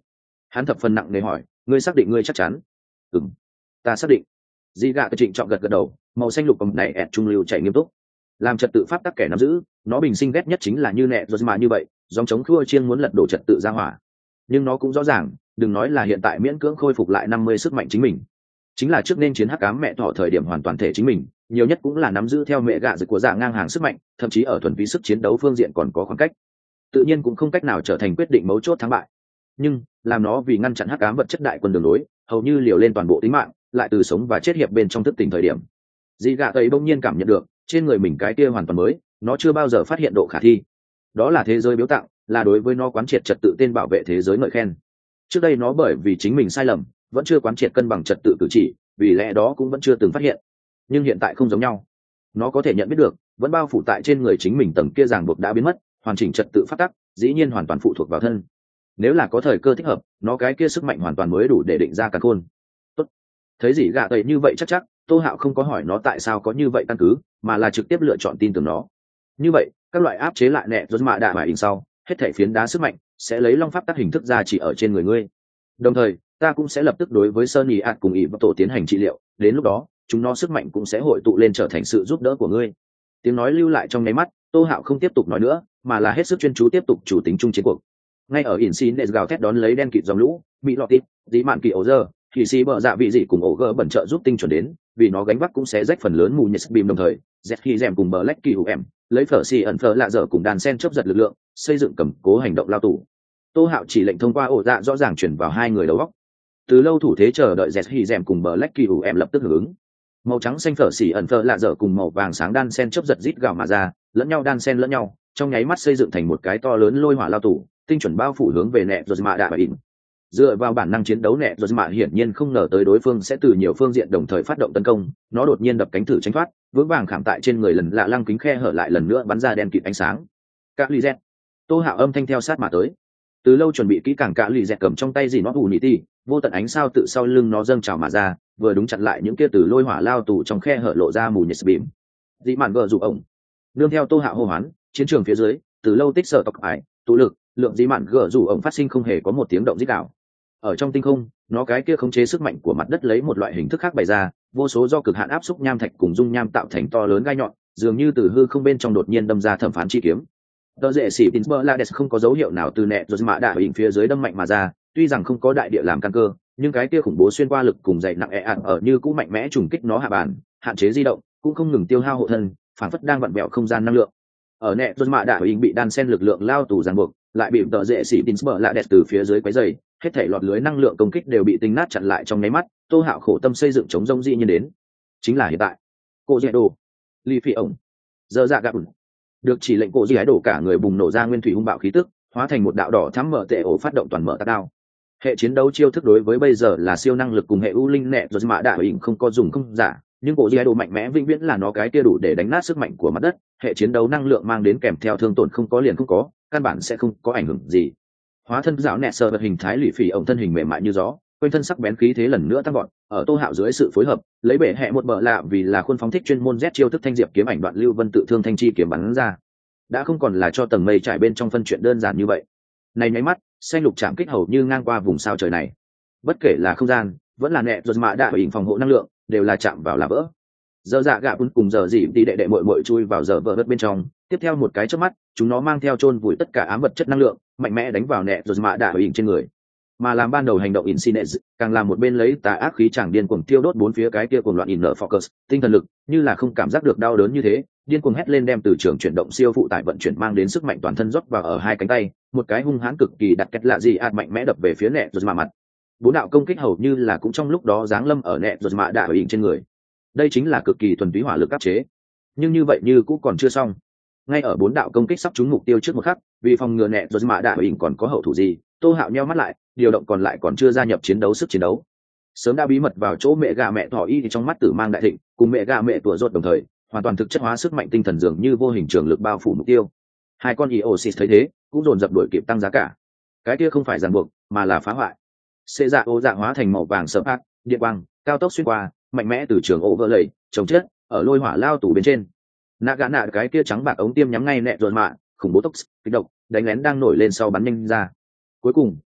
Hắn thập phần nặng nề hỏi, ngươi xác định ngươi chắc chắn? Ừm, ta xác định. Dị gạ trịnh trọng gật gật đầu, màu xanh lục cầm này ẹt trung lưu chạy nghiêm túc. Làm trật tự pháp tắc kẻ nắm giữ, nó bình sinh ghét nhất chính là như nẹ rồi mà như vậy, dòng chống khua chiên muốn lật đổ trật tự ra hỏa. Nhưng nó cũng rõ ràng, đừng nói là hiện tại miễn cưỡng khôi phục lại 50 sức mạnh chính mình, chính là trước nên chiến hắc ám mẹ thọ thời điểm hoàn toàn thể chính mình, nhiều nhất cũng là nắm giữ theo mẹ gạ dịch của dạ ngang hàng sức mạnh, thậm chí ở thuần túy sức chiến đấu phương diện còn có khoảng cách, tự nhiên cũng không cách nào trở thành quyết định mấu chốt thắng bại. Nhưng làm nó vì ngăn chặn hắc ám vật chất đại quân đường đối, hầu như liều lên toàn bộ tính mạng, lại từ sống và chết hiệp bên trong thức tỉnh thời điểm, dị gạ tây bỗng nhiên cảm nhận được trên người mình cái kia hoàn toàn mới, nó chưa bao giờ phát hiện độ khả thi. Đó là thế giới biếu tặng, là đối với nó quán triệt trật tự tên bảo vệ thế giới ngợi khen. Trước đây nó bởi vì chính mình sai lầm, vẫn chưa quán triệt cân bằng trật tự cử chỉ, vì lẽ đó cũng vẫn chưa từng phát hiện. Nhưng hiện tại không giống nhau, nó có thể nhận biết được, vẫn bao phủ tại trên người chính mình tầng kia ràng buộc đã biến mất, hoàn chỉnh trật tự phát tắc, dĩ nhiên hoàn toàn phụ thuộc vào thân. Nếu là có thời cơ thích hợp, nó cái kia sức mạnh hoàn toàn mới đủ để định ra càn khôn. Tốt. Thấy gì gạ tẩy như vậy chắc, Tô Hạo không có hỏi nó tại sao có như vậy căn cứ, mà là trực tiếp lựa chọn tin tưởng nó. Như vậy, các loại áp chế lại nẹ rốt mạ đạ và in sau, hết thể phiến đá sức mạnh sẽ lấy long pháp tác hình thức ra chỉ ở trên người ngươi. Đồng thời, ta cũng sẽ lập tức đối với Sơn Ý ạt cùng ý tổ tiến hành trị liệu, đến lúc đó, chúng nó sức mạnh cũng sẽ hội tụ lên trở thành sự giúp đỡ của ngươi. Tiếng nói lưu lại trong nháy mắt, Tô Hạo không tiếp tục nói nữa, mà là hết sức chuyên chú tiếp tục chủ tính chung chiến cuộc. Ngay ở Insigne gào thét đón lấy đen kịt dòng lũ, bị lọt tít, dí mạn kỳ ổ giờ, thì xì bờ dạ vị dị cùng ổ gờ bẩn trợ giúp tinh chuẩn đến, vì nó gánh vác cũng sẽ rách phần lớn mù nhật bìm đồng thời, z khi rèm cùng bờ lách kỳ hụ em, lấy phở xì ẩn phở lạ dở cùng đàn sen chớp giật lực lượng, xây dựng cầm cố hành động lao tù. Tô Hạo chỉ lệnh thông qua ổ dạ rõ ràng chuyển vào hai người đầu góc. Từ lâu thủ thế chờ đợi z khi rèm cùng bờ lách kỳ hụ em lập tức hưởng ứng. Màu trắng xanh phở xì ẩn phở lạ dở cùng màu vàng sáng đan sen chớp giật rít gào mà ra, lẫn nhau đan sen lẫn nhau, trong nháy mắt xây dựng thành một cái to lớn lôi hỏa lao tù, tinh chuẩn bao phủ hướng về nẹ rồi mà đã in. Dựa vào bản năng chiến đấu nẹ rồi mà hiển nhiên không ngờ tới đối phương sẽ từ nhiều phương diện đồng thời phát động tấn công, nó đột nhiên đập cánh thử tránh thoát, vững vàng khảm tại trên người lần lạ lăng kính khe hở lại lần nữa bắn ra đen kịt ánh sáng. Các ly dẹt, Tô Hạo âm thanh theo sát mà tới. Từ lâu chuẩn bị kỹ càng cả lì dẹt cầm trong tay gì nó ù nỉ ti, vô tận ánh sao tự sau lưng nó dâng trào mà ra, vừa đúng chặn lại những kia từ lôi hỏa lao tù trong khe hở lộ ra mù nhật bìm. Dị mạn gờ dụ ổng, nương theo Tô Hạo hô hoán, chiến trường phía dưới, từ lâu tích sở tộc ải, tụ lực, lượng dị mạn gờ dụ ổng phát sinh không hề có một tiếng động rít gào. Ở trong tinh không, nó cái kia khống chế sức mạnh của mặt đất lấy một loại hình thức khác bày ra, vô số do cực hạn áp xúc nham thạch cùng dung nham tạo thành to lớn gai nhọn, dường như từ hư không bên trong đột nhiên đâm ra thẩm phán chi kiếm. Tờ rễ xỉ Pinsberlades không có dấu hiệu nào từ nẹ rồi mạ đạ hình phía dưới đâm mạnh mà ra, tuy rằng không có đại địa làm căn cơ, nhưng cái kia khủng bố xuyên qua lực cùng dày nặng ạt ở như cũng mạnh mẽ trùng kích nó hạ bàn, hạn chế di động, cũng không ngừng tiêu hao hộ thân, phản phất đang vặn vẹo không gian năng lượng. Ở nẹ rồi mạ đạ hình bị đan sen lực lượng lao tù ràng buộc, lại bị tờ rễ xỉ Pinsberlades từ phía dưới quấy rầy, hết thảy lọt lưới năng lượng công kích đều bị tinh nát chặn lại trong nháy mắt. Tô Hạo khổ tâm xây dựng chống rông di nhiên đến, chính là hiện tại. Cô dễ đồ, ly phi ổng, giờ dạ gặp được chỉ lệnh cổ di ái đổ cả người bùng nổ ra nguyên thủy hung bạo khí tức, hóa thành một đạo đỏ thắm mở tệ ổ phát động toàn mở tát đao. Hệ chiến đấu chiêu thức đối với bây giờ là siêu năng lực cùng hệ u linh nẹ rồi mà đại hình không có dùng không giả, nhưng cổ di ái đổ mạnh mẽ vĩnh viễn là nó cái kia đủ để đánh nát sức mạnh của mặt đất. Hệ chiến đấu năng lượng mang đến kèm theo thương tổn không có liền không có, căn bản sẽ không có ảnh hưởng gì. Hóa thân dạo nẹ sờ vật hình thái lụy phỉ ổng thân hình mềm mại như gió, quanh thân sắc bén khí thế lần nữa tăng gọn. Ở Tô Hạo dưới sự phối hợp, lấy bể hệ một bờ lạ vì là khuôn phóng thích chuyên môn Z chiêu thức thanh diệp kiếm ảnh đoạn lưu vân tự thương thanh chi kiếm bắn ra, đã không còn là cho tầng mây trải bên trong phân chuyện đơn giản như vậy. Này nháy mắt, xanh lục chạm kích hầu như ngang qua vùng sao trời này, bất kể là không gian vẫn là nẹ rồi mạ đạ hình phòng hộ năng lượng đều là chạm vào là vỡ. Giờ dạ gạ bún cùng giờ gì đi đệ đệ muội chui vào giờ vỡ đất bên trong, tiếp theo một cái chớp mắt, chúng nó mang theo chôn vùi tất cả ám vật chất năng lượng, mạnh mẽ đánh vào nẹ rồi mạ đạ hình trên người. Mà làm ban đầu hành động Insigne, càng làm một bên lấy tà ác khí chẳng điên cuồng tiêu đốt bốn phía cái kia cuồng loạn inner focus, tinh thần lực, như là không cảm giác được đau đớn như thế, điên cuồng hét lên đem từ trường chuyển động siêu phụ tải vận chuyển mang đến sức mạnh toàn thân rót vào ở hai cánh tay, một cái hung hãn cực kỳ đặt kết lạ gì ạt mạnh mẽ đập về phía nẹ rồi mạ mặt. Bốn đạo công kích hầu như là cũng trong lúc đó giáng lâm ở nẹ rồi mạ đạ hình trên người. Đây chính là cực kỳ thuần túy hỏa lực áp chế. Nhưng như vậy như cũng còn chưa xong. Ngay ở bốn đạo công kích sắp trúng mục tiêu trước một khắc, vì phòng ngừa nẹ rồi mạ đạ hình còn có hậu thủ gì, Tô Hạo nheo mắt lại, điều động còn lại còn chưa gia nhập chiến đấu sức chiến đấu. Sớm đã bí mật vào chỗ mẹ gà mẹ thỏ y thì trong mắt tử mang đại thịnh, cùng mẹ gà mẹ tủa rốt đồng thời, hoàn toàn thực chất hóa sức mạnh tinh thần dường như vô hình trường lực bao phủ mục tiêu. Hai con Eosis thấy thế, cũng dồn dập đuổi kịp tăng giá cả. Cái kia không phải ràng buộc, mà là phá hoại. Xê dạ ô dạ hóa thành màu vàng sẫm ác, điện quang, cao tốc xuyên qua, mạnh mẽ từ trường ổ vỡ lầy, chống chết, ở lôi hỏa lao tủ bên trên. Nạ gã nạ cái kia trắng bạc ống tiêm nhắm ngay nẹ rồi mạ, khủng bố tốc, kích động, đánh lén đang nổi lên sau bắn nhanh ra. Cuối cùng,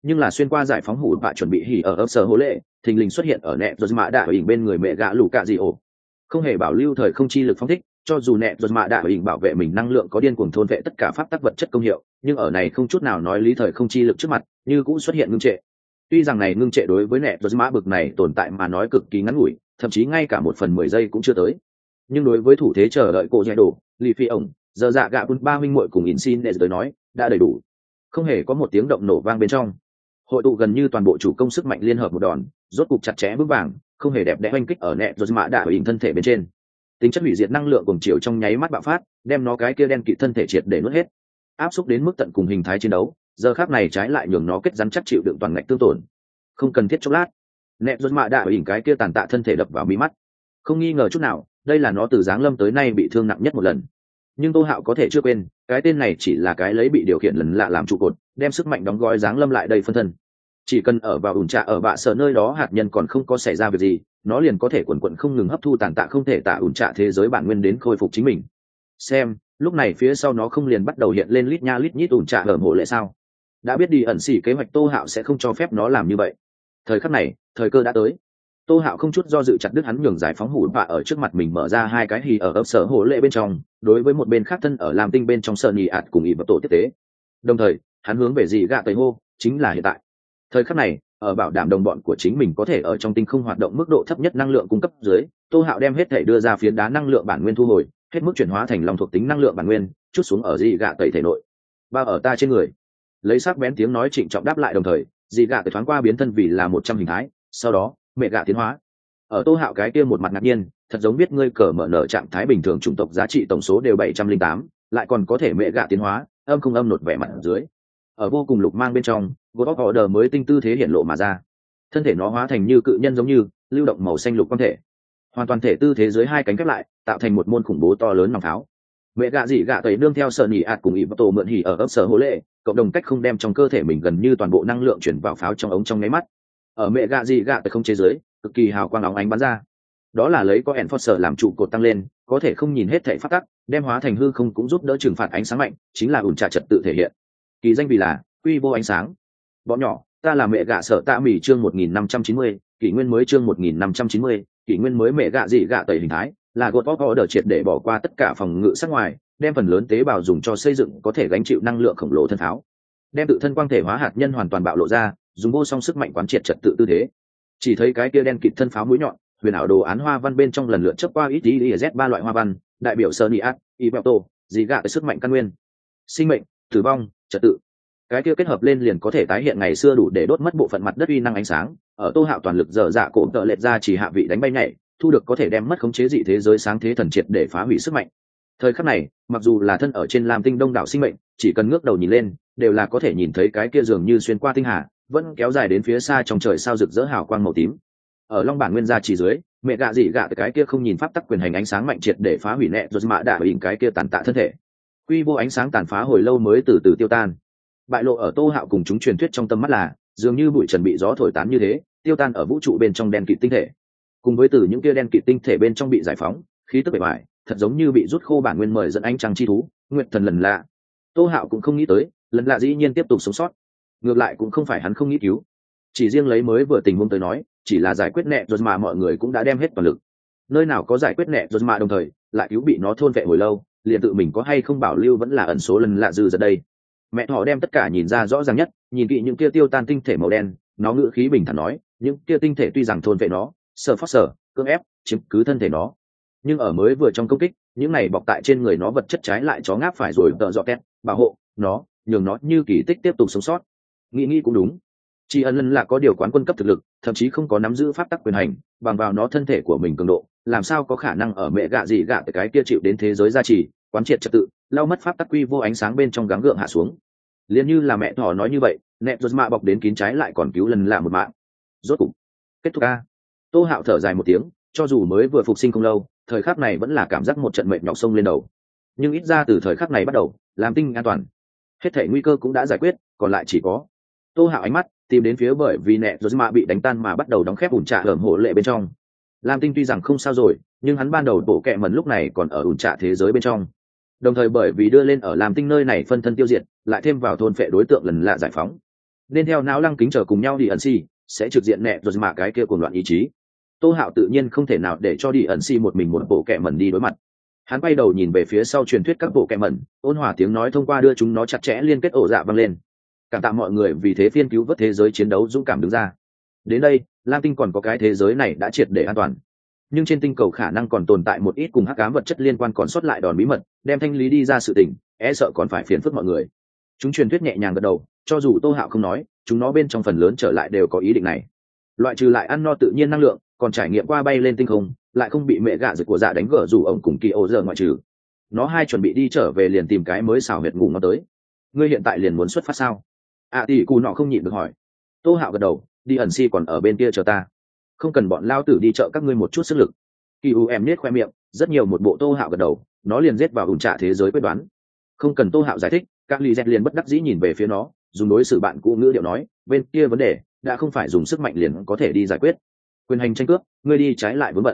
nhưng là xuyên qua giải phóng hủ bạ chuẩn bị hỉ ở ấp sở hố lệ thình lình xuất hiện ở nẹp giật mạ đạ hình bên người mẹ gạ lù cạ dị ổ, không hề bảo lưu thời không chi lực phong thích, cho dù nẹp giật mạ đạ hình bảo vệ mình năng lượng có điên cuồng thôn vệ tất cả pháp tắc vật chất công hiệu, nhưng ở này không chút nào nói lý thời không chi lực trước mặt như cũng xuất hiện ngưng trệ. Tuy rằng này ngưng trệ đối với nẹp giật mạ bực này tồn tại mà nói cực kỳ ngắn ngủi, thậm chí ngay cả 1/10 giây cũng chưa tới, nhưng đối với thủ thế chờ đợi cổ dạy đổ lì phi ổng giờ dạ gạ bún ba minh muội cùng in để tới nói đã đầy đủ, không hề có một tiếng động nổ vang bên trong, hội tụ gần như toàn bộ chủ công sức mạnh liên hợp một đòn rốt cục chặt chẽ vững vàng không hề đẹp đẽ oanh kích ở nẹp giật mạ đạ hình thân thể bên trên. Tính chất hủy diệt năng lượng cùng chiều trong nháy mắt bạo phát, đem nó cái kia đen kịt thân thể triệt để nuốt hết, áp xúc đến mức tận cùng hình thái chiến đấu, giờ khác này trái lại nhường nó kết rắn chắc chịu đựng toàn ngạch tương tổn. Không cần thiết chốc lát, nẹp giật mạ đạ hình cái kia tàn tạ thân thể đập vào mi mắt, không nghi ngờ chút nào đây là nó từ giáng lâm tới nay bị thương nặng nhất một lần. Nhưng Tô Hạo có thể chưa quên, cái tên này chỉ là cái lấy bị điều khiển lần lạ làm trụ cột, đem sức mạnh đóng gói giáng lâm lại đây phân thân. Chỉ cần ở vào ủn trạ ở bạ sở nơi đó hạt nhân còn không có xảy ra việc gì, nó liền có thể quần quận không ngừng hấp thu tàn tạ không thể tạ ủn trạ thế giới bản nguyên đến khôi phục chính mình. Xem, lúc này phía sau nó không liền bắt đầu hiện lên lít nha lít nhít ủn trạ ở mộ lệ sao? Đã biết đi ẩn xỉ kế hoạch Tô Hạo sẽ không cho phép nó làm như vậy. Thời khắc này, thời cơ đã tới. Tô Hạo không chút do dự chặt đứt hắn nhường giải phóng hủ bạ ở trước mặt mình mở ra hai cái hì ở ấp sở hổ lệ bên trong, đối với một bên khác thân ở làm tinh bên trong sợ nhì ạt cùng ỉ vật tổ tiếp tế. Đồng thời, hắn hướng về gì gạ tây hô, chính là hiện tại. Thời khắc này, ở bảo đảm đồng bọn của chính mình có thể ở trong tinh không hoạt động mức độ thấp nhất năng lượng cung cấp dưới, Tô Hạo đem hết thể đưa ra phiến đá năng lượng bản nguyên thu hồi, hết mức chuyển hóa thành lòng thuộc tính năng lượng bản nguyên, chút xuống ở dị gạ tây thể nội. Ba ở ta trên người. Lấy sắc bén tiếng nói trịnh trọng đáp lại, đồng thời, dị gạ tây thoáng qua biến thân vì là 100 hình thái, sau đó mẹ gạ tiến hóa. Ở Tô Hạo cái kia một mặt ngạc nhiên, thật giống biết ngươi cờ mở nở trạng thái bình thường chủng tộc giá trị tổng số đều 708, lại còn có thể mẹ gạ tiến hóa, âm không âm nột vẻ mặt ở dưới. Ở vô cùng lục mang bên trong, God of Order mới tinh tư thế hiện lộ mà ra. Thân thể nó hóa thành như cự nhân giống như, lưu động màu xanh lục quang thể. Hoàn toàn thể tư thế dưới hai cánh khép lại, tạo thành một môn khủng bố to lớn nòng pháo. Mẹ gạ dị gạ tẩy nương theo sợ nhị ạt cùng ỉ bắt tổ mượn hỉ ở ấp sở hố lệ, cộng đồng cách không đem trong cơ thể mình gần như toàn bộ năng lượng chuyển vào pháo trong ống trong nháy mắt. Ở mẹ gạ dị gạ tẩy không chế dưới, cực kỳ hào quang óng ánh bắn ra. Đó là lấy có Enforcer làm trụ cột tăng lên, có thể không nhìn hết thảy phát tắc, đem hóa thành hư không cũng giúp đỡ trừng phạt ánh sáng mạnh, chính là ủn trà trật tự thể hiện. Kỳ danh vì là quy vô ánh sáng. Bọn nhỏ, ta là mẹ gạ sợ tạ mỉ chương 1590, kỷ nguyên mới chương 1590, kỷ nguyên mới mẹ gạ dị gạ tẩy hình thái, là God of Order triệt để bỏ qua tất cả phòng ngự sắc ngoài, đem phần lớn tế bào dùng cho xây dựng có thể gánh chịu năng lượng khổng lồ thân pháo. Đem tự thân quang thể hóa hạt nhân hoàn toàn bạo lộ ra, dùng vô song sức mạnh quán triệt trật tự tư thế. Chỉ thấy cái kia đen kịt thân pháo mũi nhọn, huyền ảo đồ án hoa văn bên trong lần lượt chớp qua ít z ba loại hoa văn, đại biểu Soniat, Ibelto, dị gạ sức mạnh căn nguyên, sinh mệnh, tử vong, trật tự. Cái kia kết hợp lên liền có thể tái hiện ngày xưa đủ để đốt mất bộ phận mặt đất uy năng ánh sáng, ở Tô Hạo toàn lực dở dạ cổ tợ lệch ra chỉ hạ vị đánh bay nhảy, thu được có thể đem mất khống chế dị thế giới sáng thế thần triệt để phá hủy sức mạnh. Thời khắc này, mặc dù là thân ở trên Lam Tinh đông đảo sinh mệnh, chỉ cần ngước đầu nhìn lên, đều là có thể nhìn thấy cái kia dường như xuyên qua tinh hà, vẫn kéo dài đến phía xa trong trời sao rực rỡ hào quang màu tím. Ở long bản nguyên gia chỉ dưới, mẹ gạ dị gạ cái kia không nhìn pháp tắc quyền hành ánh sáng mạnh triệt để phá hủy nẹ rồi mạ đạ hình cái kia tàn tạ thân thể. Quy vô ánh sáng tàn phá hồi lâu mới từ từ tiêu tan. Bại lộ ở Tô Hạo cùng chúng truyền thuyết trong tâm mắt là, dường như bụi trần bị gió thổi tán như thế, tiêu tan ở vũ trụ bên trong đen kịt tinh thể. Cùng với từ những kia đen kịt tinh thể bên trong bị giải phóng, khí tức bề ngoài, thật giống như bị rút khô bản nguyên mời dẫn ánh trăng chi thú, nguyệt thần lần lạ. Tô Hạo cũng không nghĩ tới, lần lạ dĩ nhiên tiếp tục sống sót. Ngược lại cũng không phải hắn không nghĩ cứu, chỉ riêng lấy mới vừa tình huống tới nói, chỉ là giải quyết nẹ rồi mà mọi người cũng đã đem hết toàn lực. Nơi nào có giải quyết nẹ rồi mà đồng thời lại cứu bị nó thôn vệ hồi lâu, liền tự mình có hay không bảo lưu vẫn là ẩn số lần lạ dư ra đây. Mẹ họ đem tất cả nhìn ra rõ ràng nhất, nhìn kỹ những kia tiêu tan tinh thể màu đen, nó ngữ khí bình thản nói, những kia tinh thể tuy rằng thôn vệ nó, sợ phát sở, cưỡng ép chiếm cứ thân thể nó, nhưng ở mới vừa trong công kích, những này bọc tại trên người nó vật chất trái lại chó ngáp phải rồi tợ dọ két bảo hộ nó, nhường nó như kỳ tích tiếp tục sống sót. Nghĩ cũng đúng, chỉ ẩn lần là có điều quán quân cấp thực lực, thậm chí không có nắm giữ pháp tắc quyền hành, bằng vào nó thân thể của mình cường độ, làm sao có khả năng ở mẹ gạ gì gạ cái kia chịu đến thế giới gia trì, quán triệt trật tự, lau mất pháp tắc quy vô ánh sáng bên trong gắng gượng hạ xuống. Liên như là mẹ thỏ nói như vậy, nẹp rồi mạ bọc đến kín trái lại còn cứu lần là một mạng. Rốt cục kết thúc a. Tô Hạo thở dài một tiếng, cho dù mới vừa phục sinh không lâu, thời khắc này vẫn là cảm giác một trận mệt nhọc sông lên đầu. Nhưng ít ra từ thời khắc này bắt đầu, làm tinh an toàn, hết thảy nguy cơ cũng đã giải quyết, còn lại chỉ có Tô Hạo ánh mắt tìm đến phía bởi vì nẹ rồi mà bị đánh tan mà bắt đầu đóng khép ủn trạ hởm hộ lệ bên trong. Lam Tinh tuy rằng không sao rồi, nhưng hắn ban đầu bộ kệ mẩn lúc này còn ở ủn trạ thế giới bên trong. Đồng thời bởi vì đưa lên ở Lam Tinh nơi này phân thân tiêu diệt, lại thêm vào thôn phệ đối tượng lần lạ giải phóng. nên theo não lăng kính chờ cùng nhau đi ẩn si sẽ trực diện nẹ rồi mà cái kia cuồng loạn ý chí. Tô Hạo tự nhiên không thể nào để cho đi ẩn si một mình một bộ kẹ mẩn đi đối mặt. Hắn quay đầu nhìn về phía sau truyền thuyết các bộ kẹ mẩn, ôn hòa tiếng nói thông qua đưa chúng nó chặt chẽ liên kết ổ dạ vang lên. Cảm tạ mọi người vì thế phiên cứu vớt thế giới chiến đấu dũng cảm đứng ra. Đến đây, Lam Tinh còn có cái thế giới này đã triệt để an toàn, nhưng trên tinh cầu khả năng còn tồn tại một ít cùng hắc ám vật chất liên quan còn sót lại đòn bí mật, đem thanh lý đi ra sự tình, e sợ còn phải phiền phức mọi người. Chúng truyền thuyết nhẹ nhàng gật đầu, cho dù Tô Hạo không nói, chúng nó bên trong phần lớn trở lại đều có ý định này. Loại trừ lại ăn no tự nhiên năng lượng, còn trải nghiệm qua bay lên tinh không, lại không bị mẹ gạ giật của dạ đánh gỡ rủ ổng cùng kỳ ô giờ ngoại trừ. Nó hai chuẩn bị đi trở về liền tìm cái mới xào huyệt ngủ nó tới. Ngươi hiện tại liền muốn xuất phát sao? Tỷ cù nọ không nhịn được hỏi. Tô Hạo gật đầu, đi ẩn si còn ở bên kia chờ ta, không cần bọn lao tử đi chợ các ngươi một chút sức lực. Kỳ u em nết khoe miệng, rất nhiều một bộ. Tô Hạo gật đầu, nó liền giết vào ủn trạ thế giới quyết đoán. Không cần Tô Hạo giải thích, các ly dẹt liền bất đắc dĩ nhìn về phía nó, dùng đối xử bạn cũ ngữ điệu nói, bên kia vấn đề đã không phải dùng sức mạnh liền có thể đi giải quyết. Quyền hành tranh cướp, ngươi đi trái lại vướng bận.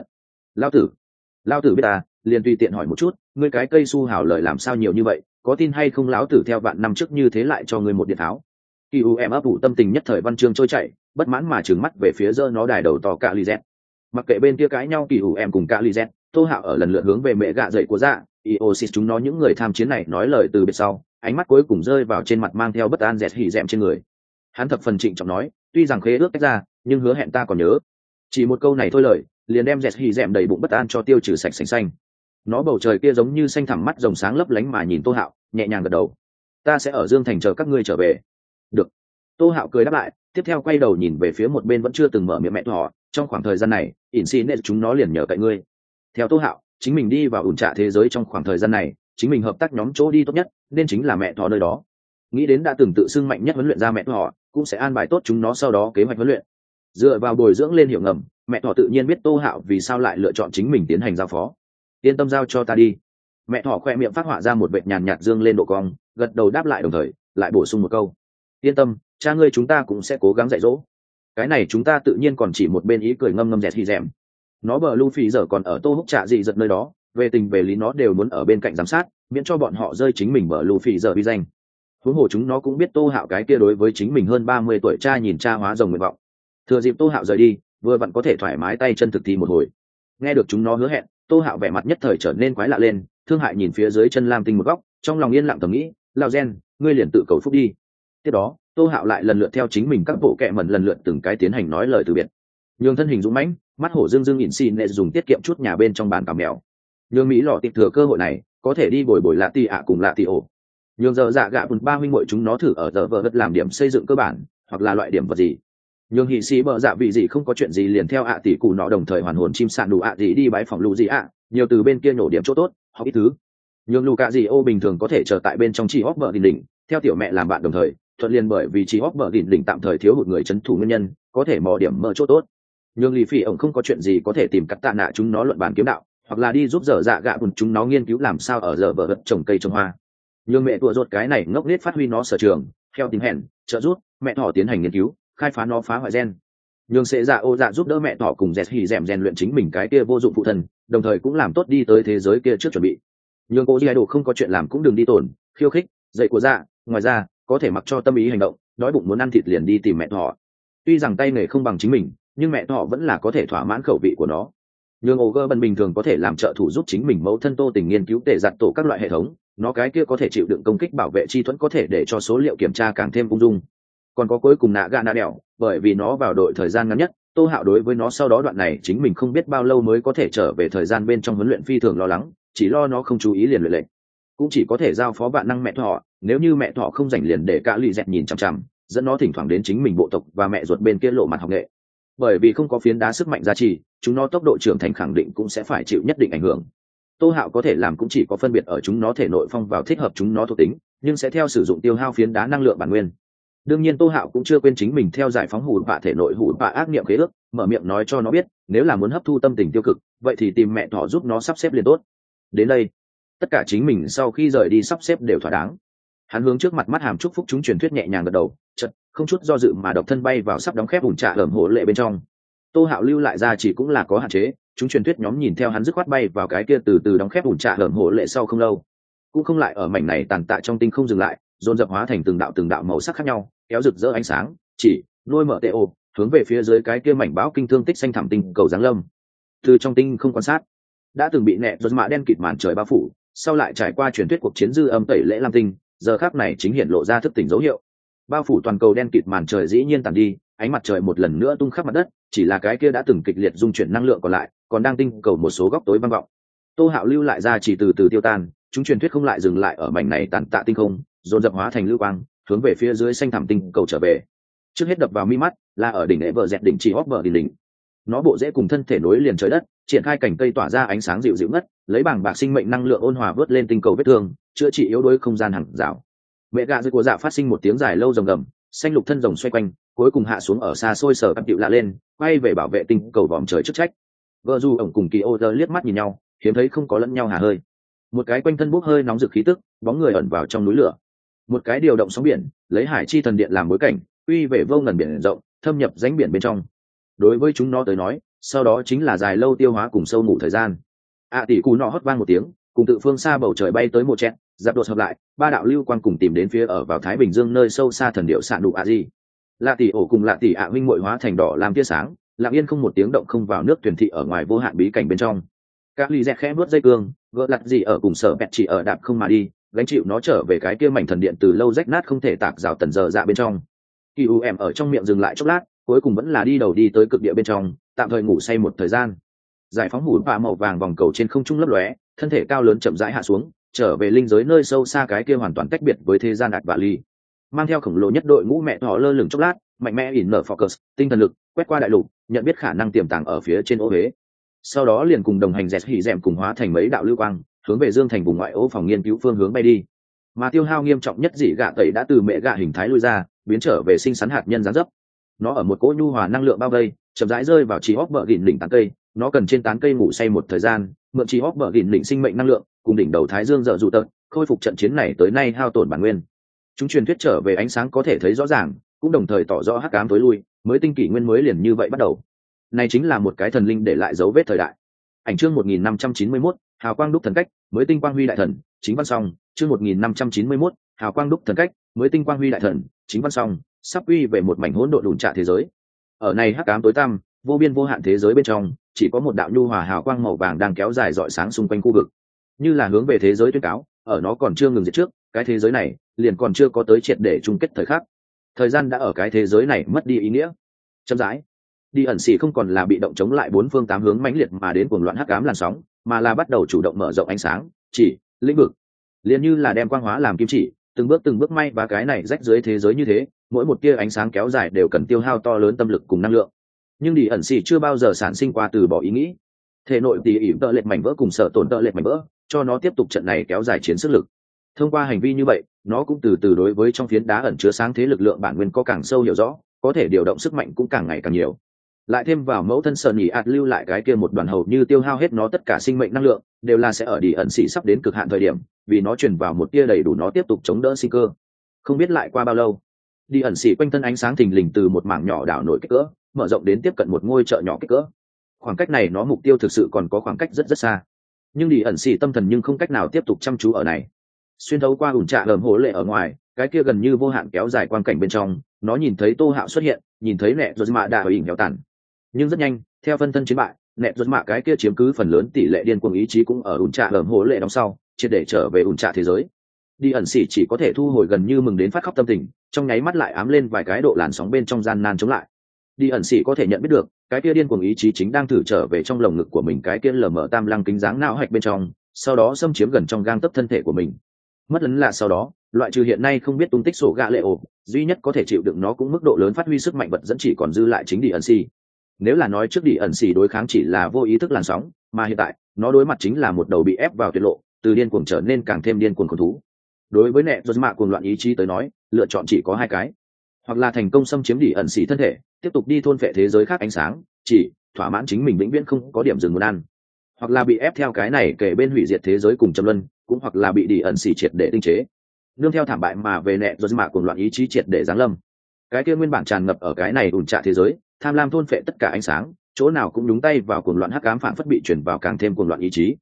Lao tử biết ta, liền tùy tiện hỏi một chút, ngươi cái cây su hào lời làm sao nhiều như vậy, có tin hay không lão tử theo vạn năm trước như thế lại cho ngươi một điện tháo. Kỳ u em ấp ủ tâm tình nhất thời văn chương trôi chảy, bất mãn mà trừng mắt về phía giơ nó đài đầu to cả ly dẹt. Mặc kệ bên kia cãi nhau, Kỳ u em cùng cả ly dẹt, Tô Hạo ở lần lượt hướng về mẹ gạ dậy của dạ Iosis chúng nó những người tham chiến này nói lời từ biệt sau, ánh mắt cuối cùng rơi vào trên mặt mang theo bất an dẹt hỉ dẹm trên người. Hắn thập phần trịnh trọng nói, tuy rằng khế ước tách ra, nhưng hứa hẹn ta còn nhớ. Chỉ một câu này thôi lời, liền đem dẹt hỉ dẹm đầy bụng bất an cho tiêu trừ sạch sành xanh. Nó bầu trời kia giống như xanh thẳm mắt rồng sáng lấp lánh mà nhìn Tô Hạo, nhẹ nhàng gật đầu. Ta sẽ ở Dương Thành chờ các ngươi trở về. Được. Tô Hạo cười đáp lại, tiếp theo quay đầu nhìn về phía một bên vẫn chưa từng mở miệng mẹ thỏ. Trong khoảng thời gian này, ỉn xì nệ chúng nó liền nhờ cậy ngươi. Theo Tô Hạo, chính mình đi vào ủn trạ thế giới trong khoảng thời gian này, chính mình hợp tác nhóm chỗ đi tốt nhất, nên chính là mẹ thỏ nơi đó. Nghĩ đến đã từng tự xưng mạnh nhất huấn luyện ra mẹ thỏ, cũng sẽ an bài tốt chúng nó sau đó kế hoạch huấn luyện. Dựa vào bồi dưỡng lên hiệu ngầm, mẹ thỏ tự nhiên biết Tô Hạo vì sao lại lựa chọn chính mình tiến hành giao phó. Yên tâm giao cho ta đi. Mẹ thỏ khoe miệng phát họa ra một vệt nhàn nhạt dương lên độ cong, gật đầu đáp lại, đồng thời lại bổ sung một câu. Yên tâm, cha ngươi chúng ta cũng sẽ cố gắng dạy dỗ. Cái này chúng ta tự nhiên còn chỉ một bên ý cười ngâm ngâm dẹt hì dẹm. Nó bờ Luffy giờ còn ở Tô Húc Trạ dị giật nơi đó, về tình về lý nó đều muốn ở bên cạnh giám sát, miễn cho bọn họ rơi chính mình bờ Luffy giờ uy danh. Huống hồ chúng nó cũng biết Tô Hạo cái kia đối với chính mình hơn 30 tuổi cha nhìn cha hóa rồng nguyện vọng. Thừa dịp Tô Hạo rời đi, vừa vặn có thể thoải mái tay chân thực thi một hồi. Nghe được chúng nó hứa hẹn, Tô Hạo vẻ mặt nhất thời trở nên quái lạ lên, thương hại nhìn phía dưới chân Lam Tinh một góc, trong lòng yên lặng thầm nghĩ, Lao Gen, ngươi liền tự cầu phúc đi. Tiếp đó, Tô Hạo lại lần lượt theo chính mình các bộ kệ mẩn lần lượt từng cái tiến hành nói lời từ biệt. Nhường thân hình dũng mãnh, mắt hổ dương dương ỉn xì nệ dùng tiết kiệm chút nhà bên trong bàn cà mèo. Nhường Mỹ lọ tịp thừa cơ hội này, có thể đi bồi bồi lạ tì ạ cùng lạ tì ổ. Nhường giờ dạ gạ bùn ba huynh muội chúng nó thử ở giờ vợ vật làm điểm xây dựng cơ bản, hoặc là loại điểm vật gì. Nhường hỉ sĩ bợ dạ vị gì không có chuyện gì liền theo ạ tỷ cụ nọ đồng thời hoàn hồn chim sạn đủ ạ gì đi bái phòng lù gì ạ, nhiều từ bên kia nổ điểm chỗ tốt, học ít thứ. Nhường lù cạ gì ô bình thường có thể chờ tại bên trong chi hóc bờ đỉnh đỉnh, theo tiểu mẹ làm bạn đồng thời, thuận liền bởi vì chi hóc bờ đỉnh đỉnh tạm thời thiếu hụt người trấn thủ nguyên nhân, có thể mò điểm mơ chỗ tốt. Nhường lì phỉ ổng không có chuyện gì có thể tìm cắt tạ nạ chúng nó luận bàn kiếm đạo, hoặc là đi giúp dở dạ gạ bùn chúng nó nghiên cứu làm sao ở giờ vợ vật trồng cây trồng hoa. Nhường mẹ tụa rột cái này ngốc nghếch phát huy nó sở trường, theo tính hẹn, trợ giúp mẹ thỏ tiến hành nghiên cứu, khai phá nó phá hoại gen. Nhường sẽ dạ ô dạ giúp đỡ mẹ thỏ cùng dẹt hỉ dẻm rèn luyện chính mình cái kia vô dụng phụ thân, đồng thời cũng làm tốt đi tới thế giới kia trước chuẩn bị. Nhường cô Idol không có chuyện làm cũng đừng đi tổn khiêu khích dậy của dạ, ngoài ra có thể mặc cho tâm ý hành động, đói bụng muốn ăn thịt liền đi tìm mẹ thỏ. Tuy rằng tay nghề không bằng chính mình, nhưng mẹ thỏ vẫn là có thể thỏa mãn khẩu vị của nó. Nhường Ogre bần bình thường có thể làm trợ thủ giúp chính mình mẫu thân Tô Tình nghiên cứu tể giặt tổ các loại hệ thống, nó cái kia có thể chịu đựng công kích bảo vệ chi thuẫn, có thể để cho số liệu kiểm tra càng thêm ung dung. Còn có cuối cùng nạ gà nạ đèo, bởi vì nó vào đội thời gian ngắn nhất, Tô Hạo đối với nó sau đó đoạn này chính mình không biết bao lâu mới có thể trở về thời gian bên trong huấn luyện phi thường lo lắng, chỉ lo nó không chú ý liền luyện lệnh, cũng chỉ có thể giao phó vạn năng mẹ thỏ, nếu như mẹ thỏ không rảnh liền để cả lì dẹt nhìn chằm chằm, dẫn nó thỉnh thoảng đến chính mình bộ tộc và mẹ ruột bên kia lộ mặt học nghệ. Bởi vì không có phiến đá sức mạnh gia trì, chúng nó tốc độ trưởng thành khẳng định cũng sẽ phải chịu nhất định ảnh hưởng. Tô Hạo có thể làm cũng chỉ có phân biệt ở chúng nó thể nội phong vào thích hợp chúng nó thuộc tính, nhưng sẽ theo sử dụng tiêu hao phiến đá năng lượng bản nguyên. Đương nhiên Tô Hạo cũng chưa quên chính mình theo giải phóng hủ bạ thể nội hủ bạ ác niệm khế ước, mở miệng nói cho nó biết, nếu là muốn hấp thu tâm tình tiêu cực, vậy thì tìm mẹ thỏ giúp nó sắp xếp liền tốt. Đến đây, tất cả chính mình sau khi rời đi sắp xếp đều thỏa đáng. Hắn hướng trước mặt mắt hàm chúc phúc chúng truyền thuyết nhẹ nhàng gật đầu, chợt không chút do dự mà độc thân bay vào sắp đóng khép ủn trà ẩm hộ lệ bên trong. Tô Hạo lưu lại ra chỉ cũng là có hạn chế, chúng truyền thuyết nhóm nhìn theo hắn dứt khoát bay vào cái kia từ từ đóng khép ủn trà ẩm hộ lệ sau không lâu, cũng không lại ở mảnh này tàn tạ trong tinh không dừng lại, dồn dập hóa thành từng đạo màu sắc khác nhau, kéo rực rỡ ánh sáng chỉ nuôi mở tệ ô hướng về phía dưới cái kia mảnh bão kinh thương tích xanh thẳm tinh cầu giáng lâm. Từ trong tinh không quan sát, đã từng bị nẹ giọt mạ đen kịt màn trời bao phủ, sau lại trải qua truyền thuyết cuộc chiến dư âm tẩy lễ lam tinh, giờ khắc này chính hiện lộ ra thức tỉnh dấu hiệu. Bao phủ toàn cầu đen kịt màn trời dĩ nhiên tàn đi, ánh mặt trời một lần nữa tung khắp mặt đất, chỉ là cái kia đã từng kịch liệt dung chuyển năng lượng còn lại, còn đang tinh cầu một số góc tối vang vọng. Tô Hạo lưu lại ra chỉ từ từ tiêu tan, chúng truyền thuyết không lại dừng lại ở mảnh này tàn tạ tinh không, dồn dập hóa thành lưu quang, hướng về phía dưới xanh thẳm tinh cầu trở về. Trước hết đập vào mi mắt là ở đỉnh Everest đỉnh chỉ Hopper đỉnh. Nó bộ rễ cùng thân thể nối liền trời đất, triển khai cành cây tỏa ra ánh sáng dịu dịu ngất, lấy bảng bạc sinh mệnh năng lượng ôn hòa vớt lên tinh cầu vết thương, chữa trị yếu đuối không gian hàng rào. Mẹ gạ dưới của dạ phát sinh một tiếng dài lâu rồng gầm, xanh lục thân rồng xoay quanh, cuối cùng hạ xuống ở xa xôi sở cặp điệu lạ lên, quay về bảo vệ tinh cầu vòm trời chức trách. Vợ Du ổng cùng Kỳ Ô Tơ liếc mắt nhìn nhau, hiếm thấy không có lẫn nhau hà hơi. Một cái quanh thân bốc hơi nóng rực khí tức, bóng người ẩn vào trong núi lửa. Một cái điều động sóng biển, lấy hải chi thần điện làm bối cảnh, uy về vô ngần biển rộng, thâm nhập rãnh biển bên trong. Đối với chúng nó tới nói, sau đó chính là dài lâu tiêu hóa cùng sâu ngủ thời gian. Tỷ cù nọ hót vang một tiếng, cùng tự phương xa bầu trời bay tới một trận, giáp đột hợp lại, ba đạo lưu quang cùng tìm đến phía ở vào Thái Bình Dương nơi sâu xa thần điệu xạ đủ di. Lạ tỷ ổ cùng lạ tỷ huynh muội hóa thành đỏ làm tia sáng, lặng yên không một tiếng động không vào nước thuyền thị ở ngoài vô hạn bí cảnh bên trong. Các ly dẹt khẽ nuốt dây cương, gỡ lặt gì ở cùng sở bẹt chỉ ở đạp không mà đi, gánh chịu nó trở về cái kia mảnh thần điện từ lâu rách nát không thể tạc rào tần giờ dạ bên trong. Kỳ em ở trong miệng dừng lại chốc lát, cuối cùng vẫn là đi đầu đi tới cực địa bên trong, tạm thời ngủ say một thời gian. Giải phóng hủ và màu vàng vòng cầu trên không trung lấp lóe, thân thể cao lớn chậm rãi hạ xuống, trở về linh giới nơi sâu xa cái kia hoàn toàn tách biệt với thế gian đạt vạ ly. Mang theo khổng lồ nhất đội ngũ mẹ thỏ lơ lửng chốc lát, mạnh mẽ ỉn nở focus, tinh thần lực quét qua đại lục, nhận biết khả năng tiềm tàng ở phía trên ô huế. Sau đó liền cùng đồng hành dẹt hỉ dẹm cùng hóa thành mấy đạo lưu quang, hướng về Dương thành vùng ngoại ô phòng nghiên cứu phương hướng bay đi. Mà tiêu hao nghiêm trọng nhất dị gạ tẩy đã từ mẹ gạ hình thái lui ra, biến trở về sinh sắn hạt nhân dáng dấp. Nó ở một cỗ nhu hòa năng lượng bao vây, chậm rãi rơi vào trí hóc bờ gìn đỉnh tán cây. Nó cần trên tán cây ngủ say một thời gian, mượn trí hóc bờ gìn đỉnh sinh mệnh năng lượng cùng đỉnh đầu thái dương dở dụ tợn, khôi phục trận chiến này tới nay hao tổn bản nguyên. Chúng truyền thuyết trở về ánh sáng có thể thấy rõ ràng, cũng đồng thời tỏ rõ hắc ám tối lui, mới tinh kỷ nguyên mới liền như vậy bắt đầu. Này chính là một cái thần linh để lại dấu vết thời đại. Ảnh chương 1591, hào quang đúc thần cách, mới tinh quang huy đại thần, chính văn song, chương 1591, hào quang đúc thần cách, mới tinh quang huy đại thần, chính văn song, sắp uy về một mảnh hỗn độn đùn trạ thế giới. Ở này hắc ám tối tăm, vô biên vô hạn thế giới bên trong, chỉ có một đạo nhu hòa hào quang màu vàng đang kéo dài rọi sáng xung quanh khu vực, như là hướng về thế giới tuyên cáo, ở nó còn chưa ngừng diệt trước, cái thế giới này liền còn chưa có tới triệt để chung kết thời khắc. Thời gian đã ở cái thế giới này mất đi ý nghĩa. Chậm rãi, đi ẩn xỉ không còn là bị động chống lại bốn phương tám hướng mãnh liệt mà đến cuồng loạn hắc ám làn sóng, mà là bắt đầu chủ động mở rộng ánh sáng, chỉ lĩnh vực, liền như là đem quang hóa làm kim chỉ, từng bước may và cái này rách dưới thế giới như thế, mỗi một tia ánh sáng kéo dài đều cần tiêu hao to lớn tâm lực cùng năng lượng. Nhưng đi ẩn xỉ chưa bao giờ sản sinh qua từ bỏ ý nghĩ. Thể nội tỉ ỉm tợ lệch mảnh vỡ cùng sở tổn tợ lệch mảnh vỡ, cho nó tiếp tục trận này kéo dài chiến sức lực. Thông qua hành vi như vậy, nó cũng từ từ đối với trong phiến đá ẩn chứa sáng thế lực lượng bản nguyên có càng sâu hiểu rõ, có thể điều động sức mạnh cũng càng ngày càng nhiều. Lại thêm vào mẫu thân sợ nhỉ ạt lưu lại cái kia một đoàn hầu như tiêu hao hết nó tất cả sinh mệnh năng lượng, đều là sẽ ở đi ẩn xỉ sắp đến cực hạn thời điểm, vì nó truyền vào một tia đầy đủ nó tiếp tục chống đỡ sinh cơ. Không biết lại qua bao lâu, đi ẩn xỉ quanh thân ánh sáng thình lình từ một mảng nhỏ đảo nổi kích cỡ, mở rộng đến tiếp cận một ngôi chợ nhỏ kích cỡ. Khoảng cách này nó mục tiêu thực sự còn có khoảng cách rất rất xa, nhưng đi ẩn xỉ tâm thần nhưng không cách nào tiếp tục chăm chú ở này. Xuyên thấu qua ủn trạ lởm hố lệ ở ngoài, cái kia gần như vô hạn kéo dài quang cảnh bên trong, nó nhìn thấy Tô Hạo xuất hiện, nhìn thấy nẹ rốt mạ đã ở ỉn héo tàn. Nhưng rất nhanh, theo phân thân chiến bại, nẹ rốt mạ cái kia chiếm cứ phần lớn tỷ lệ điên cuồng ý chí cũng ở ủn trạ lởm hố lệ đóng sau, triệt để trở về ủn trạ thế giới. Đi ẩn xỉ chỉ có thể thu hồi gần như mừng đến phát khóc tâm tình, trong nháy mắt lại ám lên vài cái độ làn sóng bên trong gian nan chống lại. Đi ẩn xỉ có thể nhận biết được, cái kia điên cuồng ý chí chính đang thử trở về trong lồng ngực của mình cái kia lờ mờ tam lăng kính dáng não hạch bên trong, sau đó xâm chiếm gần trong gang tấc thân thể của mình. Mất lấn là sau đó, loại trừ hiện nay không biết tung tích sổ gạ lệ ổ, duy nhất có thể chịu đựng nó cũng mức độ lớn phát huy sức mạnh vật dẫn chỉ còn dư lại chính đi ẩn xỉ. Nếu là nói trước đi ẩn xỉ đối kháng chỉ là vô ý thức làn sóng, mà hiện tại nó đối mặt chính là một đầu bị ép vào tuyệt lộ, từ điên cuồng trở nên càng thêm điên cuồng khủng thú. Đối với nẹ rốt mạ cuồng loạn ý chí tới nói, lựa chọn chỉ có hai cái: hoặc là thành công xâm chiếm đi ẩn xỉ thân thể, tiếp tục đi thôn phệ thế giới khác ánh sáng, chỉ thỏa mãn chính mình vĩnh viễn không có điểm dừng muốn ăn, hoặc là bị ép theo cái này kể bên hủy diệt thế giới cùng trầm luân, cũng hoặc là bị đi ẩn xỉ triệt để tinh chế, nương theo thảm bại mà về nẹ rốt mạ cuồng loạn ý chí triệt để giáng lâm. Cái kia nguyên bản tràn ngập ở cái này ủn trạ thế giới, tham lam thôn phệ tất cả ánh sáng, chỗ nào cũng đúng tay vào cuồng loạn hắc ám phảng phất bị chuyển vào càng thêm cuồng loạn ý chí.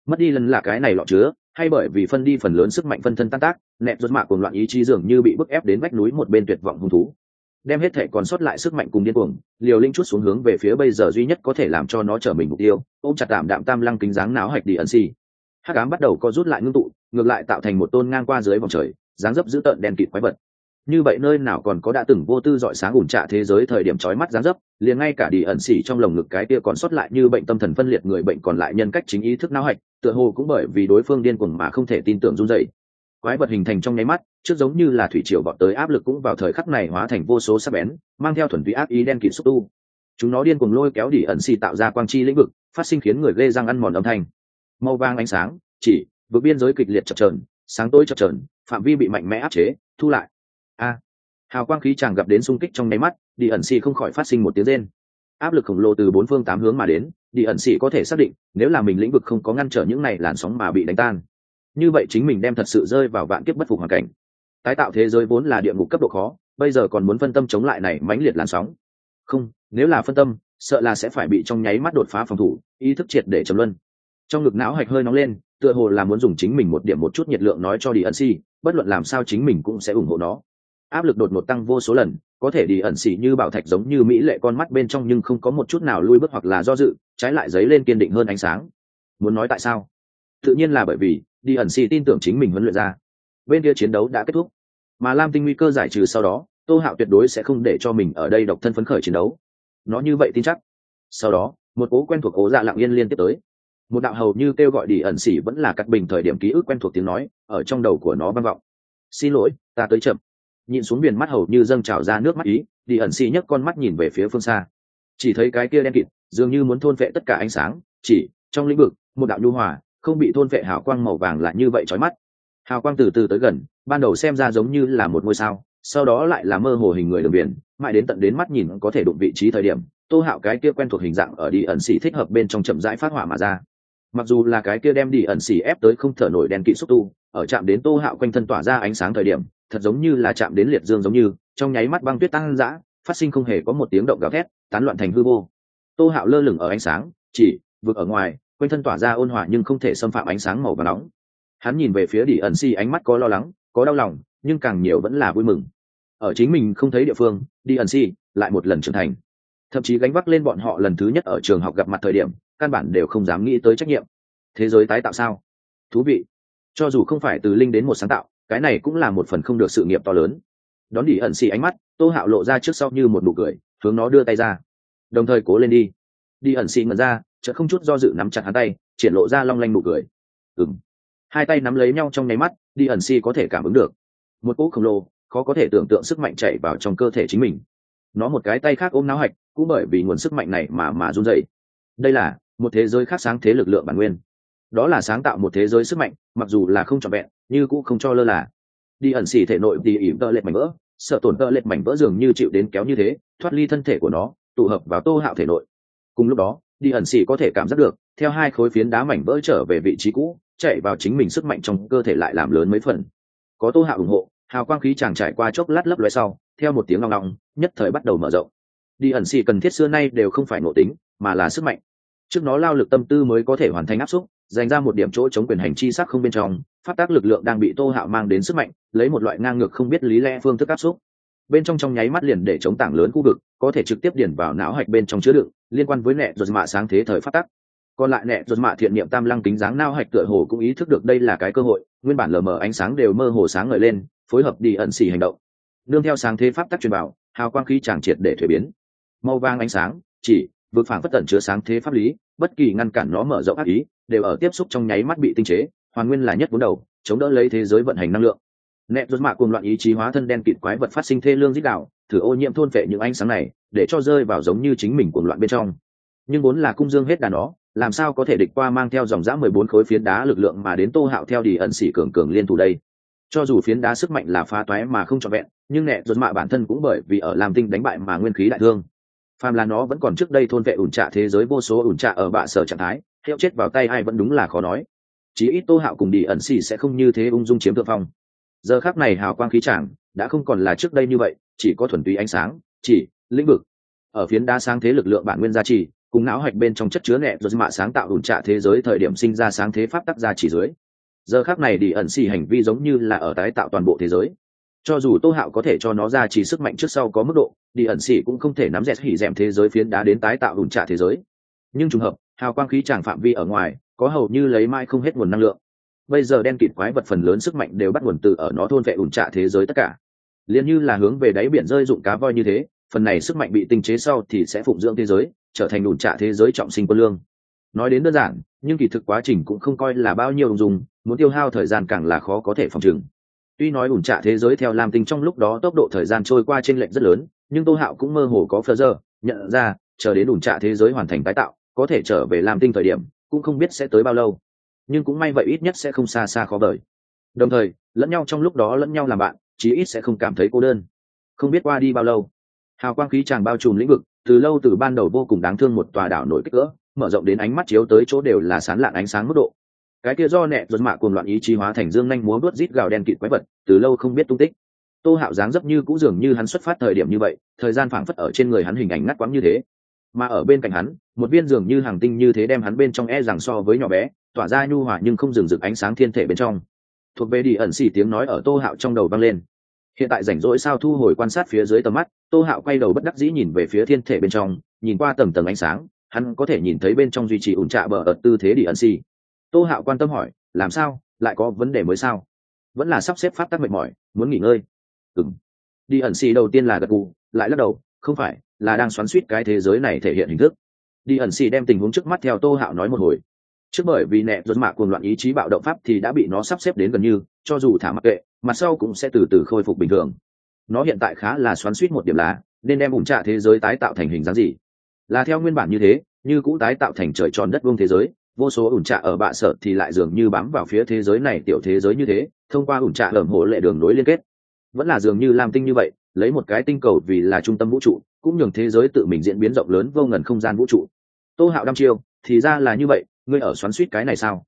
mất đi lần là cái này lọ chứa, hay bởi vì phân đi phần lớn sức mạnh phân thân tan tác, nẹt rốt mạ cuồng loạn ý chí dường như bị bức ép đến vách núi một bên tuyệt vọng hung thú, đem hết thể còn sót lại sức mạnh cùng điên cuồng liều linh chút xuống hướng về phía bây giờ duy nhất có thể làm cho nó trở mình mục tiêu, ôm chặt tạm đạm tam lăng kính dáng náo hạch đi ẩn xì. Hắc ám bắt đầu co rút lại ngưng tụ, ngược lại tạo thành một tôn ngang qua dưới vòng trời, dáng dấp dữ tợn đen kịt quái vật. Như vậy nơi nào còn có đã từng vô tư dọi sáng ủn trạ thế giới thời điểm chói mắt dáng dấp, liền ngay cả đi ẩn xỉ trong lồng ngực cái kia còn sót lại như bệnh tâm thần phân liệt người bệnh còn lại nhân cách chính ý thức não hạch, tựa hồ cũng bởi vì đối phương điên cuồng mà không thể tin tưởng run rẩy. Quái vật hình thành trong nháy mắt, trước giống như là thủy triều vọt tới áp lực cũng vào thời khắc này hóa thành vô số sắc bén, mang theo thuần túy ác ý đen kịt xúc tu. Chúng nó điên cuồng lôi kéo đi ẩn xỉ tạo ra quang chi lĩnh vực, phát sinh khiến người ghê răng ăn mòn âm thanh. Màu vàng ánh sáng, chỉ vượt biên giới kịch liệt chập chờn, sáng tối chập chờn, phạm vi bị mạnh mẽ áp chế, thu lại. Hào quang khí chàng gặp đến xung kích trong nháy mắt, đi ẩn xì không khỏi phát sinh một tiếng rên. Áp lực khổng lồ từ bốn phương tám hướng mà đến, đi ẩn xì có thể xác định nếu là mình lĩnh vực không có ngăn trở những này làn sóng mà bị đánh tan, như vậy chính mình đem thật sự rơi vào vạn kiếp bất phục hoàn cảnh. Tái tạo thế giới vốn là địa ngục cấp độ khó, bây giờ còn muốn phân tâm chống lại này mãnh liệt làn sóng. Không, nếu là phân tâm, sợ là sẽ phải bị trong nháy mắt đột phá phòng thủ, ý thức triệt để trầm luân. Trong ngực não hạch hơi nóng lên, tựa hồ là muốn dùng chính mình một điểm một chút nhiệt lượng nói cho đi ẩn xì, bất luận làm sao chính mình cũng sẽ ủng hộ nó. Áp lực đột ngột tăng vô số lần, có thể đi ẩn xỉ như bảo thạch giống như mỹ lệ con mắt bên trong nhưng không có một chút nào lui bước hoặc là do dự, trái lại dấy lên kiên định hơn ánh sáng. Muốn nói tại sao? Tự nhiên là bởi vì đi ẩn xỉ tin tưởng chính mình huấn luyện ra. Bên kia chiến đấu đã kết thúc, mà Lam Tinh nguy cơ giải trừ sau đó, Tô Hạo tuyệt đối sẽ không để cho mình ở đây độc thân phấn khởi chiến đấu. Nó như vậy tin chắc. Sau đó, một cố quen thuộc ố dạ lặng yên liên tiếp tới. Một đạo hầu như kêu gọi đi ẩn xỉ vẫn là cắt bình thời điểm ký ức quen thuộc tiếng nói ở trong đầu của nó vang vọng. Xin lỗi, ta tới chậm. Nhìn xuống biển mắt hầu như dâng trào ra nước mắt ý, đi ẩn xì nhấc con mắt nhìn về phía phương xa, chỉ thấy cái kia đen kịt dường như muốn thôn vệ tất cả ánh sáng, chỉ trong lĩnh vực một đạo nhu hòa không bị thôn vệ hào quang màu vàng lại như vậy chói mắt. Hào quang từ từ tới gần, ban đầu xem ra giống như là một ngôi sao, sau đó lại là mơ hồ hình người đường biển, mãi đến tận đến mắt nhìn có thể đụng vị trí thời điểm, Tô Hạo cái kia quen thuộc hình dạng ở đi ẩn xì thích hợp bên trong chậm rãi phát hỏa mà ra. Mặc dù là cái kia đem đi ẩn xì ép tới không thở nổi đen kịt xúc tu, ở chạm đến Tô Hạo quanh thân tỏa ra ánh sáng thời điểm, thật giống như là chạm đến liệt dương giống như trong nháy mắt băng tuyết tăng dã, phát sinh không hề có một tiếng động gào thét, tán loạn thành hư vô. Tô Hạo lơ lửng ở ánh sáng, chỉ vực ở ngoài, quanh thân tỏa ra ôn hòa nhưng không thể xâm phạm ánh sáng màu vàng nóng. Hắn nhìn về phía đi ẩn xì, ánh mắt có lo lắng, có đau lòng, nhưng càng nhiều vẫn là vui mừng. Ở chính mình không thấy địa phương, đi ẩn xì lại một lần trưởng thành, thậm chí gánh vác lên bọn họ lần thứ nhất ở trường học gặp mặt thời điểm, căn bản đều không dám nghĩ tới trách nhiệm. Thế giới tái tạo sao? Thú vị. Cho dù không phải từ linh đến một sáng tạo, cái này cũng là một phần không được sự nghiệp to lớn. Đón đi ẩn xì ánh mắt, Tô Hạo lộ ra trước sau như một nụ cười, hướng nó đưa tay ra, đồng thời cố lên đi. Đi ẩn xì ngẩn ra, chợt không chút do dự nắm chặt hắn tay, triển lộ ra long lanh nụ cười. Hai tay nắm lấy nhau trong nháy mắt, đi ẩn xì có thể cảm ứng được một cỗ khổng lồ khó có thể tưởng tượng sức mạnh chạy vào trong cơ thể chính mình. Nó một cái tay khác ôm não hạch, cũng bởi vì nguồn sức mạnh này mà run rẩy. Đây là một thế giới khác sáng thế lực lượng bản nguyên, đó là sáng tạo một thế giới sức mạnh, mặc dù là không trọn vẹn nhưng cũng không cho lơ là. Đi ẩn xỉ thể nội đi ỉm tơ lệch mảnh vỡ, sợ tổn tơ lệch mảnh vỡ dường như chịu đến kéo như thế, thoát ly thân thể của nó, tụ hợp vào Tô Hạo thể nội. Cùng lúc đó, đi ẩn xỉ có thể cảm giác được, theo hai khối phiến đá mảnh vỡ trở về vị trí cũ, chạy vào chính mình sức mạnh trong cơ thể lại làm lớn mấy phần. Có Tô Hạo ủng hộ, hào quang khí chàng trải qua chốc lát lấp lóe sau, theo một tiếng ngong ngong, nhất thời bắt đầu mở rộng. Đi ẩn xỉ cần thiết xưa nay đều không phải nội tính, mà là sức mạnh. Trước nó lao lực tâm tư mới có thể hoàn thành áp xúc, dành ra một điểm chỗ chống quyền hành chi sắc không bên trong, phát tác lực lượng đang bị Tô Hạo mang đến sức mạnh, lấy một loại ngang ngược không biết lý lẽ phương thức áp xúc. Bên trong trong nháy mắt liền để chống tảng lớn khu vực, có thể trực tiếp điền vào não hạch bên trong chứa đựng, liên quan với nệ ruột mạ sáng thế thời phát tác. Còn lại nệ ruột mạ thiện niệm tam lăng kính dáng não hạch tựa hồ cũng ý thức được đây là cái cơ hội, nguyên bản lờ mờ ánh sáng đều mơ hồ sáng ngời lên, phối hợp đi ẩn xỉ hành động. Nương theo sáng thế pháp tắc truyền vào, hào quang khí chàng triệt để thuế biến. Màu vàng ánh sáng, chỉ vực phảng phất tẩn chứa sáng thế pháp lý, bất kỳ ngăn cản nó mở rộng ác ý đều ở tiếp xúc trong nháy mắt bị tinh chế, hoàn nguyên là nhất vốn đầu, chống đỡ lấy thế giới vận hành năng lượng. Nẹt rốt mạ cuồng loạn ý chí hóa thân đen kịt quái vật phát sinh thê lương rít đạo, thử ô nhiễm thôn phệ những ánh sáng này, để cho rơi vào giống như chính mình cuồng loạn bên trong. Nhưng vốn là cung dương hết đàn nó, làm sao có thể địch qua mang theo dòng dã 14 khối phiến đá lực lượng mà đến Tô Hạo theo đi ẩn xỉ cường cường liên thủ đây. Cho dù phiến đá sức mạnh là phá toái mà không trọn vẹn, nhưng nẹt rốt mạ bản thân cũng bởi vì ở làm tinh đánh bại mà nguyên khí đại thương. Phàm là nó vẫn còn trước đây thôn vệ ủn trạ thế giới vô số ủn trạ ở bạ sở trạng thái, theo chết vào tay ai vẫn đúng là khó nói. Chí ít Tô Hạo cùng đi ẩn xỉ sẽ không như thế ung dung chiếm thượng phong. Giờ khắc này hào quang khí tràng đã không còn là trước đây như vậy, chỉ có thuần túy ánh sáng, chỉ lĩnh vực. Ở phiến đá sáng thế lực lượng bản nguyên gia trì, cùng não hạch bên trong chất chứa nẹ rồi mạ sáng tạo ủn trạ thế giới thời điểm sinh ra sáng thế pháp tắc ra chỉ dưới. Giờ khác này đi ẩn xì hành vi giống như là ở tái tạo toàn bộ thế giới. Cho dù Tô Hạo có thể cho nó ra chỉ sức mạnh trước sau có mức độ, đi ẩn xì cũng không thể nắm dẹt hỉ dẹm thế giới phiến đá đến tái tạo ủn trạ thế giới. Nhưng trùng hợp, hào quang khí tràng phạm vi ở ngoài có hầu như lấy mãi không hết nguồn năng lượng. Bây giờ đen kịt quái vật phần lớn sức mạnh đều bắt nguồn từ ở nó thôn vệ ủn trạ thế giới tất cả, liền như là hướng về đáy biển rơi dụng cá voi như thế. Phần này sức mạnh bị tinh chế sau thì sẽ phụng dưỡng thế giới, trở thành ủn trạ thế giới trọng sinh quân lương. Nói đến đơn giản, nhưng kỳ thực quá trình cũng không coi là bao nhiêu dùng, muốn tiêu hao thời gian càng là khó có thể phòng chừng. Tuy nói ủn trạ thế giới theo lam tinh trong lúc đó tốc độ thời gian trôi qua trên lệnh rất lớn, nhưng Tô Hạo cũng mơ hồ có phơ giờ nhận ra, chờ đến ủn trạ thế giới hoàn thành tái tạo, có thể trở về lam tinh thời điểm cũng không biết sẽ tới bao lâu. Nhưng cũng may vậy, ít nhất sẽ không xa xa khó vời. Đồng thời lẫn nhau trong lúc đó lẫn nhau làm bạn, chí ít sẽ không cảm thấy cô đơn. Không biết qua đi bao lâu, hào quang khí tràng bao trùm lĩnh vực từ lâu từ ban đầu vô cùng đáng thương một tòa đảo nổi kích cỡ mở rộng đến ánh mắt chiếu tới chỗ đều là sán lạn ánh sáng mức độ. Cái kia do nẹ ruột mạ cuồng loạn ý chí hóa thành dương nhanh múa vuốt rít gào đen kịt quái vật từ lâu không biết tung tích. Tô Hạo dáng dấp như cũ dường như hắn xuất phát thời điểm như vậy, thời gian phảng phất ở trên người hắn hình ảnh ngắt quãng như thế, mà ở bên cạnh hắn một viên dường như hàng tinh như thế đem hắn bên trong rằng so với nhỏ bé, tỏa ra nhu hòa nhưng không dừng rực ánh sáng thiên thể bên trong. Thuộc về đi ẩn xì tiếng nói ở Tô Hạo trong đầu vang lên. Hiện tại rảnh rỗi sao thu hồi quan sát phía dưới tầm mắt, Tô Hạo quay đầu bất đắc dĩ nhìn về phía thiên thể bên trong, nhìn qua tầng tầng ánh sáng, hắn có thể nhìn thấy bên trong duy trì ủn trạ bờ ở tư thế đi ẩn xì. Tô Hạo quan tâm hỏi, làm sao, lại có vấn đề mới sao? Vẫn là sắp xếp pháp tắc mệt mỏi, muốn nghỉ ngơi. Đi ẩn xì đầu tiên là gật gù, lại lắc đầu, không phải, là đang xoắn xuýt cái thế giới này thể hiện hình thức. Đi ẩn xì đem tình huống trước mắt theo Tô Hạo nói một hồi. Trước bởi vì nẹ ruột mạ cuồng loạn ý chí bạo động pháp thì đã bị nó sắp xếp đến gần như, cho dù thả mặc kệ, mặt sau cũng sẽ từ từ khôi phục bình thường. Nó hiện tại khá là xoắn xuýt một điểm là nên đem ủn trạ thế giới tái tạo thành hình dáng gì. Là theo nguyên bản như thế, như cũ tái tạo thành trời tròn đất vuông thế giới, vô số ủn trạ ở bạ sở thì lại dường như bám vào phía thế giới này tiểu thế giới như thế, thông qua ủn trạ lởm hổ lệ đường nối liên kết. Vẫn là dường như lam tinh như vậy, lấy một cái tinh cầu vì là trung tâm vũ trụ, cũng nhường thế giới tự mình diễn biến rộng lớn vô ngần không gian vũ trụ. Tô Hạo đăm chiêu, thì ra là như vậy, ngươi ở xoắn xuýt cái này sao?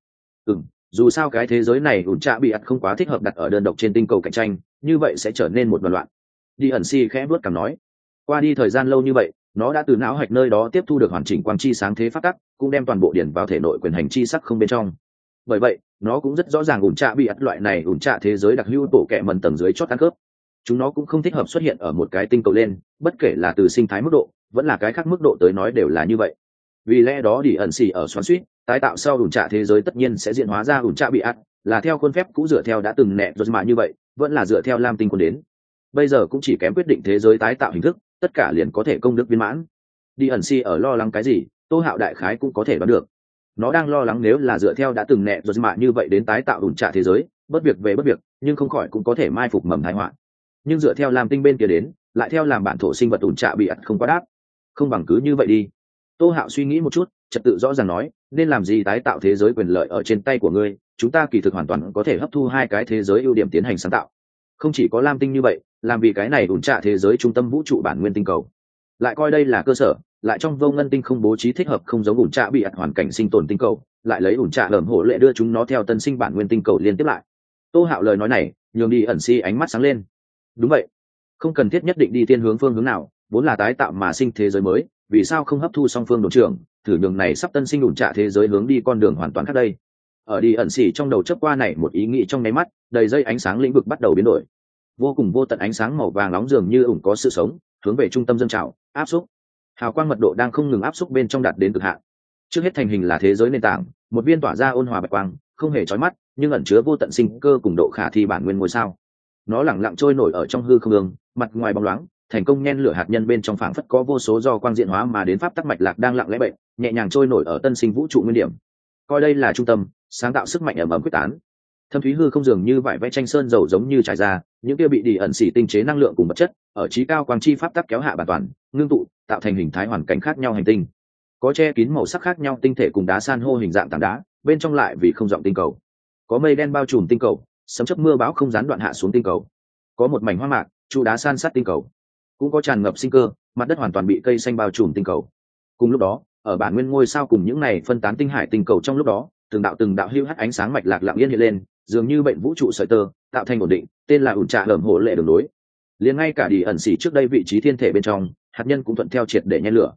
Dù sao cái thế giới này ủn trạ bị ắt không quá thích hợp đặt ở đơn độc trên tinh cầu cạnh tranh, như vậy sẽ trở nên một đoàn loạn. Đi ẩn si khẽ vuốt cằm nói, qua đi thời gian lâu như vậy, nó đã từ não hạch nơi đó tiếp thu được hoàn chỉnh quang chi sáng thế phát tắc, cũng đem toàn bộ điển vào thể nội quyền hành chi sắc không bên trong. Bởi vậy nó cũng rất rõ ràng ủn trạ bị ắt loại này ủn trạ thế giới đặc hữu tổ kẹ mần tầng dưới chót ăn cướp, chúng nó cũng không thích hợp xuất hiện ở một cái tinh cầu lên, bất kể là từ sinh thái mức độ vẫn là cái khác mức độ tới nói đều là như vậy. Vì lẽ đó đi ẩn xì ở xoắn suýt tái tạo sau ủn trạ thế giới tất nhiên sẽ diễn hóa ra ủn trạ bị ắt, là theo khuôn phép cũ dựa theo đã từng nẹ rồi mà như vậy, vẫn là dựa theo lam tinh quân đến. Bây giờ cũng chỉ kém quyết định thế giới tái tạo hình thức, tất cả liền có thể công đức viên mãn. Đi ẩn si ở lo lắng cái gì, Tô Hạo đại khái cũng có thể đoán được. Nó đang lo lắng nếu là dựa theo đã từng nẹ rồi mà như vậy đến tái tạo ủn trạ thế giới, bất việc về bất việc, nhưng không khỏi cũng có thể mai phục mầm tai họa. Nhưng dựa theo lam tinh bên kia đến, lại theo làm bản thổ sinh vật ủn trạ bị ắt không quá đáp, không bằng cứ như vậy đi. Tô Hạo suy nghĩ một chút, trật tự rõ ràng nói, nên làm gì tái tạo thế giới quyền lợi ở trên tay của ngươi, chúng ta kỳ thực hoàn toàn có thể hấp thu hai cái thế giới ưu điểm tiến hành sáng tạo. Không chỉ có lam tinh như vậy, làm vì cái này ủn trạ thế giới trung tâm vũ trụ bản nguyên tinh cầu, lại coi đây là cơ sở, lại trong vô ngân tinh không bố trí thích hợp không giống ủn trạ bị ắt hoàn cảnh sinh tồn tinh cầu, lại lấy ủn trạ lởm hổ lệ đưa chúng nó theo tân sinh bản nguyên tinh cầu liên tiếp lại. Tô Hạo lời nói này nhường đi ẩn si ánh mắt sáng lên. Đúng vậy, không cần thiết nhất định đi tiên hướng phương hướng nào, vốn là tái tạo mà sinh thế giới mới, vì sao không hấp thu song phương đồn trưởng, thử nhường này sắp tân sinh ủn trạ thế giới hướng đi con đường hoàn toàn khác đây. Ở đi ẩn xỉ trong đầu chớp qua này một ý nghĩ trong nháy mắt, đầy dây ánh sáng lĩnh vực bắt đầu biến đổi, vô cùng vô tận ánh sáng màu vàng nóng dường như ủng có sự sống, hướng về trung tâm dâng trào, áp xúc. Hào quang mật độ đang không ngừng áp xúc bên trong đạt đến cực hạn. Trước hết thành hình là thế giới nền tảng, một viên tỏa ra ôn hòa bạch quang, không hề chói mắt, nhưng ẩn chứa vô tận sinh cơ cùng độ khả thi bản nguyên ngôi sao. Nó lẳng lặng trôi nổi ở trong hư không ương, mặt ngoài bóng loáng, thành công nhen lửa hạt nhân bên trong phảng phất có vô số do quang diện hóa mà đến pháp tắc mạch lạc đang lặng lẽ bệnh, nhẹ nhàng trôi nổi ở tân sinh vũ trụ nguyên điểm. Coi đây là trung tâm, sáng tạo sức mạnh ầm ầm quyết tán. Thâm thúy hư không dường như vải vẽ tranh sơn dầu giống như trải ra, những kia bị đi ẩn xỉ tinh chế năng lượng cùng vật chất, ở trí cao quang chi pháp tắc kéo hạ bản toàn, ngưng tụ, tạo thành hình thái hoàn cảnh khác nhau hành tinh. Có che kín màu sắc khác nhau tinh thể cùng đá san hô hình dạng tảng đá, bên trong lại vì không rộng tinh cầu. Có mây đen bao trùm tinh cầu, sấm chớp mưa bão không gián đoạn hạ xuống tinh cầu. Có một mảnh hoa mạc, trụ đá san sát tinh cầu. Cũng có tràn ngập sinh cơ, mặt đất hoàn toàn bị cây xanh bao trùm tinh cầu. Cùng lúc đó, ở bản nguyên ngôi sao cùng những này phân tán tinh hải tinh cầu trong lúc đó, từng đạo hưu hắt ánh sáng mạch lạc lặng yên hiện lên, dường như bệnh vũ trụ sợi tơ, tạo thành ổn định, tên là ủn trạ lởm hổ lệ đường nối. Liền ngay cả đi ẩn xỉ trước đây vị trí thiên thể bên trong, hạt nhân cũng thuận theo triệt để nhen lửa.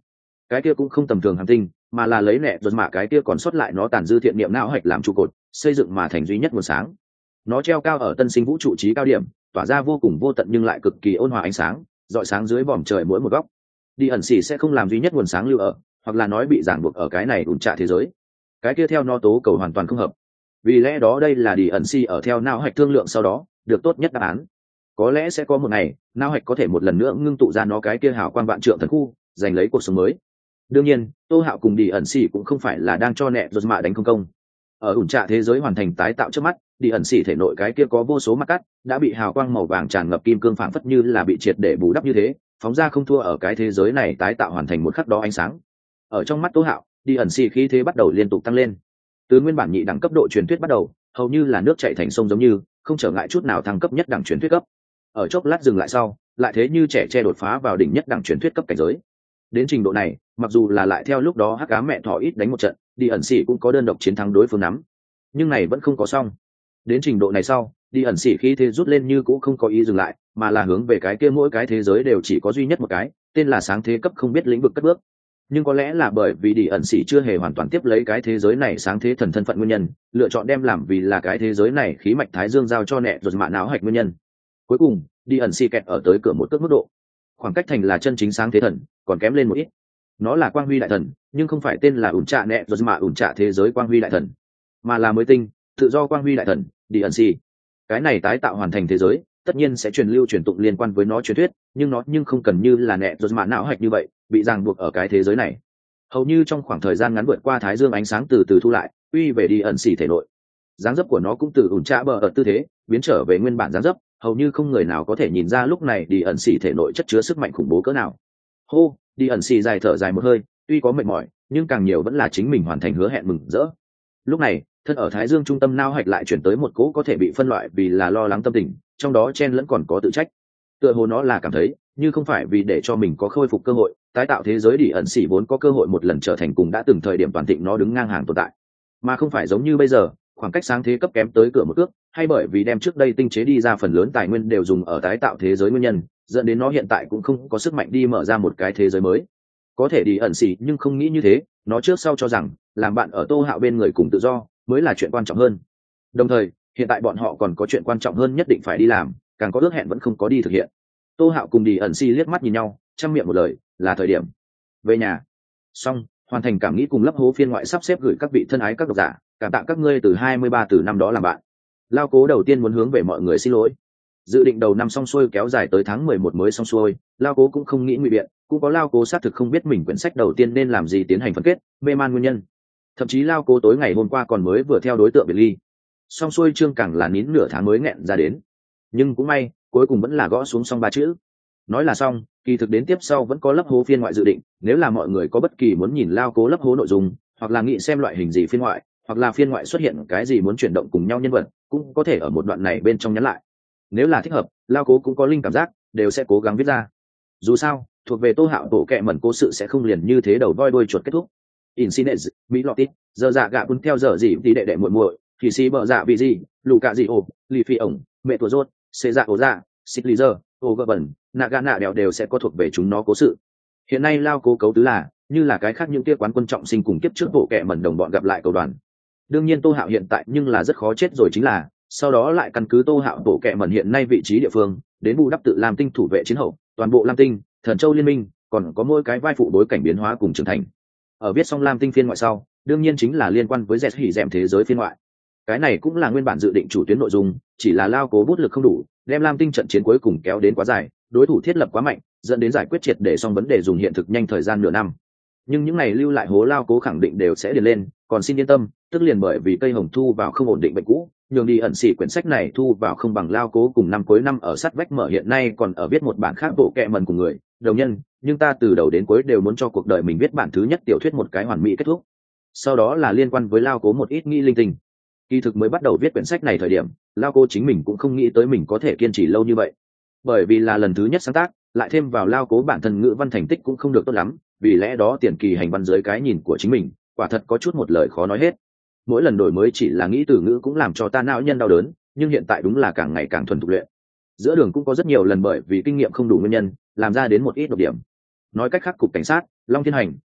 cái kia cũng không tầm thường hành tinh, mà là lấy nẹ giật mạ cái kia còn sót lại nó tàn dư thiện niệm não hạch làm trụ cột, xây dựng mà thành duy nhất nguồn sáng. Nó treo cao ở tân sinh vũ trụ trí cao điểm, tỏa ra vô cùng vô tận nhưng lại cực kỳ ôn hòa ánh sáng, rọi sáng dưới vòm trời mỗi một góc. Đi ẩn xỉ sẽ không làm duy nhất nguồn sáng lưu ở, hoặc là nói bị ràng buộc ở cái này ủn trạ thế giới. Cái kia theo nó tố cầu hoàn toàn không hợp. Vì lẽ đó đây là đi ẩn xỉ ở theo não hạch thương lượng sau đó được tốt nhất đáp án. Có lẽ sẽ có một ngày não hạch có thể một lần nữa ngưng tụ ra nó cái kia hào quang vạn trượng thần khu, giành lấy cuộc sống mới. Đương nhiên Tô Hạo cùng đi ẩn xỉ cũng không phải là đang cho nẹ giật mạ đánh không công. Ở ủn trạ thế giới hoàn thành tái tạo trước mắt, đi ẩn xỉ thể nội cái kia có vô số mắt cắt đã bị hào quang màu vàng tràn ngập kim cương phảng phất như là bị triệt để bù đắp như thế, phóng ra không thua ở cái thế giới này tái tạo hoàn thành một khắc đó ánh sáng. Ở trong mắt Tô Hạo, đi ẩn xỉ khí thế bắt đầu liên tục tăng lên. Từ nguyên bản nhị đẳng cấp độ truyền thuyết bắt đầu, hầu như là nước chảy thành sông giống như, không trở ngại chút nào thăng cấp nhất đẳng truyền thuyết cấp. Ở chốc lát dừng lại sau, lại thế như trẻ tre đột phá vào đỉnh nhất đẳng truyền thuyết cấp cảnh giới. Đến trình độ này, mặc dù là lại theo lúc đó hắc ám mẹ thỏ ít đánh một trận, đi ẩn xỉ cũng có đơn độc chiến thắng đối phương nắm. Nhưng này vẫn không có xong. Đến trình độ này sau, đi ẩn xỉ khí thế rút lên như cũng không có ý dừng lại, mà là hướng về cái kia mỗi cái thế giới đều chỉ có duy nhất một cái, tên là sáng thế cấp không biết lĩnh vực cất bước. Nhưng có lẽ là bởi vì đi ẩn xỉ chưa hề hoàn toàn tiếp lấy cái thế giới này sáng thế thần thân phận nguyên nhân, lựa chọn đem làm vì là cái thế giới này khí mạch thái dương giao cho nẹ rồi mạ não hạch nguyên nhân. Cuối cùng đi ẩn xỉ kẹt ở tới cửa một cước mức độ, khoảng cách thành là chân chính sáng thế thần còn kém lên một ít. Nó là quang huy đại thần, nhưng không phải tên là ủn trạ nẹ rồi mà ủn trạ thế giới quang huy đại thần, mà là mới tinh tự do quang huy đại thần đi ẩn xỉ. Cái này tái tạo hoàn thành thế giới tất nhiên sẽ truyền lưu truyền tụng liên quan với nó truyền thuyết, nhưng nó không cần như là nẹ rồi mà não hạch như vậy bị ràng buộc ở cái thế giới này. Hầu như trong khoảng thời gian ngắn vượt qua thái dương ánh sáng từ từ thu lại, uy về đi ẩn xỉ thể nội. Dáng dấp của nó cũng từ ủn trạ bờ ở tư thế biến trở về nguyên bản dáng dấp, hầu như không người nào có thể nhìn ra lúc này đi ẩn xỉ thể nội chất chứa sức mạnh khủng bố cỡ nào. Hô, đi ẩn xỉ dài thở dài một hơi, tuy có mệt mỏi nhưng càng nhiều vẫn là chính mình hoàn thành hứa hẹn mừng rỡ. Lúc này thân ở thái dương trung tâm não hạch lại chuyển tới một cỗ có thể bị phân loại vì là lo lắng tâm tình, trong đó chen lẫn còn có tự trách. Tựa hồ nó là cảm thấy như không phải vì để cho mình có khôi phục cơ hội tái tạo thế giới đi ẩn xỉ vốn có cơ hội một lần trở thành cùng đã từng thời điểm toàn thịnh nó đứng ngang hàng tồn tại, mà không phải giống như bây giờ khoảng cách sáng thế cấp kém tới cửa một ước, hay bởi vì đem trước đây tinh chế đi ra phần lớn tài nguyên đều dùng ở tái tạo thế giới nguyên nhân, dẫn đến nó hiện tại cũng không có sức mạnh đi mở ra một cái thế giới mới. Có thể đi ẩn xỉ nhưng không nghĩ như thế, nó trước sau cho rằng làm bạn ở Tô Hạo bên người cùng tự do mới là chuyện quan trọng hơn. Đồng thời hiện tại bọn họ còn có chuyện quan trọng hơn nhất định phải đi làm, càng có ước hẹn vẫn không có đi thực hiện. Tô Hạo cùng đi ẩn xỉ liếc mắt nhìn nhau, chăm miệng một lời là thời điểm về nhà. Xong hoàn thành cảm nghĩ cùng lấp hố phiên ngoại sắp xếp gửi các vị thân ái các độc giả, cảm tạ các ngươi từ 23 từ năm đó làm bạn. Lao Cố đầu tiên muốn hướng về mọi người xin lỗi. Dự định đầu năm xong xuôi kéo dài tới tháng 11 mới xong xuôi, Lao Cố cũng không nghĩ ngụy biện, cũng có Lao Cố xác thực không biết mình quyển sách đầu tiên nên làm gì tiến hành phân kết, mê man nguyên nhân. Thậm chí Lao Cố tối ngày hôm qua còn mới vừa theo đối tượng biệt ly. Xong xuôi chương càng là nín nửa tháng mới nghẹn ra đến. Nhưng cũng may, cuối cùng vẫn là gõ xuống xong 3 chữ. Nói là xong, kỳ thực đến tiếp sau vẫn có lấp hố phiên ngoại dự định, nếu là mọi người có bất kỳ muốn nhìn Lao Cố lấp hố nội dung, hoặc là nghĩ xem loại hình gì phiên ngoại, hoặc là phiên ngoại xuất hiện cái gì muốn chuyển động cùng nhau nhân vật, cũng có thể ở một đoạn này bên trong nhắn lại. Nếu là thích hợp, Lao Cố cũng có linh cảm giác, đều sẽ cố gắng viết ra. Dù sao, thuộc về Tô Hạo bộ kệ mẩn cố sự sẽ không liền như thế đầu voi đuôi chuột kết thúc. Incinez, Mỹ Lọtit, giờ dạ gạ cũng theo giờ gì tí đệ muội muội, thì si bợ dạ vì gì, lù cạ gì ổ, lì phi ổng, mẹ tuổi rốt, xê dạ ổ dạ, xích lý giờ, ô gờ bẩn, nạ gạ nạ đều sẽ có thuộc về chúng nó cố sự. Hiện nay Lao Cố cấu tứ là như là cái khác những kia quán quân trọng sinh cùng kiếp trước bộ kệ mẩn đồng bọn gặp lại cầu đoàn. Đương nhiên Tô Hạo hiện tại nhưng là rất khó chết rồi, chính là sau đó lại căn cứ Tô Hạo bộ kệ mẩn hiện nay vị trí địa phương đến bù đắp tự làm tinh thủ vệ chiến hậu toàn bộ Lam Tinh, Thần Châu liên minh, còn có mỗi cái vai phụ bối cảnh biến hóa cùng trưởng thành. Ở viết xong Lam Tinh phiên ngoại sau, đương nhiên chính là liên quan với dẹt hỉ dẹm thế giới phiên ngoại. Cái này cũng là nguyên bản dự định chủ tuyến nội dung, chỉ là Lao Cố bút lực không đủ, đem Lam Tinh trận chiến cuối cùng kéo đến quá dài, đối thủ thiết lập quá mạnh, dẫn đến giải quyết triệt để xong vấn đề dùng hiện thực nhanh thời gian nửa năm. Nhưng những này lưu lại hố Lao Cố khẳng định đều sẽ điền lên, còn xin yên tâm, tức liền bởi vì cây hồng thu vào không ổn định bệnh cũ, nhường đi ẩn xỉ quyển sách này thu vào không bằng Lao Cố cùng năm cuối năm ở sát vách mở hiện nay còn ở viết một bản khác bộ kệ mẩn cùng người đồng nhân, nhưng ta từ đầu đến cuối đều muốn cho cuộc đời mình viết bản thứ nhất tiểu thuyết một cái hoàn mỹ kết thúc. Sau đó là liên quan với Lao Cố một ít nghĩ linh tinh. Kỳ thực mới bắt đầu viết quyển sách này thời điểm, Lao Cố chính mình cũng không nghĩ tới mình có thể kiên trì lâu như vậy, bởi vì là lần thứ nhất sáng tác, lại thêm vào Lao Cố bản thân ngữ văn thành tích cũng không được tốt lắm, vì lẽ đó tiền kỳ hành văn dưới cái nhìn của chính mình quả thật có chút một lời khó nói hết. Mỗi lần đổi mới chỉ là nghĩ từ ngữ cũng làm cho ta não nhân đau đớn, nhưng hiện tại đúng là càng ngày càng thuần thục luyện. Giữa đường cũng có rất nhiều lần bởi vì kinh nghiệm không đủ nguyên nhân làm ra đến một ít đột điểm. Nói cách khác, cục cảnh sát, Long Thiên Hành,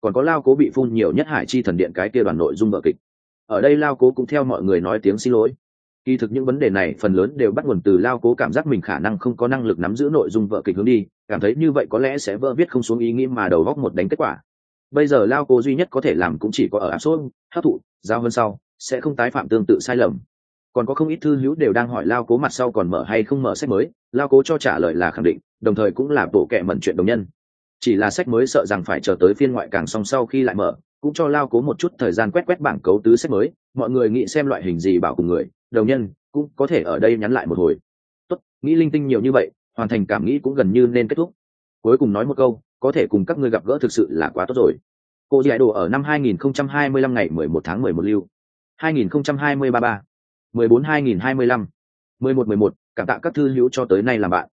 còn có lao cố bị phun nhiều nhất hải chi thần điện cái kia đoàn nội dung vở kịch. Ở đây lao cố cũng theo mọi người nói tiếng xin lỗi. Kỳ thực những vấn đề này phần lớn đều bắt nguồn từ lao cố cảm giác mình khả năng không có năng lực nắm giữ nội dung vở kịch hướng đi, cảm thấy như vậy có lẽ sẽ vỡ viết không xuống ý nghĩ mà đầu góc một đánh kết quả. Bây giờ lao cố duy nhất có thể làm cũng chỉ có ở áp suất, hấp thụ, giao hơn sau sẽ không tái phạm tương tự sai lầm. Còn có không ít thư hữu đều đang hỏi lao cố mặt sau còn mở hay không mở sách mới, lao cố cho trả lời là khẳng định, đồng thời cũng là bộ kệ mẩn chuyện đồng nhân. Chỉ là sách mới sợ rằng phải chờ tới phiên ngoại càng xong sau khi lại mở, cũng cho lao cố một chút thời gian quét bảng cấu tứ sách mới, mọi người nghĩ xem loại hình gì bảo cùng người đồng nhân cũng có thể ở đây nhắn lại một hồi. Tốt, nghĩ linh tinh nhiều như vậy, hoàn thành cảm nghĩ cũng gần như nên kết thúc. Cuối cùng nói một câu, có thể cùng các ngươi gặp gỡ thực sự là quá tốt rồi. Cô dạy đồ ở năm 2025 ngày 11 tháng 11 lưu 2023 14 2025 11 cảm tạ các thư hữu cho tới nay làm bạn.